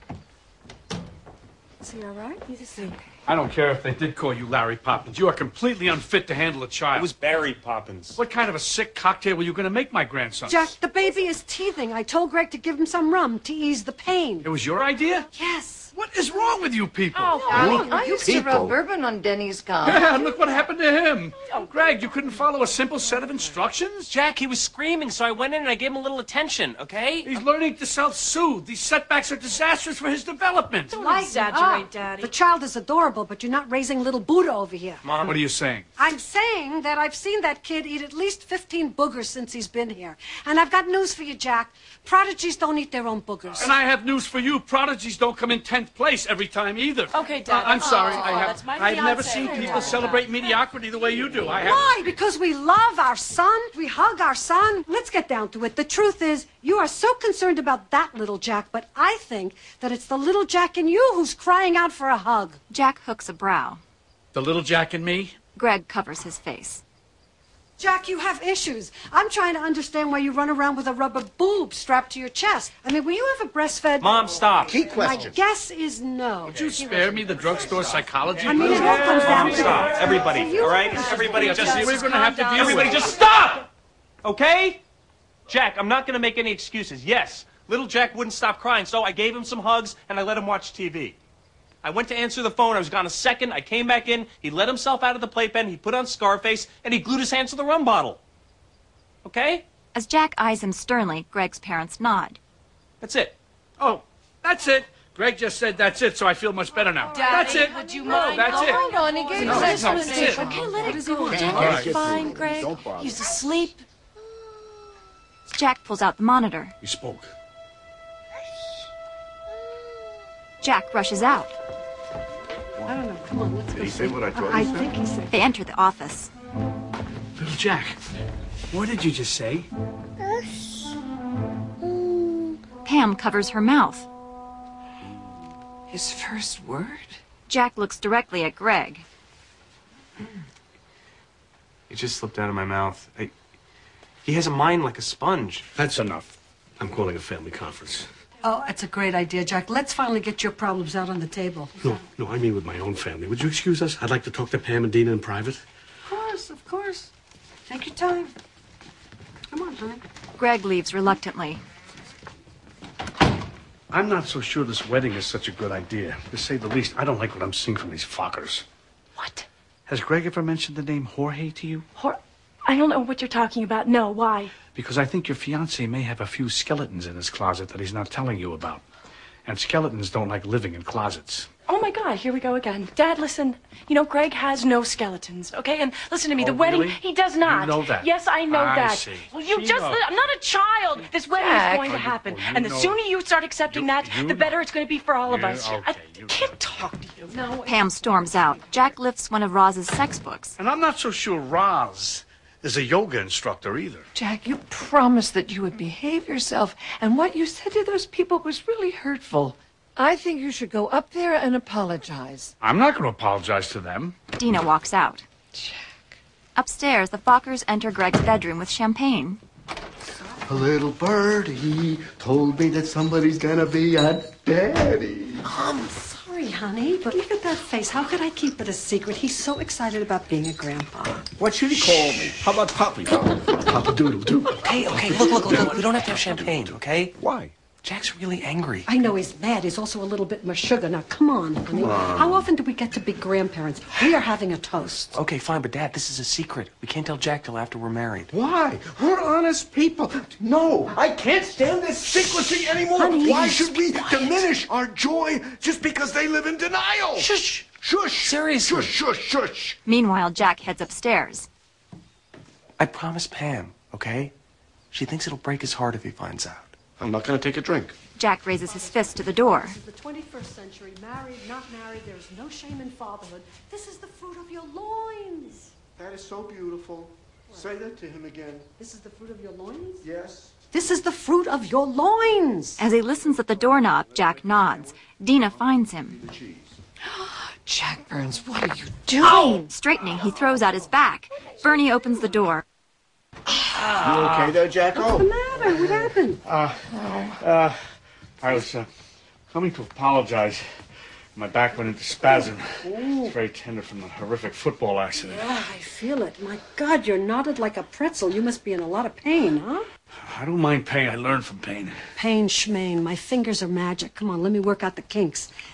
Is he all right? He's asleep. I don't care if they did call you Larry Poppins. You are completely unfit to handle a child. It was Barry Poppins. What kind of a sick cocktail were you going to make my grandson? Jack, the baby is teething. I told Greg to give him some rum to ease the pain. It was your idea? Yes. What is wrong with you people? I used to rub bourbon on Denny's car. Yeah, and look what happened to him. Oh, Greg, you couldn't follow a simple set of instructions? Jack, he was screaming, so I went in and I gave him a little attention, okay? He's learning to self-soothe. These setbacks are disastrous for his development. Don't exaggerate, Daddy. The child is adorable, but you're not raising little Buddha over here. Mom, what are you saying? I'm saying that I've seen that kid eat at least 15 boogers since he's been here. And I've got news for you, Jack. Prodigies don't eat their own boogers. And I have news for you. Prodigies don't come in 10th place every time either. Okay, Dad. I'm sorry. That's my I've never fiancé. seen people celebrate mediocrity the way you do. Why? Because we love our son? We hug our son? Let's get down to it. The truth is, you are so concerned about that little Jack, but I think that it's the little Jack in you who's crying out for a hug. Jack hooks a brow. The little Jack and me? Greg covers his face. Jack, you have issues. I'm trying to understand why you run around with a rubber boob strapped to your chest. I mean, were you ever breastfed? Mom, stop. Key question. My guess is no. Would you spare me the drugstore psychology? I mean, it all comes down Mom, to stop. Everybody, all right? Everybody just... We're going to have to deal with Everybody it. just stop! Okay? Jack, I'm not going to make any excuses. Yes, little Jack wouldn't stop crying, so I gave him some hugs and I let him watch TV. I went to answer the phone. I was gone a second. I came back in. He let himself out of the playpen. He put on Scarface, and he glued his hands to the rum bottle. Okay? As Jack eyes him sternly, Greg's parents nod. That's it. Oh, that's it. Greg just said that's it, so I feel much better now. Daddy, that's it. would you No, mind? that's it. Hold on, he gave No, us that's explanation. it. Okay, let it go. want? Jack All right. is fine, Greg. Don't bother. He's asleep. Jack pulls out the monitor. He spoke. Jack rushes out. I don't know. Come on, let's go. Did he say what I thought I he said? think he said. They enter the office. Little Jack, what did you just say? Pam covers her mouth. His first word? Jack looks directly at Greg. It just slipped out of my mouth. He has a mind like a sponge. That's enough. I'm calling a family conference. Oh, that's a great idea, Jack. Let's finally get your problems out on the table. No, I mean with my own family. Would you excuse us? I'd like to talk to Pam and Dina in private. Of course. Take your time. Come on, honey. Greg leaves reluctantly. I'm not so sure this wedding is such a good idea. To say the least, I don't like what I'm seeing from these fuckers. What? Has Greg ever mentioned the name Jorge to you? I don't know what you're talking about. No, why? Because I think your fiancé may have a few skeletons in his closet that he's not telling you about. And skeletons don't like living in closets. Oh my God, here we go again. Dad, listen. You know, Greg has no skeletons, okay? And listen to me, the wedding, really? he does not. You know that? Yes, I know I that. see. Well, you She just, knows. I'm not a child. This wedding Jack. is going to happen. you And the know- sooner you start accepting that, you the better know. it's going to be for all of You- us. okay, I you can't talk to you. No. Pam storms out. Jack lifts one of Roz's sex books. And I'm not so sure Roz is a yoga instructor either. Jack, you promised that you would behave yourself, and what you said to those people was really hurtful. I think you should go up there and apologize. I'm not going to apologize to them. Dina walks out. Upstairs, the Fockers enter Greg's bedroom with champagne. A little birdie told me that somebody's gonna be a daddy. Sorry, honey, but look at that face. How could I keep it a secret? He's so excited about being a grandpa. What should he call me? How about Poppy? Papa Doodle Doo. Okay, look. We don't have to have champagne, okay? Why? Jack's really angry. I know he's mad. He's also a little bit more sugar. Now, come on, honey. How often do we get to be grandparents? We are having a toast. Okay, fine, but Dad, this is a secret. We can't tell Jack till after we're married. Why? We're honest people. No, I can't stand this secrecy anymore. Honey, Why should we diminish our joy just because they live in denial? Shush! Shush! Seriously. Shush! Meanwhile, Jack heads upstairs. I promised Pam, okay? She thinks it'll break his heart if he finds out. I'm not going to take a drink. Jack raises his fist to the door. This is the 21st century. Married, not married, there's no shame in fatherhood. This is the fruit of your loins. That is so beautiful. Say that to him again. This is the fruit of your loins? Yes. This is the fruit of your loins. As he listens at the doorknob, Jack nods. Dina finds him. Jack Burns, what are you doing? Straightening, he throws out his back. Bernie opens the door. You okay there, Jacko? What's the matter? What happened? I was coming to apologize. My back went into spasm. It's very tender from the horrific football accident. Yeah, I feel it. My God, you're knotted like a pretzel. You must be in a lot of pain, huh? I don't mind pain. I learned from pain. Pain, schmain. My fingers are magic. Come on, let me work out the kinks.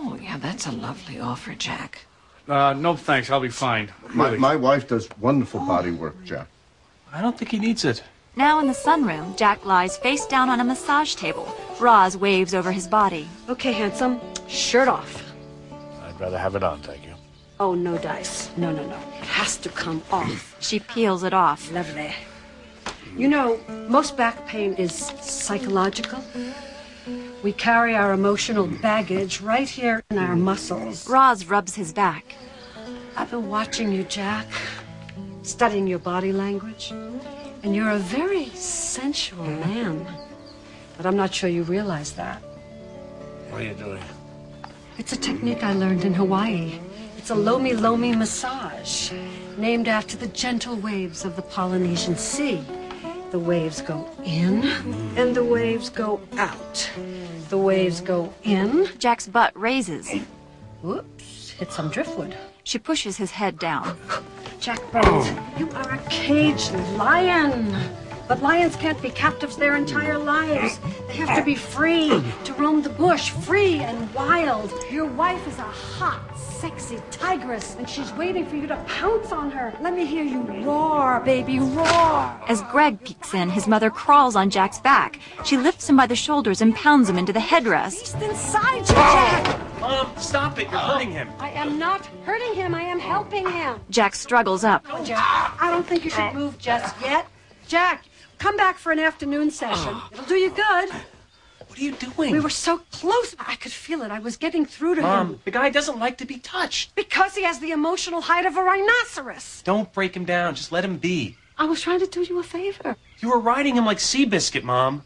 Oh, yeah, that's a lovely offer, Jack. No thanks, I'll be fine. Really. My wife does wonderful body work, Jack. I don't think he needs it. Now in the sunroom, Jack lies face down on a massage table. Roz waves over his body. Okay, handsome. Shirt off. I'd rather have it on, thank you. Oh, no dice. No. It has to come off. She peels it off. Lovely. You know, most back pain is psychological. We carry our emotional baggage right here in our muscles. Roz rubs his back. I've been watching you, Jack, studying your body language, and you're a very sensual man. But I'm not sure you realize that. What are you doing? It's a technique I learned in Hawaii. It's a lomi-lomi massage, named after the gentle waves of the Polynesian Sea. The waves go in, and the waves go out. The waves go in. Jack's butt raises. Whoops, hit some driftwood. She pushes his head down. Jack Burns, you are a caged lion. But lions can't be captives their entire lives. They have to be free to roam the bush, free and wild. Your wife is a hot, sexy tigress, and she's waiting for you to pounce on her. Let me hear you roar, baby, roar. As Greg peeks in, his mother crawls on Jack's back. She lifts him by the shoulders and pounds him into the headrest. He's inside you, Jack. Mom, stop it. You're hurting him. I am not hurting him. I am helping him. Jack struggles up. Oh, Jack, I don't think you should move just yet. Jack, come back for an afternoon session. It'll do you good. What are you doing? We were so close. I could feel it. I was getting through to him. Mom, the guy doesn't like to be touched. Because he has the emotional height of a rhinoceros. Don't break him down. Just let him be. I was trying to do you a favor. You were riding him like Seabiscuit, Mom.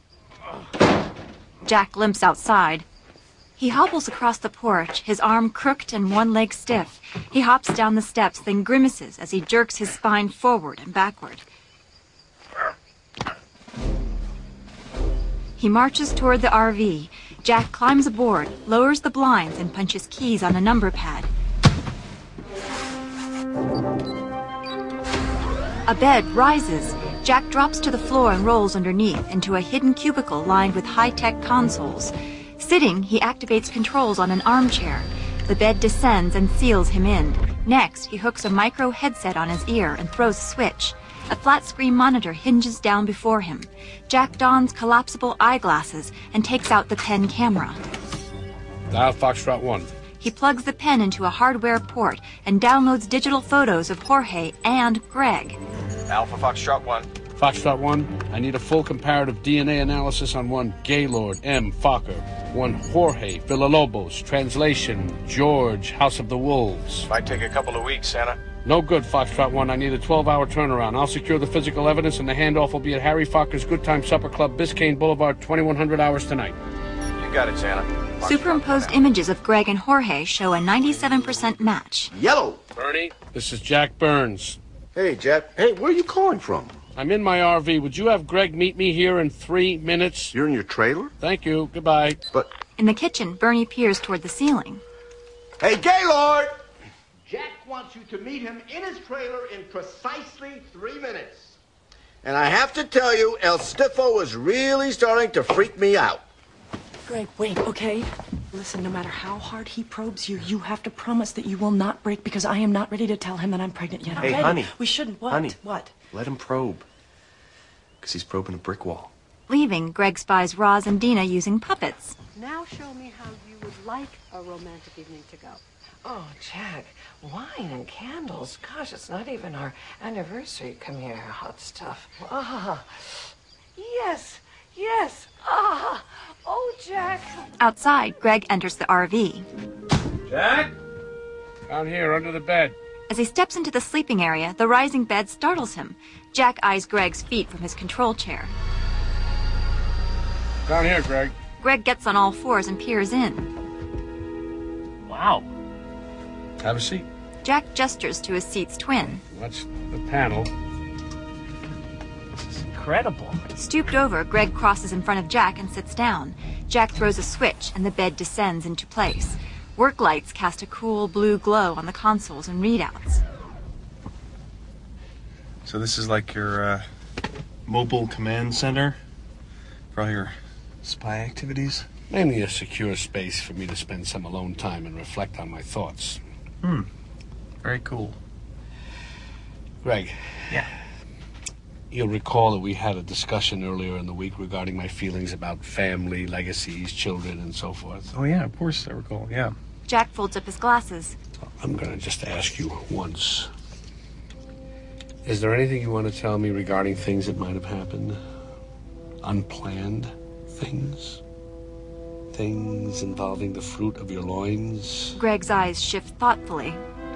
Jack limps outside. He hobbles across the porch, his arm crooked and one leg stiff. He hops down the steps, then grimaces as he jerks his spine forward and backward. He marches toward the RV. Jack climbs aboard, lowers the blinds, and punches keys on a number pad. A bed rises. Jack drops to the floor and rolls underneath into a hidden cubicle lined with high-tech consoles. Sitting, he activates controls on an armchair. The bed descends and seals him in. Next, he hooks a micro headset on his ear and throws a switch. A flat-screen monitor hinges down before him. Jack dons collapsible eyeglasses and takes out the pen camera. Dial Foxtrot 1. He plugs the pen into a hardware port and downloads digital photos of Jorge and Greg. Alpha Foxtrot 1. Foxtrot 1, I need a full comparative DNA analysis on one Gaylord M. Fokker, one Jorge Villalobos, translation, George, House of the Wolves. Might take a couple of weeks, Santa. No good, Foxtrot 1. I need a 12-hour turnaround. I'll secure the physical evidence, and the handoff will be at Harry Fokker's Good Time Supper Club, Biscayne Boulevard, 2100 hours tonight. You got it, Santa. Superimposed images of Greg and Jorge show a 97% match. Yellow. Bernie, this is Jack Burns. Hey, Jack. Hey, where are you calling from? I'm in my RV. Would you have Greg meet me here in 3 minutes? You're in your trailer? Thank you. Goodbye. But... In the kitchen, Bernie peers toward the ceiling. Hey, Gaylord! Jack wants you to meet him in his trailer in precisely 3 minutes. And I have to tell you, El Stiffo is really starting to freak me out. Greg, wait, okay? Listen, no matter how hard he probes you, you have to promise that you will not break because I am not ready to tell him that I'm pregnant yet. Hey, okay? honey. We shouldn't. What? Honey. What? Let him probe. Because he's probing a brick wall. Leaving, Greg spies Roz and Dina using puppets. Now show me how you would like a romantic evening to go. Oh, Jack, wine and candles. Gosh, it's not even our anniversary. Come here, hot stuff. Ah, yes, yes. Ah, oh, Jack. Outside, Greg enters the RV. Jack? Down here, under the bed. As he steps into the sleeping area, the rising bed startles him. Jack eyes Greg's feet from his control chair. Down here, Greg. Greg gets on all fours and peers in. Wow. Have a seat. Jack gestures to his seat's twin. That's the panel. This is incredible. Stooped over, Greg crosses in front of Jack and sits down. Jack throws a switch and the bed descends into place. Work lights cast a cool blue glow on the consoles and readouts. So this is like your mobile command center for all your spy activities? Mainly a secure space for me to spend some alone time and reflect on my thoughts. Very cool. Greg. Yeah. You'll recall that we had a discussion earlier in the week regarding my feelings about family, legacies, children, and so forth. Oh, yeah, of course I recall, yeah. Jack folds up his glasses. I'm gonna just ask you once. Is there anything you want to tell me regarding things that might have happened? Unplanned things? Things involving the fruit of your loins? Greg's eyes shift thoughtfully.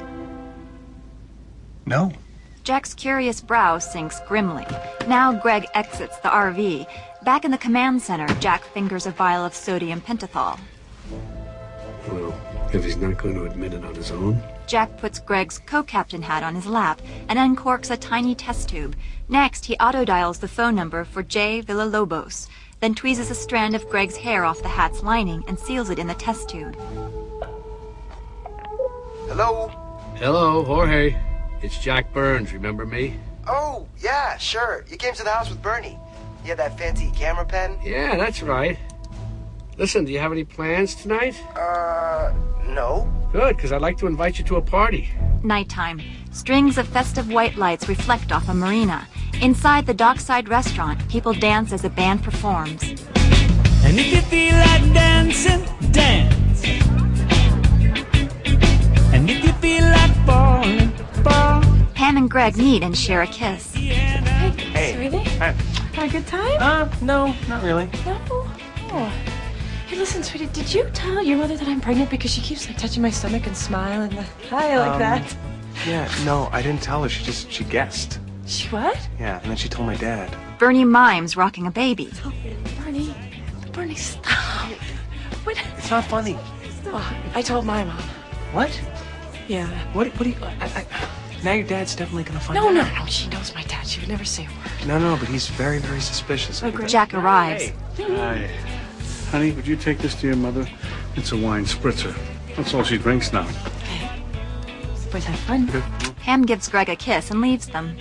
No. Jack's curious brow sinks grimly. Now Greg exits the RV. Back in the command center, Jack fingers a vial of sodium pentothal. Well, if he's not going to admit it on his own. Jack puts Greg's co-captain hat on his lap and uncorks a tiny test tube. Next, he auto-dials the phone number for J. Villalobos, then tweezes a strand of Greg's hair off the hat's lining and seals it in the test tube. Hello? Hello, Jorge. It's Jack Burns, remember me? Oh, yeah, sure. You came to the house with Bernie. You had that fancy camera pen? Yeah, that's right. Listen, do you have any plans tonight? No. Good, because I'd like to invite you to a party. Nighttime. Strings of festive white lights reflect off a marina. Inside the dockside restaurant, people dance as a band performs. And if you feel like dancing, dance. And if you feel like falling, fall. Pam and Greg meet and share a kiss. Hey. Sweetie? Hi. Had a good time? No, not really. No? Oh. Hey, listen, sweetie, did you tell your mother that I'm pregnant? Because she keeps, like, touching my stomach and smiling. Hi, like that. Yeah, no, I didn't tell her. She guessed. She what? Yeah, and then she told my dad. Bernie mimes rocking a baby. Bernie, stop. What? It's not funny. Oh, I told my mom. What? Yeah. What do you... now your dad's definitely gonna find No, out. no, she knows my dad. She would never say a word. No, but he's very, very suspicious. Jack arrives. Hi. Honey, would you take this to your mother? It's a wine spritzer. That's all she drinks now. Boys have fun. Pam gives Greg a kiss and leaves them.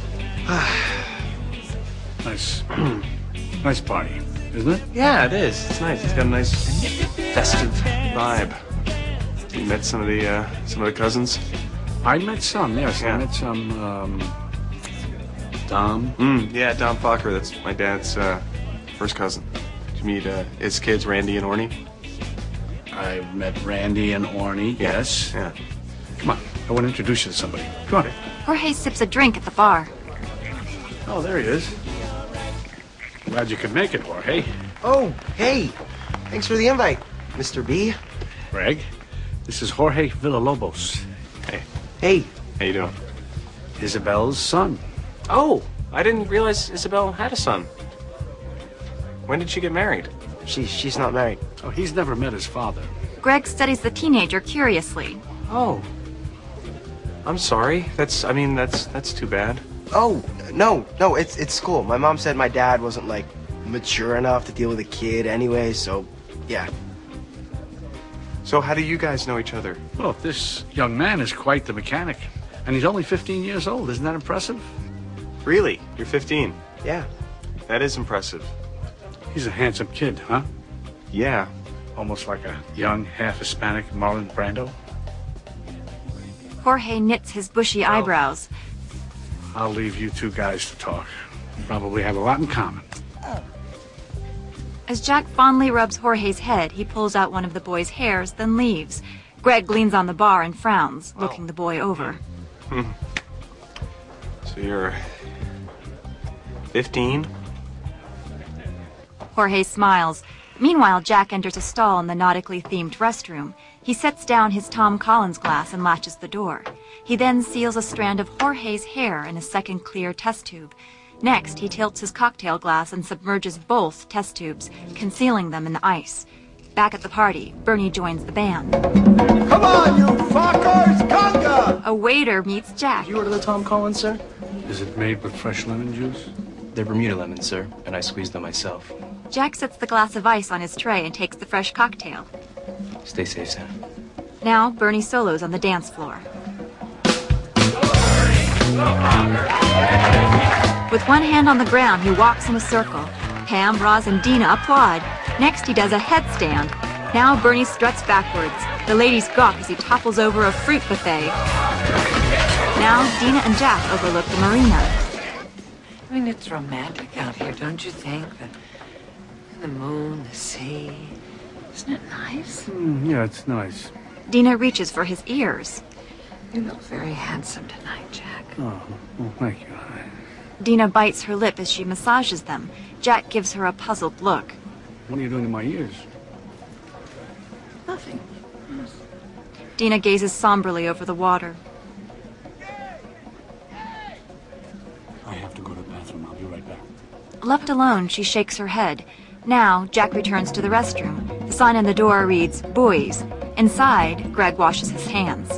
Nice. Nice party, isn't it? Yeah, it is. It's nice. It's got a nice festive vibe. You met some of the cousins? I met some, yes. Yeah. I met some, Dom. Yeah, Dom Fokker. That's my dad's first cousin. Did you meet his kids, Randy and Orny? I met Randy and Orny, yes. Yeah. Come on, I want to introduce you to somebody. Come on. Jorge sips a drink at the bar. Oh, there he is. Glad you could make it, Jorge. Oh, hey. Thanks for the invite, Mr. B. Greg, this is Jorge Villalobos. Hey. Hey. How you doing? Isabel's son. Oh, I didn't realize Isabel had a son. When did she get married? She's not married. Oh, he's never met his father. Greg studies the teenager curiously. Oh. I'm sorry. That's too bad. Oh, no, it's cool. My mom said my dad wasn't, like, mature enough to deal with a kid anyway, so, yeah. So how do you guys know each other? Well, this young man is quite the mechanic. And he's only 15 years old. Isn't that impressive? Really? You're 15? Yeah. That is impressive. He's a handsome kid, huh? Yeah. Almost like a young, half-Hispanic Marlon Brando. Jorge knits his bushy eyebrows. I'll leave you two guys to talk. Probably have a lot in common. As Jack fondly rubs Jorge's head, he pulls out one of the boy's hairs, then leaves. Greg leans on the bar and frowns, looking the boy over. So you're 15? Jorge smiles. Meanwhile, Jack enters a stall in the nautically themed restroom. He sets down his Tom Collins glass and latches the door. He then seals a strand of Jorge's hair in a second clear test tube. Next, he tilts his cocktail glass and submerges both test tubes, concealing them in the ice. Back at the party, Bernie joins the band. Come on, you fuckers! Conga! A waiter meets Jack. You order the Tom Collins, sir? Is it made with fresh lemon juice? They're Bermuda lemons, sir, and I squeezed them myself. Jack sets the glass of ice on his tray and takes the fresh cocktail. Stay safe, Sam. Now, Bernie solos on the dance floor. With one hand on the ground, he walks in a circle. Pam, Roz, and Dina applaud. Next, he does a headstand. Now Bernie struts backwards. The ladies gawk as he topples over a fruit buffet. Now Dina and Jack overlook the marina. I mean, it's romantic out here, don't you think? The moon, the sea. Isn't it nice? Yeah, it's nice. Dina reaches for his ears. You look very handsome tonight, Jack. Oh, well, thank you. Dina bites her lip as she massages them. Jack gives her a puzzled look. What are you doing to my ears? Nothing. Dina gazes somberly over the water. I have to go to the bathroom. I'll be right back. Left alone, she shakes her head. Now, Jack returns to the restroom. The sign on the door reads, Boys. Inside, Greg washes his hands.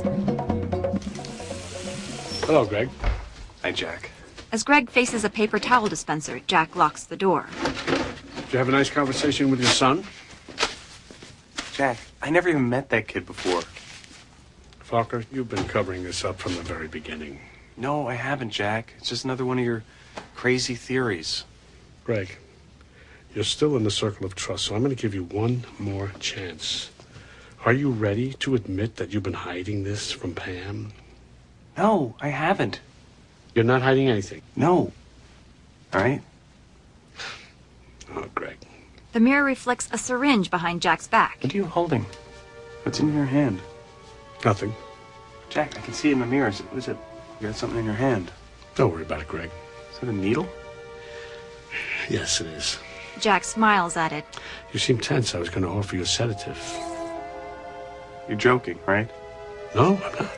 Hello, Greg. Hi, Jack. As Greg faces a paper towel dispenser, Jack locks the door. Did you have a nice conversation with your son? Jack, I never even met that kid before. Fokker, you've been covering this up from the very beginning. No, I haven't, Jack. It's just another one of your crazy theories. Greg, you're still in the circle of trust, so I'm going to give you one more chance. Are you ready to admit that you've been hiding this from Pam? No, I haven't. You're not hiding anything? No. All right? Oh, Greg. The mirror reflects a syringe behind Jack's back. What are you holding? What's in your hand? Nothing. Jack, I can see it in the mirror. What is it? You got something in your hand. Don't worry about it, Greg. Is it a needle? Yes, it is. Jack smiles at it. You seem tense. I was going to offer you a sedative. You're joking, right? No, I'm not.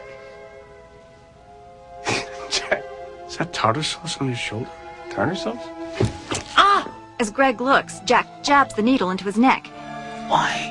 Jack, is that tartar sauce on your shoulder? Tartar sauce? Ah! As Greg looks, Jack jabs the needle into his neck. Why?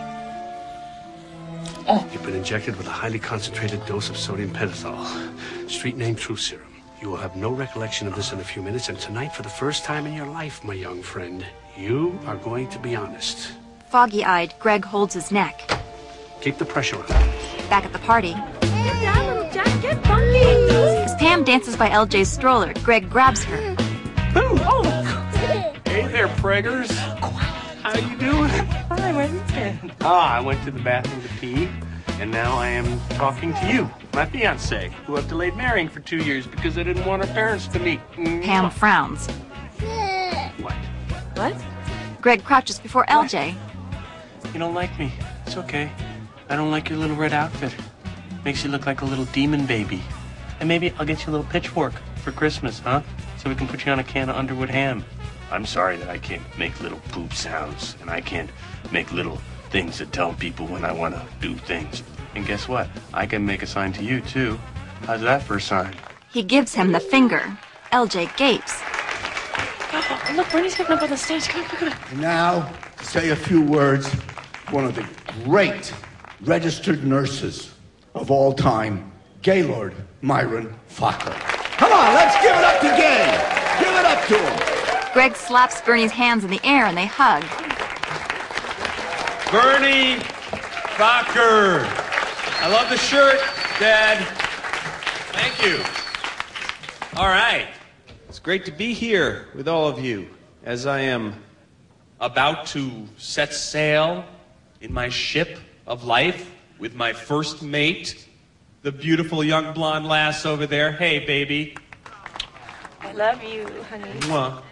Oh. You've been injected with a highly concentrated dose of sodium pentothal, street name True Serum. You will have no recollection of this in a few minutes, and tonight, for the first time in your life, my young friend, you are going to be honest. Foggy-eyed, Greg holds his neck. Keep the pressure on. Back at the party, Get down, little Jack, get funky! as Pam dances by LJ's stroller, Greg grabs her. Oh! Hey there, preggers. How you doing? Hi, where you been? I went to the bathroom to pee, and now I am talking to you, my fiancée, who I've delayed marrying for 2 years because I didn't want her parents to meet. Pam frowns. What? What? Greg crouches before LJ. You don't like me. It's okay. I don't like your little red outfit. Makes you look like a little demon baby. And maybe I'll get you a little pitchfork for Christmas, huh? So we can put you on a can of Underwood ham. I'm sorry that I can't make little poop sounds, and I can't make little things that tell people when I want to do things. And guess what? I can make a sign to you, too. How's that for a sign? He gives him the finger. LJ gapes. Oh, look, Bernie's getting up on the stage. Come on. And now, to say a few words, one of the great registered nurses of all time, Gaylord Myron Fokker. Come on, let's give it up to Gay. Give it up to him. Greg slaps Bernie's hands in the air and they hug. Bernie Fokker. I love the shirt, Dad. Thank you. All right. It's great to be here with all of you as I am about to set sail in my ship of life with my first mate, the beautiful young blonde lass over there. Hey, baby. I love you, honey. Mwah.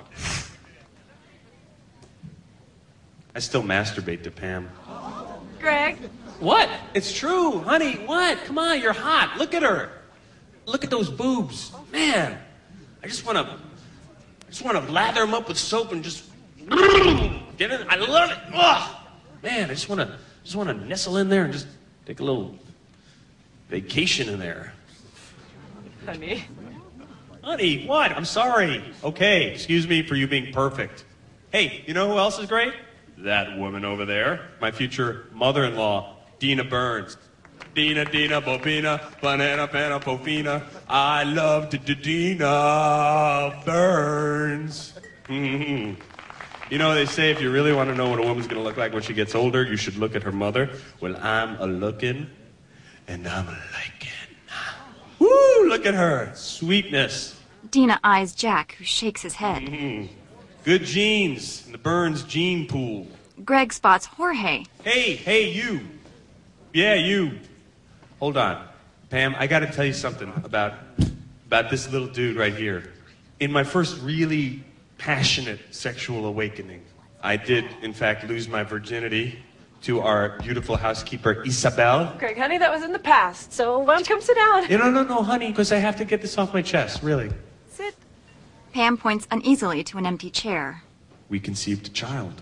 I still masturbate to Pam. Greg? What? It's true, honey. What? Come on, you're hot. Look at her. Look at those boobs. Man, I just want to lather them up with soap and just get it. I love it. Ugh. Man, I just want to nestle in there and just take a little vacation in there. Honey? Honey, what? I'm sorry. Okay, excuse me for you being perfect. Hey, you know who else is great? That woman over there. My future mother-in-law, Dina Burns. Dina, Bobina, Banana, Panna, Pofina. I love Dina Burns. You know, they say if you really want to know what a woman's going to look like when she gets older, you should look at her mother. Well, I'm a-looking, and I'm a-liking. Woo, look at her. Sweetness. Dina eyes Jack, who shakes his head. Good genes in the Burns gene pool. Greg spots Jorge. Hey, you. Yeah, you. Hold on. Pam, I gotta tell you something about this little dude right here. In my first really passionate sexual awakening, I did, in fact, lose my virginity to our beautiful housekeeper, Isabel. Greg, honey, that was in the past, so why don't you come sit down? No, honey, because I have to get this off my chest, really. Sit. Pam points uneasily to an empty chair. We conceived a child.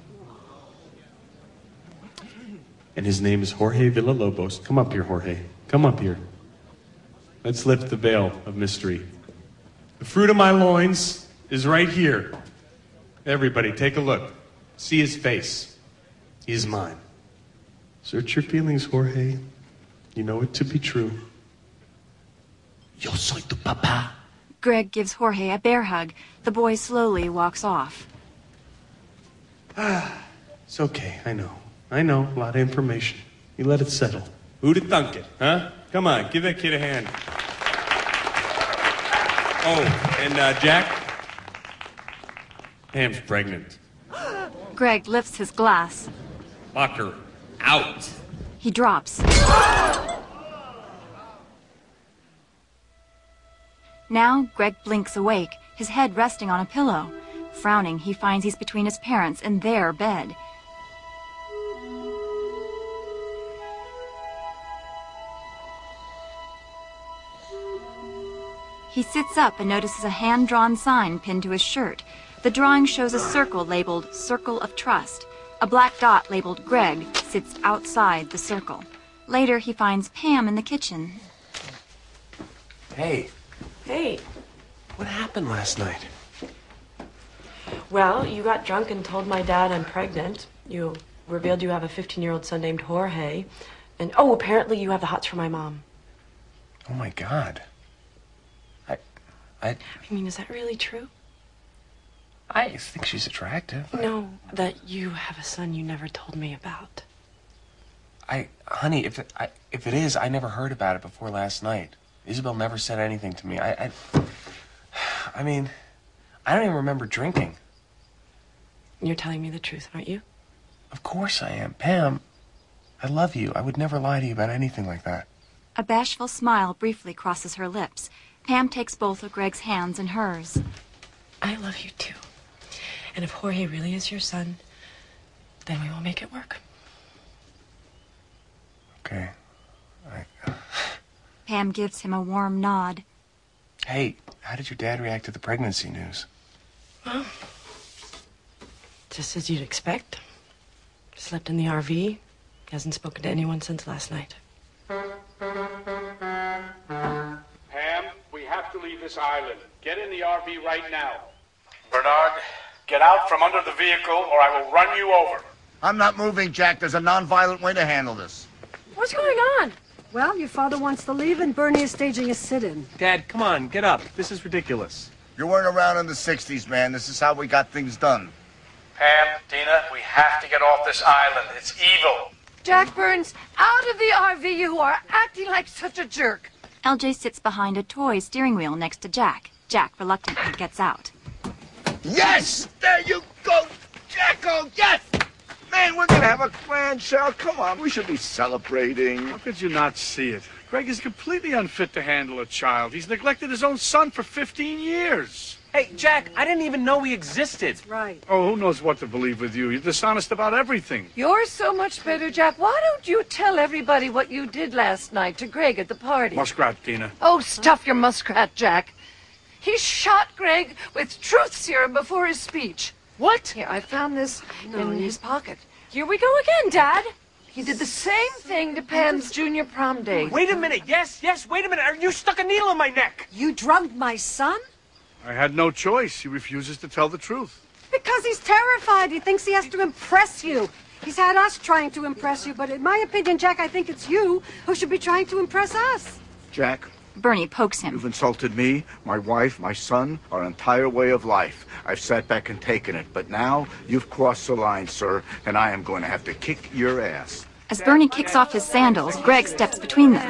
And his name is Jorge Villalobos. Come up here, Jorge. Come up here. Let's lift the veil of mystery. The fruit of my loins is right here. Everybody, take a look. See his face. He is mine. Search your feelings, Jorge. You know it to be true. Yo soy tu papá. Greg gives Jorge a bear hug. The boy slowly walks off. It's okay, I know. A lot of information. You let it settle. Who'd have thunk it, huh? Come on, give that kid a hand. Oh, and Jack? Pam's pregnant. Greg lifts his glass. Lock her out. He drops. Now, Greg blinks awake, his head resting on a pillow. Frowning, he finds he's between his parents in their bed. He sits up and notices a hand-drawn sign pinned to his shirt. The drawing shows a circle labeled Circle of Trust. A black dot labeled Greg sits outside the circle. Later, he finds Pam in the kitchen. Hey, Hey. what happened last night? Well, you got drunk and told my dad I'm pregnant. You revealed you have a 15-year-old son named Jorge. And, oh, apparently you have the hots for my mom. Oh, my God. I mean, is that really true? I think she's attractive. No, that you have a son you never told me about. Honey, if it is, I never heard about it before last night. Isabel never said anything to me. I mean, I don't even remember drinking. You're telling me the truth, aren't you? Of course I am. Pam, I love you. I would never lie to you about anything like that. A bashful smile briefly crosses her lips. Pam takes both of Greg's hands in hers. I love you too. And if Jorge really is your son, then we will make it work. Okay. Pam gives him a warm nod. Hey, how did your dad react to the pregnancy news? Well, just as you'd expect. Slept in the RV. Hasn't spoken to anyone since last night. Pam, we have to leave this island. Get in the RV right now. Bernard, get out from under the vehicle or I will run you over. I'm not moving, Jack. There's a non-violent way to handle this. What's going on? Well, your father wants to leave and Bernie is staging a sit-in. Dad, come on, get up. This is ridiculous. You weren't around in the 60s, man. This is how we got things done. Pam, Dina, we have to get off this island. It's evil. Jack Burns, out of the RV, you are acting like such a jerk. LJ sits behind a toy steering wheel next to Jack. Jack reluctantly gets out. Yes! There you go, Jacko! Yes! Man, we're gonna have a grand show. Come on, we should be celebrating. How could you not see it? Greg is completely unfit to handle a child. He's neglected his own son for 15 years. Hey, Jack, I didn't even know we existed. Right. Oh, who knows what to believe with you? You're dishonest about everything. You're so much better, Jack. Why don't you tell everybody what you did last night to Greg at the party? Muskrat, Dina. Oh, stuff your muskrat, Jack. He shot Greg with truth serum before his speech. What? Here, I found this in his pocket. Here we go again, Dad. He did the same thing to Pam's junior prom day. Wait a minute. Yes, wait a minute. You stuck a needle in my neck. You drugged my son? I had no choice. He refuses to tell the truth. Because he's terrified. He thinks he has to impress you. He's had us trying to impress you, but in my opinion, Jack, I think it's you who should be trying to impress us. Jack, Bernie pokes him. you've insulted me, my wife, my son, our entire way of life. I've sat back and taken it, but now you've crossed the line, sir, and I am going to have to kick your ass. As Bernie kicks off his sandals, Greg steps between them.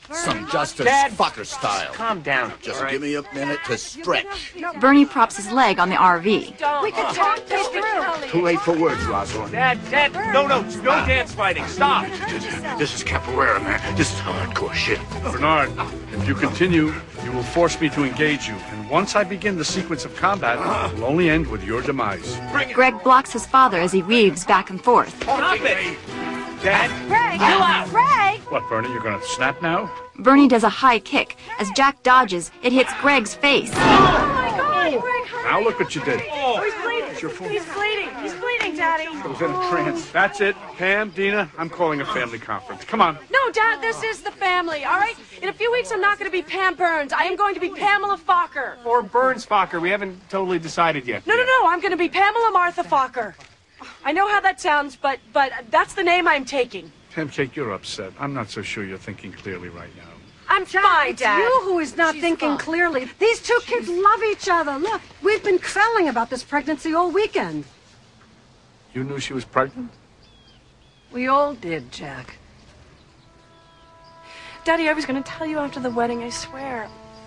Some justice Dad. fucker style. Calm down. Just all right? give me a minute to stretch. Bernie props his leg on the RV. We can talk this through. Too late for words, Rosalind. Dad, no dance fighting. Stop. This is capoeira, man. This is hardcore shit. Bernard, if you continue, you will force me to engage you. And once I begin the sequence of combat, it will only end with your demise. Greg blocks his father as he weaves back and forth. Stop it. Dad. Greg! Greg! What, Bernie, you're gonna snap now? Bernie does a high kick. As Jack dodges, it hits Greg's face. Oh my God, Greg, hurry! Now look what you did. Oh, he's bleeding. Your phone. He's bleeding. He's bleeding, Daddy. I was in a trance. That's it. Pam, Dina, I'm calling a family conference. Come on. No, Dad, this is the family, all right? In a few weeks, I'm not going to be Pam Burns. I am going to be Pamela Fokker. Or Burns Fokker. We haven't totally decided yet. No, I'm going to be Pamela Martha Fokker. I know how that sounds, but that's the name I'm taking. Pamcake, you're upset. I'm not so sure you're thinking clearly right now. I'm fine, It's Dad. you who is not thinking clearly. These two kids love each other. Look, we've been quelling about this pregnancy all weekend. You knew she was pregnant? We all did, Jack. Daddy, I was going to tell you after the wedding, I swear.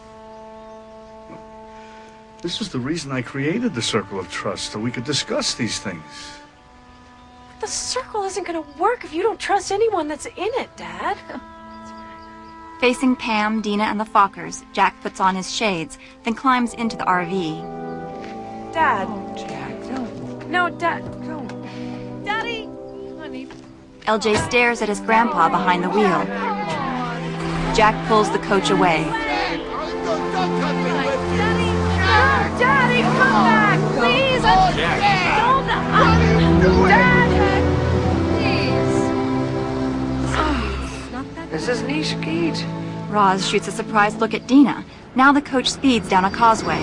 This was the reason I created the Circle of Trust, so we could discuss these things. The circle isn't going to work if you don't trust anyone that's in it, Dad. Facing Pam, Dina, and the Fokkers, Jack puts on his shades, then climbs into the RV. Dad. Oh, Jack, no. No, Dad. No. Daddy. Honey. LJ stares at his grandpa behind the wheel. Jack pulls the coach away. Daddy, come back, please. Don't. Dad. This is Nishkeet. Roz shoots a surprised look at Dina. Now the coach speeds down a causeway.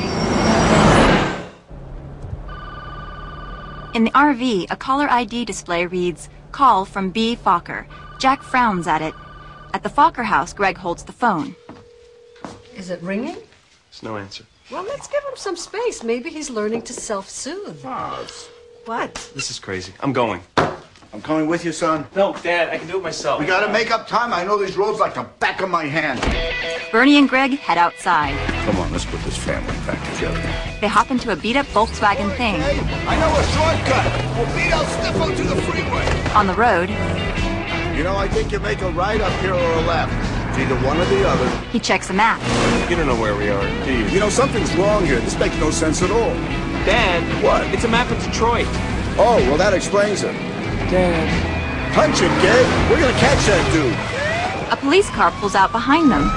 In the RV, a caller ID display reads, "Call from B. Fokker." Jack frowns at it. At the Fokker house, Greg holds the phone. Is it ringing? There's no answer. Well, let's give him some space. Maybe he's learning to self-soothe. What? This is crazy. I'm going. I'm coming with you, son. No, Dad, I can do it myself. We gotta make up time. I know these roads like the back of my hand. Bernie and Greg head outside. Come on, let's put this family back together. They hop into a beat-up Volkswagen thing. I know a shortcut. We'll beat El Stiffo to the freeway. On the road, You know, I think you make a right up here or a left. It's either one or the other. he checks a map. You don't know where we are, do you? You know, something's wrong here. This makes no sense at all. Dad. What? It's a map of Detroit. Oh, well, that explains it. Dad. Punch him, kid. We're gonna catch that dude. A police car pulls out behind them.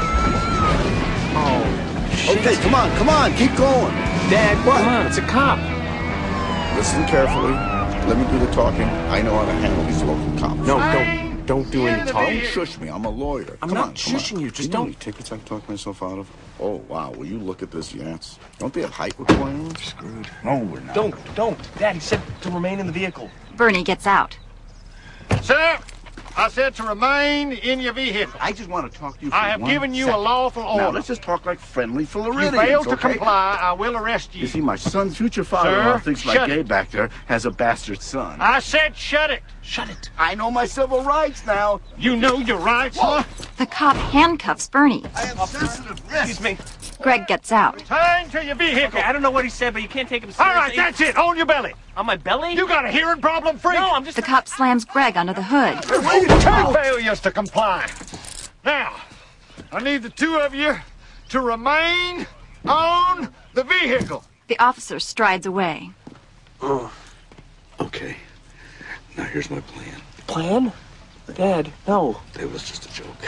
Oh, shit. Okay, come on. Keep going. Dad, What? come on. It's a cop. Listen carefully. Let me do the talking. I know how to handle these local cops. No, don't do any Don't talking. shush me. I'm a lawyer. I'm Come not on, shushing you. Just know how don't. many tickets I've talked myself out of? Oh, wow. Will you look at this, Yance? Don't they have height requirements? Screwed. No, we're not. Don't. Dad, he said to remain in the vehicle. Bernie gets out. Sir, I said to remain in your vehicle. I just want to talk to you for I have one given you a second. lawful order. Now, let's just talk like friendly If Floridians, you fail to okay? comply, I will arrest You you. see, my son's future father-in-law Sir, thinks my shut gay it. back there has a bastard son. I said shut it. Shut it. I know my civil rights now. You know your rights, huh? The cop handcuffs Bernie. I have sensitive wrists. Excuse me. Greg gets out. Turn to your vehicle. Okay, I don't know what he said, but you can't take him All seriously. right, that's it. On your belly. On my belly? You got a hearing problem, freak? No, I'm just... The cop slams Greg under the hood. Two failures to comply. Now, I need the two of you to remain on the vehicle. The officer strides away. Oh, okay. Now here's my plan. Plan? Dad, no. It was just a joke.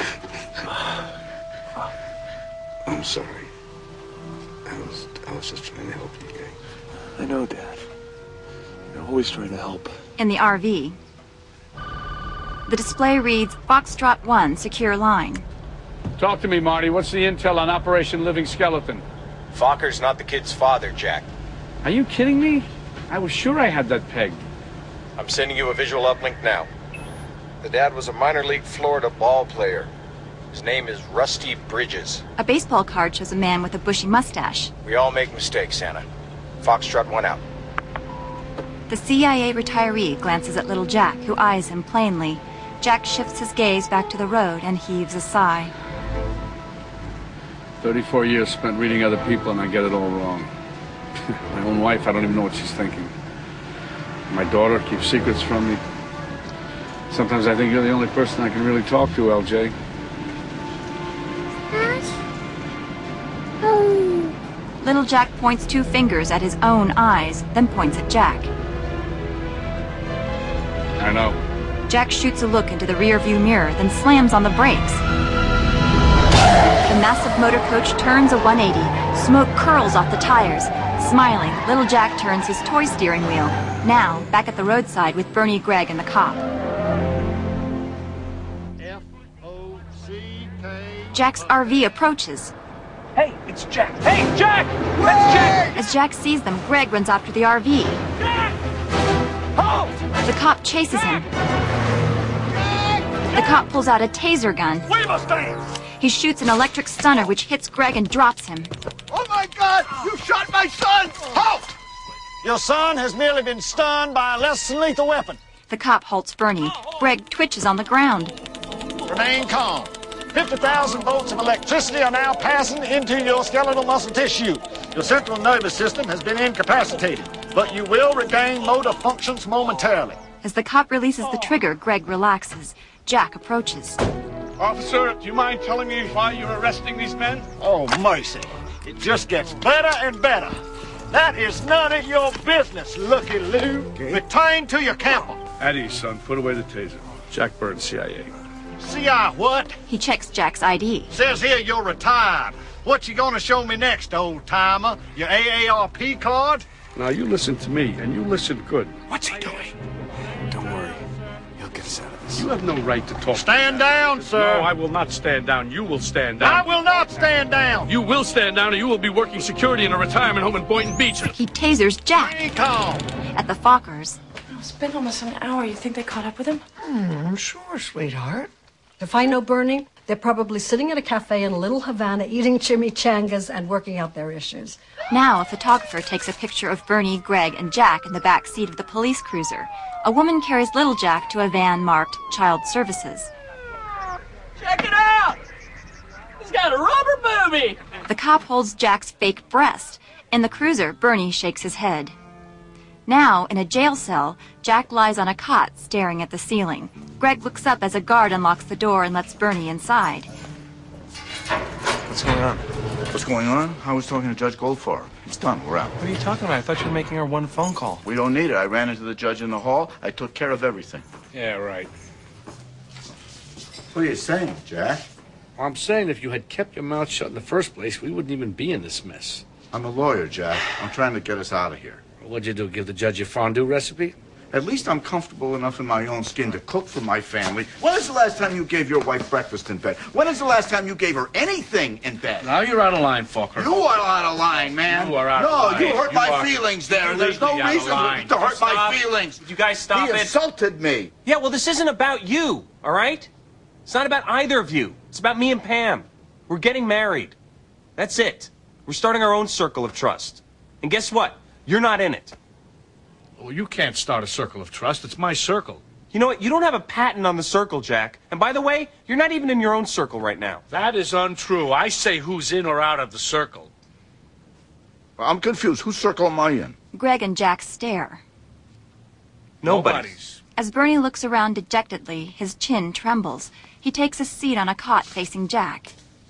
I'm sorry. I was just trying to help you, okay? I know, Dad. You're always trying to help. In the RV, the display reads, Foxtrot 1, secure line. Talk to me, Marty. What's the intel on Operation Living Skeleton? Fokker's not the kid's father, Jack. Are you kidding me? I was sure I had that pegged. I'm sending you a visual uplink now. The dad was a minor league Florida ball player. His name is Rusty Bridges. A baseball card shows a man with a bushy mustache. We all make mistakes, Santa. Foxtrot 1 out. The CIA retiree glances at little Jack, who eyes him plainly. Jack shifts his gaze back to the road and heaves a sigh. 34 years spent reading other people, and I get it all wrong. My own wife, I don't even know what she's thinking. My daughter keeps secrets from me. Sometimes I think you're the only person I can really talk to, LJ. Little Jack points 2 fingers at his own eyes, then points at Jack. I know. Jack shoots a look into the rearview mirror, then slams on the brakes. The massive motor coach turns a 180. Smoke curls off the tires. Smiling, little Jack turns his toy steering wheel. Now, back at the roadside with Bernie, Greg, and the cop. Jack's RV approaches. Hey, it's Jack. Hey, Jack! That's Jack! As Jack sees them, Greg runs after the RV. Jack! Halt! The cop chases him. The cop pulls out a taser gun. We must dance! He shoots an electric stunner which hits Greg and drops him. Oh my God! You shot my son! Halt! Your son has merely been stunned by a less than lethal weapon. The cop halts Bernie. Greg twitches on the ground. Remain calm. 50,000 volts of electricity are now passing into your skeletal muscle tissue. Your central nervous system has been incapacitated, but you will regain motor functions momentarily. As the cop releases the trigger, Greg relaxes. Jack approaches. Officer, do you mind telling me why you're arresting these men? Oh, mercy. It just gets better and better. That is none of your business, Looky Lou. Return to your camper. At ease, son. Put away the taser. Jack Burns, CIA. CI what? He checks Jack's ID. Says here you're retired. What you gonna show me next, old-timer? Your AARP card? Now, you listen to me, and you listen good. What's he doing? Don't worry. He'll get us out of this. You have no right to talk. Stand down, sir. No, I will not stand down. You will stand down. I will not stand down. You will stand down, or you will be working security in a retirement home in Boynton Beach. He tasers Jack. Be calm. At the Fockers. It's been almost an hour. You think they caught up with him? I'm sure, sweetheart. If I know Bernie, they're probably sitting at a cafe in Little Havana eating chimichangas and working out their issues. Now a photographer takes a picture of Bernie, Greg, and Jack in the back seat of the police cruiser. A woman carries little Jack to a van marked Child Services. Check it out! He's got a rubber booby! The cop holds Jack's fake breast. In the cruiser, Bernie shakes his head. Now, in a jail cell, Jack lies on a cot staring at the ceiling. Greg looks up as a guard unlocks the door and lets Bernie inside. What's going on? What's going on? I was talking to Judge Goldfarb. It's done. We're out. What are you talking about? I thought you were making our one phone call. We don't need it. I ran into the judge in the hall. I took care of everything. Yeah, right. What are you saying, Jack? Well, I'm saying if you had kept your mouth shut in the first place, we wouldn't even be in this mess. I'm a lawyer, Jack. I'm trying to get us out of here. What'd you do, give the judge your fondue recipe? At least I'm comfortable enough in my own skin to cook for my family. When is the last time you gave your wife breakfast in bed? When is the last time you gave her anything in bed? Now you're out of line, Fokker. You are out of line, man. You are out of line. No, you hurt my feelings there, and there's no reason to hurt my feelings. Would you guys stop it? He insulted me. Yeah, well, this isn't about you, all right? It's not about either of you. It's about me and Pam. We're getting married. That's it. We're starting our own circle of trust. And guess what? You're not in it. Well, you can't start a circle of trust. It's my circle. You know what? You don't have a patent on the circle, Jack. And by the way, you're not even in your own circle right now. That is untrue. I say who's in or out of the circle. I'm confused. Whose circle am I in? Greg and Jack stare. Nobody's. As Bernie looks around dejectedly, his chin trembles. He takes a seat on a cot facing Jack.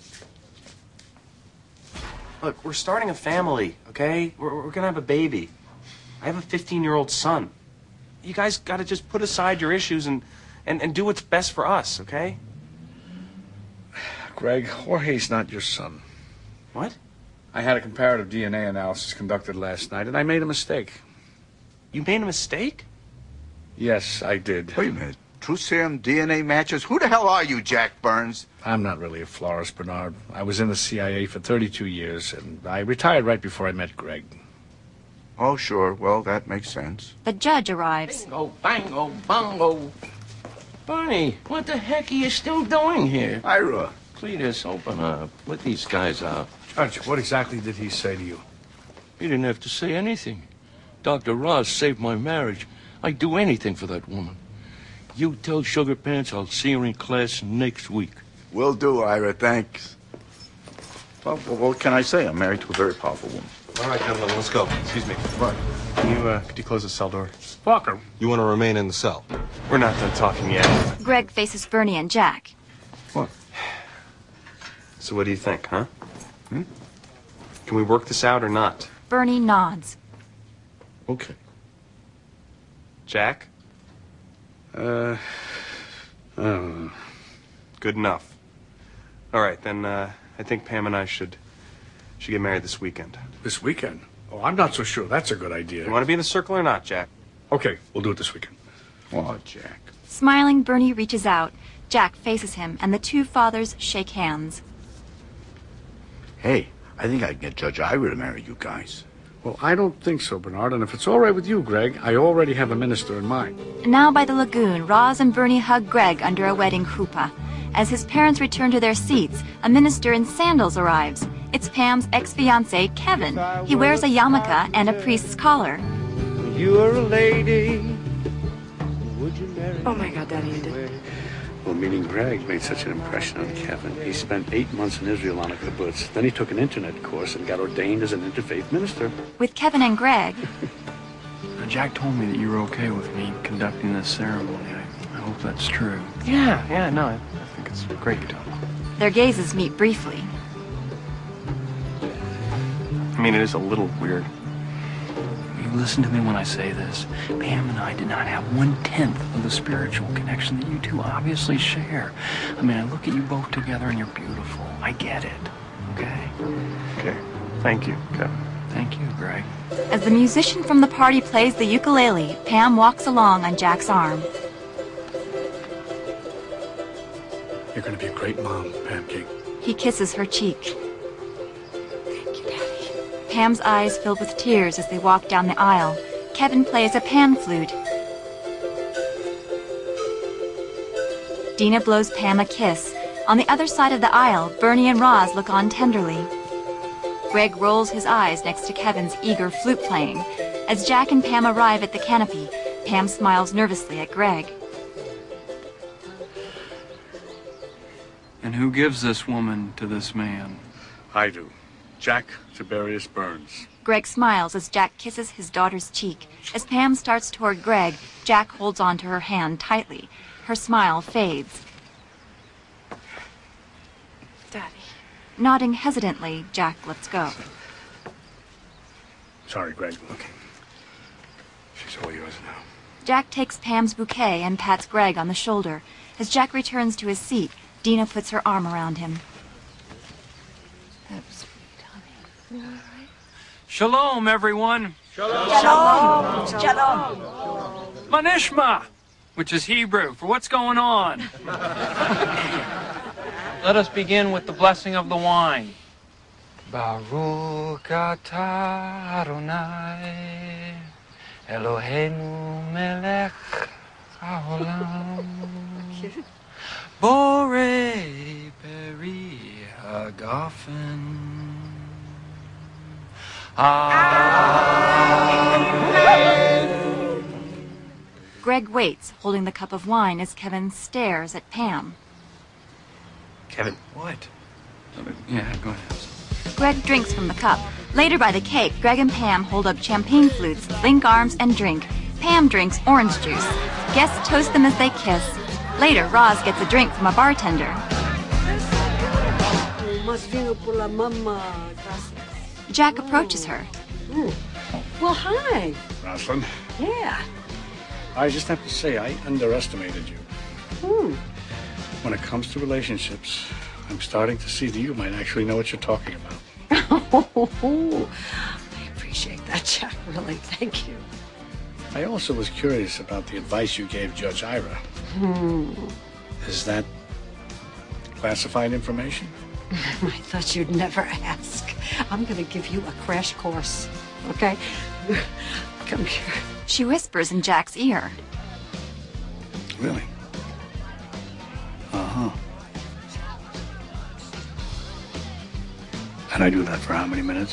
Look, we're starting a family, okay? We're gonna have a baby. I have a 15-year-old son. You guys gotta just put aside your issues and do what's best for us, okay? Greg, Jorge's not your son. What? I had a comparative DNA analysis conducted last night, and I made a mistake. You made a mistake? Yes, I did. Wait a minute. True serum DNA matches? Who the hell are you, Jack Burns? I'm not really a florist, Bernard. I was in the CIA for 32 years, and I retired right before I met Greg. Oh, sure. Well, that makes sense. The judge arrives. Bingo, bango, bongo. Bernie, what the heck are you still doing here? Ira. Cletus, open up. Let these guys out. Judge, what exactly did he say to you? He didn't have to say anything. Dr. Ross saved my marriage. I'd do anything for that woman. You tell Sugar Pants I'll see her in class next week. Will do, Ira. Thanks. Well, what can I say? I'm married to a very powerful woman. All right, gentlemen, let's go. Excuse me. Right. Could you close the cell door? Walker, You want to remain in the cell? We're not done talking yet. Greg faces Bernie and Jack. What? So what do you think, huh? Can we work this out or not? Bernie nods. Okay. Jack? I don't know. Good enough. All right, then I think Pam and I should get married this weekend. This weekend? Oh, I'm not so sure. That's a good idea. You want to be in the circle or not, Jack? Okay, we'll do it this weekend. Oh, Jack. Smiling, Bernie reaches out. Jack faces him, and the two fathers shake hands. Hey, I think I can get Judge Ira to marry you guys. Well, I don't think so, Bernard. And if it's all right with you, Greg, I already have a minister in mind. Now by the lagoon, Roz and Bernie hug Greg under a wedding chuppah. As his parents return to their seats, a minister in sandals arrives. It's Pam's ex-fiancé, Kevin. He wears a yarmulke and a priest's collar. You are a lady. Would you marry Oh my God, Daddy, you did. Well, meeting Greg made such an impression on Kevin. He spent 8 months in Israel on a kibbutz. Then he took an internet course and got ordained as an interfaith minister. With Kevin and Greg, Jack told me that you were okay with me conducting this ceremony. I hope that's true. Yeah, no, I think it's great you told me. their gazes meet briefly. I mean, it is a little weird. You listen to me when I say this. Pam and I did not have 1/10 of the spiritual connection that you two obviously share. I mean, I look at you both together and you're beautiful. I get it. Okay? Okay. Thank you, Kevin. Thank you, Greg. As the musician from the party plays the ukulele, Pam walks along on Jack's arm. You're going to be a great mom, Pam King. He kisses her cheek. Pam's eyes fill with tears as they walk down the aisle. Kevin plays a pan flute. Dina blows Pam a kiss. On the other side of the aisle, Bernie and Roz look on tenderly. Greg rolls his eyes next to Kevin's eager flute playing. As Jack and Pam arrive at the canopy, Pam smiles nervously at Greg. And who gives this woman to this man? I do. Jack Tiberius Burns. Greg smiles as Jack kisses his daughter's cheek. As Pam starts toward Greg, Jack holds on to her hand tightly. Her smile fades. Daddy. Nodding hesitantly, Jack lets go. Sorry, Greg. Okay. She's all yours now. Jack takes Pam's bouquet and pats Greg on the shoulder. As Jack returns to his seat, Dina puts her arm around him. Shalom, everyone. Shalom. Shalom. Manishma, which is Hebrew for what's going on. Let us begin with the blessing of the wine. Baruch atah Adonai Eloheinu melech haolam Borei peri hagafen. Greg waits, holding the cup of wine as Kevin stares at Pam. Kevin. What? Yeah, go ahead. Greg drinks from the cup. Later by the cake, Greg and Pam hold up champagne flutes, link arms, and drink. Pam drinks orange juice. Guests toast them as they kiss. Later, Roz gets a drink from a bartender. Jack approaches her. Well, hi. Rosalind, Yeah. I just have to say I underestimated you. When it comes to relationships, I'm starting to see that you might actually know what you're talking about. I appreciate that, Jack. Really, thank you. I also was curious about the advice you gave Judge Ira. Is that classified information? I thought you'd never ask. I'm going to give you a crash course, okay? Come here. She whispers in Jack's ear. Really? Uh-huh. And I do that for how many minutes?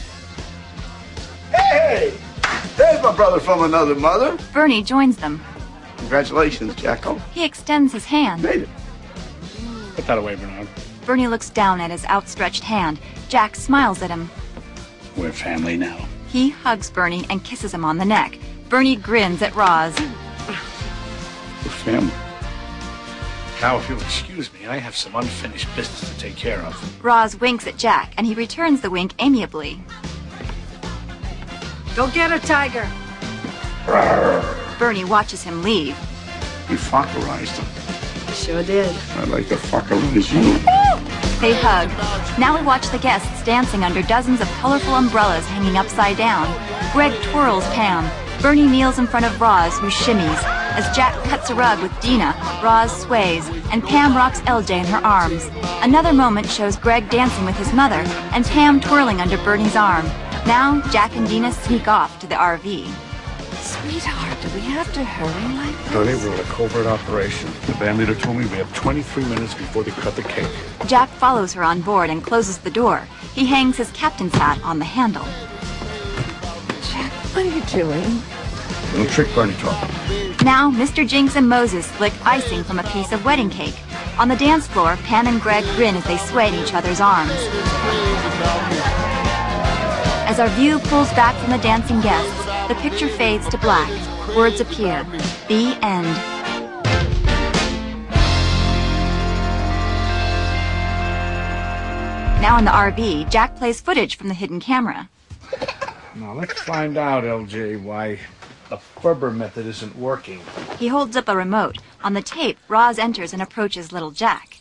Hey! There's my brother from another mother. Bernie joins them. Congratulations, Jacko. He extends his hand. Made it. Put that away, Bernard. Bernie looks down at his outstretched hand. Jack smiles at him. We're family now. He hugs Bernie and kisses him on the neck. Bernie grins at Roz. We're family. Now, if you'll excuse me, I have some unfinished business to take care of. Roz winks at Jack, and he returns the wink amiably. Go get her, Tiger. Bernie watches him leave. We fuckerized him. Sure did. I'd like to fuckerize you. They hug. Now we watch the guests dancing under dozens of colorful umbrellas hanging upside down. Greg twirls Pam. Bernie kneels in front of Roz, who shimmies. As Jack cuts a rug with Dina, Roz sways, and Pam rocks LJ in her arms. Another moment shows Greg dancing with his mother, and Pam twirling under Bernie's arm. Now, Jack and Dina sneak off to the RV. Sweetheart, do we have to hurry like this? Bernie, we're in a covert operation. The band leader told me we have 23 minutes before they cut the cake. Jack follows her on board and closes the door. He hangs his captain's hat on the handle. Jack, what are you doing? Don't trick Bernie talk. Now, Mr. Jinx and Moses lick icing from a piece of wedding cake. On the dance floor, Pam and Greg grin as they sway in each other's arms. As our view pulls back from the dancing guests, the picture fades to black. Words appear. The end. Now in the RV, Jack plays footage from the hidden camera. Now let's find out, LJ, why the Ferber method isn't working. He holds up a remote. On the tape, Roz enters and approaches little Jack.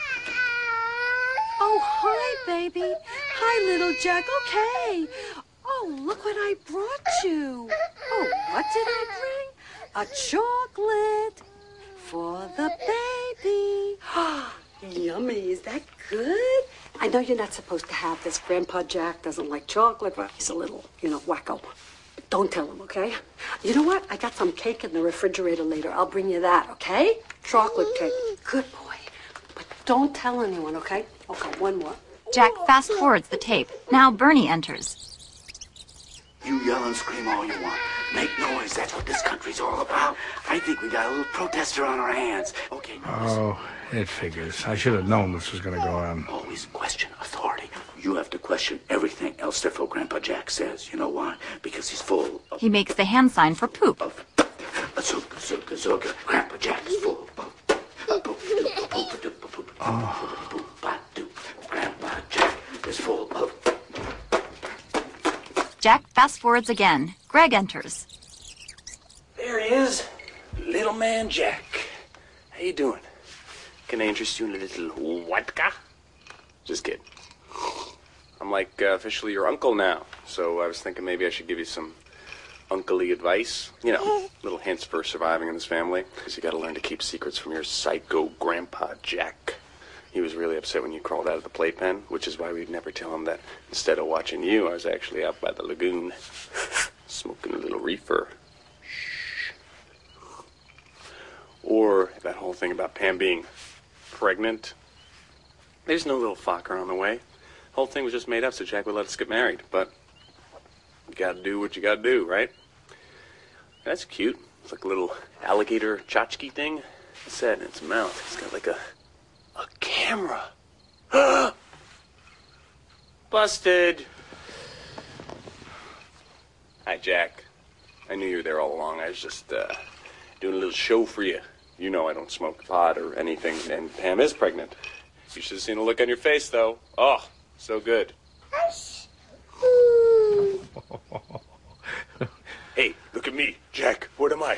Oh, hi, baby. Hi, little Jack. Okay. Oh, look what I brought you. Oh, what did I bring? A chocolate for the baby. Yummy. Is that good? I know you're not supposed to have this. Grandpa Jack doesn't like chocolate. Well, he's a little, wacko. But don't tell him, okay? You know what? I got some cake in the refrigerator later. I'll bring you that, okay? Chocolate cake. Good boy. But don't tell anyone, okay? Okay, one more. Jack fast forwards the tape. Now Bernie enters. You yell and scream all you want. Make noise. That's what this country's all about. I think we got a little protester on our hands. Okay, Oh, it figures. I should have known this was going to go on. always question authority. You have to question everything else that Grandpa Jack says. You know why? Because he's full of... He makes the hand sign for poop. Azooka. Grandpa Jack is full of... Grandpa Jack is full of... Jack fast forwards again. Greg enters. There he is, little man Jack. How you doing? Can I interest you in a little vodka? Just kidding. I'm like officially your uncle now, so I was thinking maybe I should give you some uncle-y advice. You know, little hints for surviving in this family. Because you got to learn to keep secrets from your psycho grandpa Jack. He was really upset when you crawled out of the playpen, which is why we'd never tell him that instead of watching you, I was actually out by the lagoon, smoking a little reefer. Shh. Or that whole thing about Pam being pregnant. There's no little fucker on the way. The whole thing was just made up so Jack would let us get married, but you gotta do what you gotta do, right? That's cute. It's like a little alligator tchotchke thing. What's that in its mouth? It's got like a camera. Busted. Hi, Jack. I knew you were there all along. I was just doing a little show for you. You know I don't smoke pot or anything, and Pam is pregnant. You should have seen the look on your face, though. Oh, so good. Hey, look at me, Jack. What am I?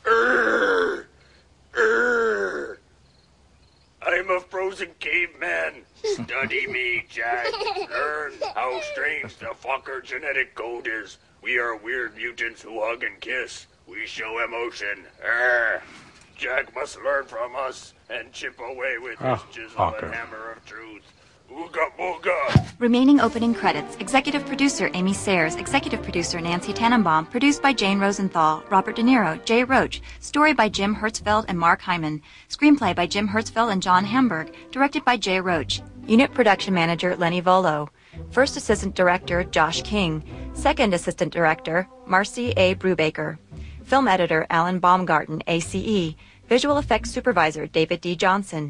I'm a frozen caveman. Study me, Jack. Learn how strange the fucker genetic code is. We are weird mutants who hug and kiss. We show emotion. Jack must learn from us and chip away with his chisel and hammer of truth. Ooga booga. Remaining opening credits. Executive producer Amy Sayers. Executive producer Nancy Tannenbaum. Produced by Jane Rosenthal, Robert De Niro, Jay Roach. Story by Jim Hertzfeld and Mark Hyman. Screenplay by Jim Hertzfeld and John Hamburg. Directed by Jay Roach. Unit production manager Lenny Volo. First assistant director Josh King. Second assistant director Marcy A. Brubaker. Film editor Alan Baumgarten, ACE. Visual effects supervisor David D. Johnson.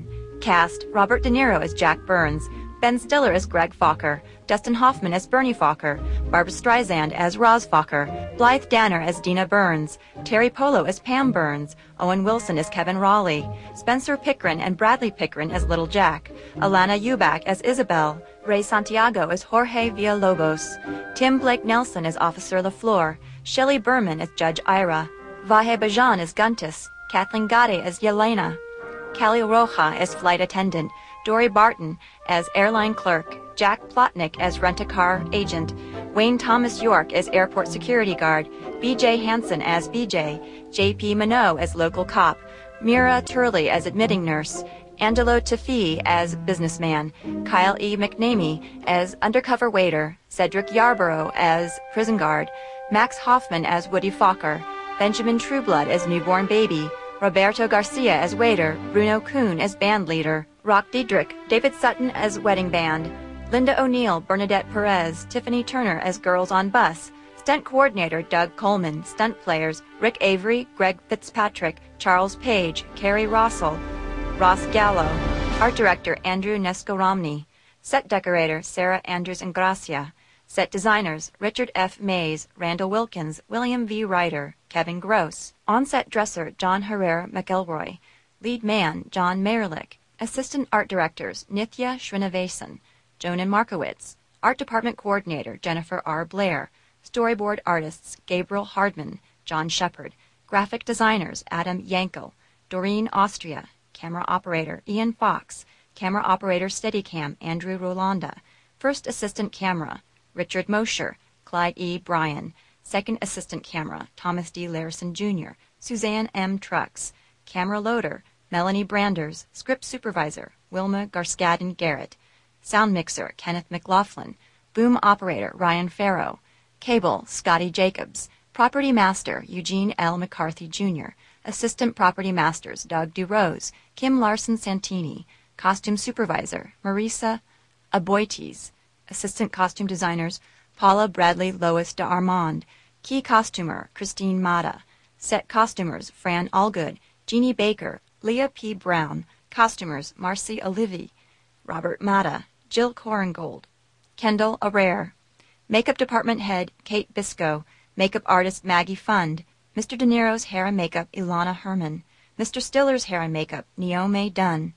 cast, Robert De Niro as Jack Burns, Ben Stiller as Greg Fokker, Dustin Hoffman as Bernie Fokker, Barbara Streisand as Roz Fokker, Blythe Danner as Dina Burns, Terry Polo as Pam Burns, Owen Wilson as Kevin Raleigh, Spencer Pickren and Bradley Pickren as Little Jack, Alana Eubank as Isabel, Ray Santiago as Jorge Villalobos, Tim Blake Nelson as Officer LaFleur, Shelley Berman as Judge Ira, Vahe Bajan as Guntus, Kathleen Gade as Yelena, Callie Roja as Flight Attendant, Dory Barton as Airline Clerk, Jack Plotnick as Rent-A-Car Agent, Wayne Thomas York as Airport Security Guard, B.J. Hansen as BJ, J.P. Minot as Local Cop, Mira Turley as Admitting Nurse, Angelo Tafi as Businessman, Kyle E. McNamee as Undercover Waiter, Cedric Yarborough as Prison Guard, Max Hoffman as Woody Fokker, Benjamin Trueblood as Newborn Baby, Roberto Garcia as Waiter, Bruno Kuhn as Band Leader, Rock Diedrich, David Sutton as Wedding Band, Linda O'Neill, Bernadette Perez, Tiffany Turner as Girls on Bus, Stunt Coordinator Doug Coleman, Stunt Players Rick Avery, Greg Fitzpatrick, Charles Page, Carrie Rossell, Ross Gallo, Art Director Andrew Nesco-Romney, Set Decorator Sarah Andrews Ingracia, Set Designers Richard F. Mays, Randall Wilkins, William V. Ryder, Kevin Gross, On-Set Dresser John Herrera McElroy, Lead Man John Mayerlich, Assistant Art Directors Nithya Srinivasan, Jonan Markowitz, Art Department Coordinator Jennifer R. Blair, Storyboard Artists Gabriel Hardman, John Shepard, Graphic Designers Adam Yankel, Doreen Austria, Camera Operator Ian Fox, Camera Operator Steadicam Andrew Rolanda, First Assistant Camera Richard Mosher, Clyde E. Bryan, Second Assistant Camera Thomas D. Larison Jr., Suzanne M. Trucks, Camera Loader Melanie Branders, Script Supervisor Wilma Garskadden Garrett, Sound Mixer Kenneth McLaughlin, Boom Operator Ryan Farrow, Cable Scotty Jacobs, Property Master Eugene L. McCarthy Jr., Assistant Property Masters Doug DuRose, Kim Larson Santini, Costume Supervisor Marisa Aboites, Assistant Costume Designers Paula Bradley Lois de Armand, Key Costumer Christine Mata, Set Costumers Fran Allgood, Jeannie Baker, Leah P. Brown, Costumers Marcy Olivi, Robert Mata, Jill Korengold, Kendall Arrare, Makeup Department Head Kate Bisco, Makeup Artist Maggie Fund, Mr. De Niro's Hair and Makeup Ilana Herman, Mr. Stiller's Hair and Makeup Neome Dunn,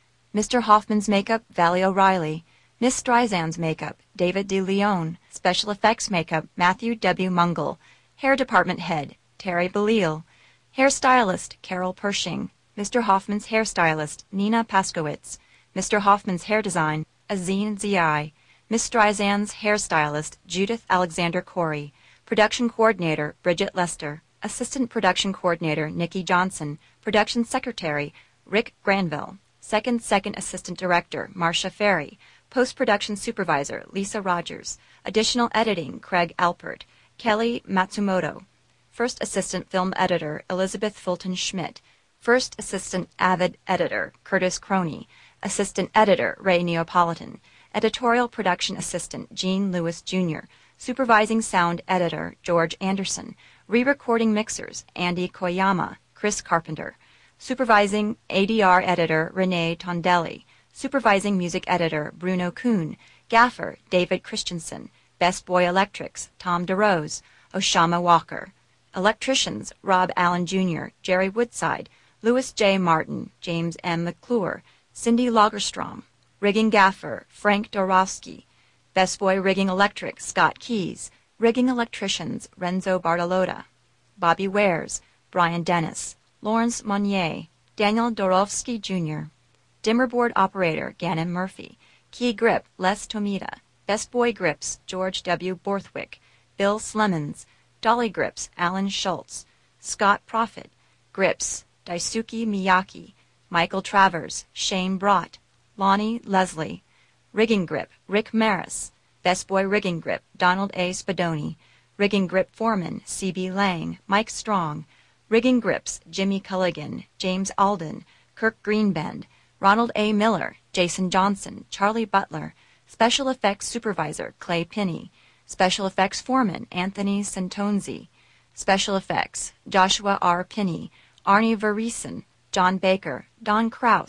Mr. Hoffman's Makeup Valley O'Reilly, Miss Streisand's Makeup David De Leon, Special Effects Makeup Matthew W. Mungle, Hair Department Head Terry Belil, Hairstylist Carol Pershing, Mr. Hoffman's Hairstylist Nina Paskowitz, Mr. Hoffman's Hair Design Azine Ziai, Miss Streisand's Hairstylist Judith Alexander Corey, Production Coordinator Bridget Lester, Assistant Production Coordinator Nikki Johnson, Production Secretary Rick Granville, Second Assistant Director Marcia Ferry, Post-Production Supervisor Lisa Rogers, Additional Editing Craig Alpert, Kelly Matsumoto, First Assistant Film Editor Elizabeth Fulton Schmidt, First Assistant Avid Editor Curtis Croney, Assistant Editor Ray Neapolitan, Editorial Production Assistant Gene Lewis Jr., Supervising Sound Editor George Anderson, Re-Recording Mixers Andy Koyama, Chris Carpenter, Supervising ADR Editor Renee Tondelli, Supervising Music Editor Bruno Kuhn, Gaffer David Christensen, Best Boy Electrics Tom DeRose, Oshama Walker, Electricians Rob Allen Jr., Jerry Woodside, Louis J. Martin, James M. McClure, Cindy Lagerstrom, Rigging Gaffer Frank Dorowski, Best Boy Rigging Electric Scott Keys, Rigging Electricians Renzo Bartolotta, Bobby Wares, Brian Dennis, Lawrence Monnier, Daniel Dorowski Jr., Dimmerboard Operator Gannon Murphy, Key Grip Les Tomita, Best Boy Grips George W. Borthwick, Bill Slemons, Dolly Grips Alan Schultz, Scott Profit, Grips Daisuke Miyake, Michael Travers, Shane Brott, Lonnie Leslie, Rigging Grip Rick Maris, Best Boy Rigging Grip Donald A. Spadoni, Rigging Grip Foreman C.B. Lang, Mike Strong, Rigging Grips Jimmy Culligan, James Alden, Kirk Greenbend, Ronald A. Miller, Jason Johnson, Charlie Butler, Special Effects Supervisor Clay Pinney, Special Effects Foreman Anthony Santonzi, Special Effects Joshua R. Pinney, Arnie Verreesen, John Baker, Don Kraus,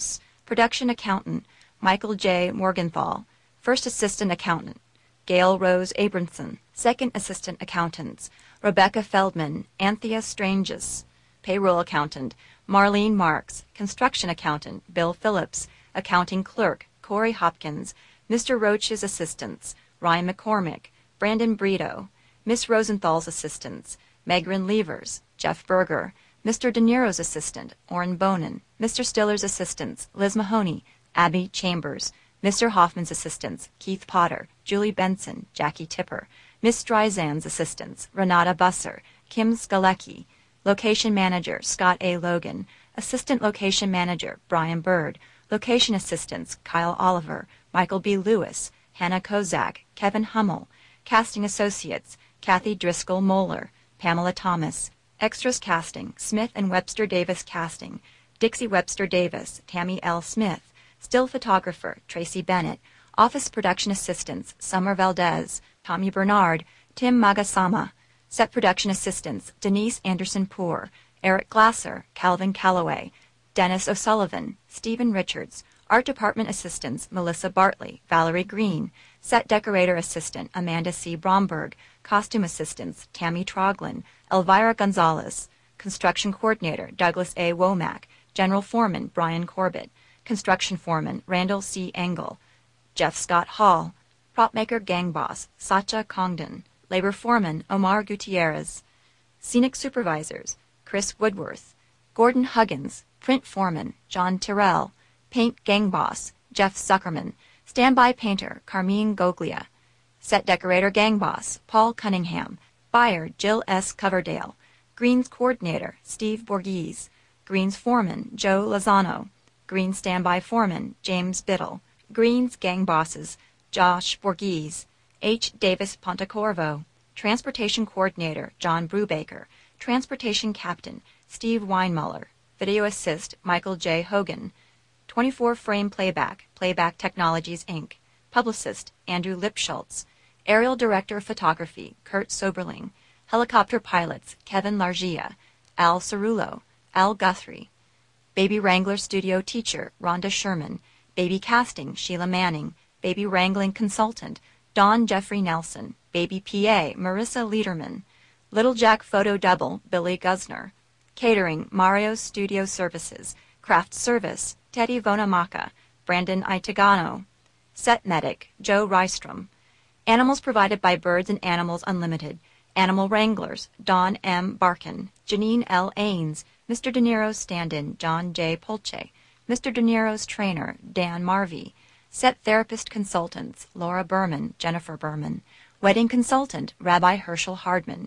Production Accountant, Michael J. Morgenthau. First Assistant Accountant, Gail Rose Abramson. Second Assistant Accountants, Rebecca Feldman, Anthea Stranges. Payroll Accountant, Marlene Marks. Construction Accountant, Bill Phillips. Accounting Clerk, Corey Hopkins. Mr. Roach's Assistants, Ryan McCormick, Brandon Brito. Miss Rosenthal's Assistants, Megran Levers, Jeff Berger. Mr. De Niro's Assistant, Orrin Bonin. Mr. Stiller's Assistants, Liz Mahoney, Abby Chambers. Mr. Hoffman's Assistants, Keith Potter, Julie Benson, Jackie Tipper. Miss Streisand's Assistants, Renata Busser, Kim Skalecki. Location Manager, Scott A. Logan. Assistant Location Manager, Brian Bird. Location Assistants, Kyle Oliver, Michael B. Lewis, Hannah Kozak, Kevin Hummel. Casting Associates, Kathy Driscoll Moeller, Pamela Thomas. Extras Casting, Smith and Webster Davis Casting, Dixie Webster Davis, Tammy L. Smith. Still Photographer, Tracy Bennett. Office Production Assistants, Summer Valdez, Tommy Bernard, Tim Magasama. Set Production Assistants, Denise Anderson-Poor, Eric Glasser, Calvin Calloway, Dennis O'Sullivan, Stephen Richards. Art Department Assistants, Melissa Bartley, Valerie Green. Set Decorator Assistant, Amanda C. Bromberg. Costume Assistants, Tammy Troglin, Elvira Gonzalez. Construction Coordinator, Douglas A. Womack. General Foreman, Brian Corbett. Construction Foreman, Randall C. Engel. Jeff Scott Hall. Propmaker Gang Boss, Sacha Congdon. Labor Foreman, Omar Gutierrez. Scenic Supervisors, Chris Woodworth. Gordon Huggins. Print Foreman, John Tyrrell. Paint Gang Boss, Jeff Zuckerman. Standby Painter, Carmine Goglia. Set Decorator Gang Boss, Paul Cunningham. Buyer, Jill S. Coverdale. Greens Coordinator, Steve Borghese. Greens Foreman, Joe Lozano. Greens Standby Foreman, James Biddle. Greens Gang Bosses, Josh Borghese. H. Davis Pontecorvo. Transportation Coordinator, John Brubaker. Transportation Captain, Steve Weinmuller. Video Assist, Michael J. Hogan. 24-Frame Playback, Playback Technologies, Inc. Publicist, Andrew Lipschultz. Aerial Director of Photography, Kurt Soberling. Helicopter Pilots, Kevin Largia. Al Cerullo. Al Guthrie. Baby Wrangler Studio Teacher, Rhonda Sherman. Baby Casting, Sheila Manning. Baby Wrangling Consultant, Don Jeffrey Nelson. Baby PA, Marissa Liederman. Little Jack Photo Double, Billy Guzner. Catering, Mario's Studio Services. Craft Service, Teddy Vonamaka. Brandon Itagano. Set Medic, Joe Rystrom. Animals provided by Birds and Animals Unlimited. Animal Wranglers, Don M. Barkin. Janine L. Ains. Mr. De Niro's stand-in, John J. Polche. Mr. De Niro's trainer, Dan Marvey. Set Therapist Consultants, Laura Berman, Jennifer Berman. Wedding Consultant, Rabbi Herschel Hardman.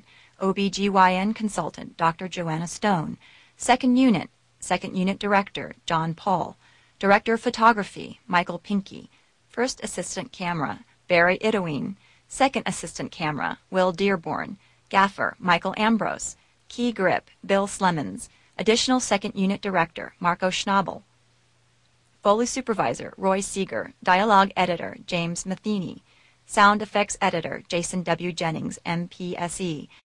OBGYN Consultant, Dr. Joanna Stone. Second Unit Director, John Paul. Director of Photography, Michael Pinky. First Assistant Camera, Barry Idoween. Second Assistant Camera, Will Dearborn. Gaffer, Michael Ambrose. Key Grip, Bill Slemons. Additional Second Unit Director, Marco Schnabel. Foley Supervisor, Roy Seeger. Dialogue Editor, James Matheny. Sound Effects Editor, Jason W. Jennings, MPSE.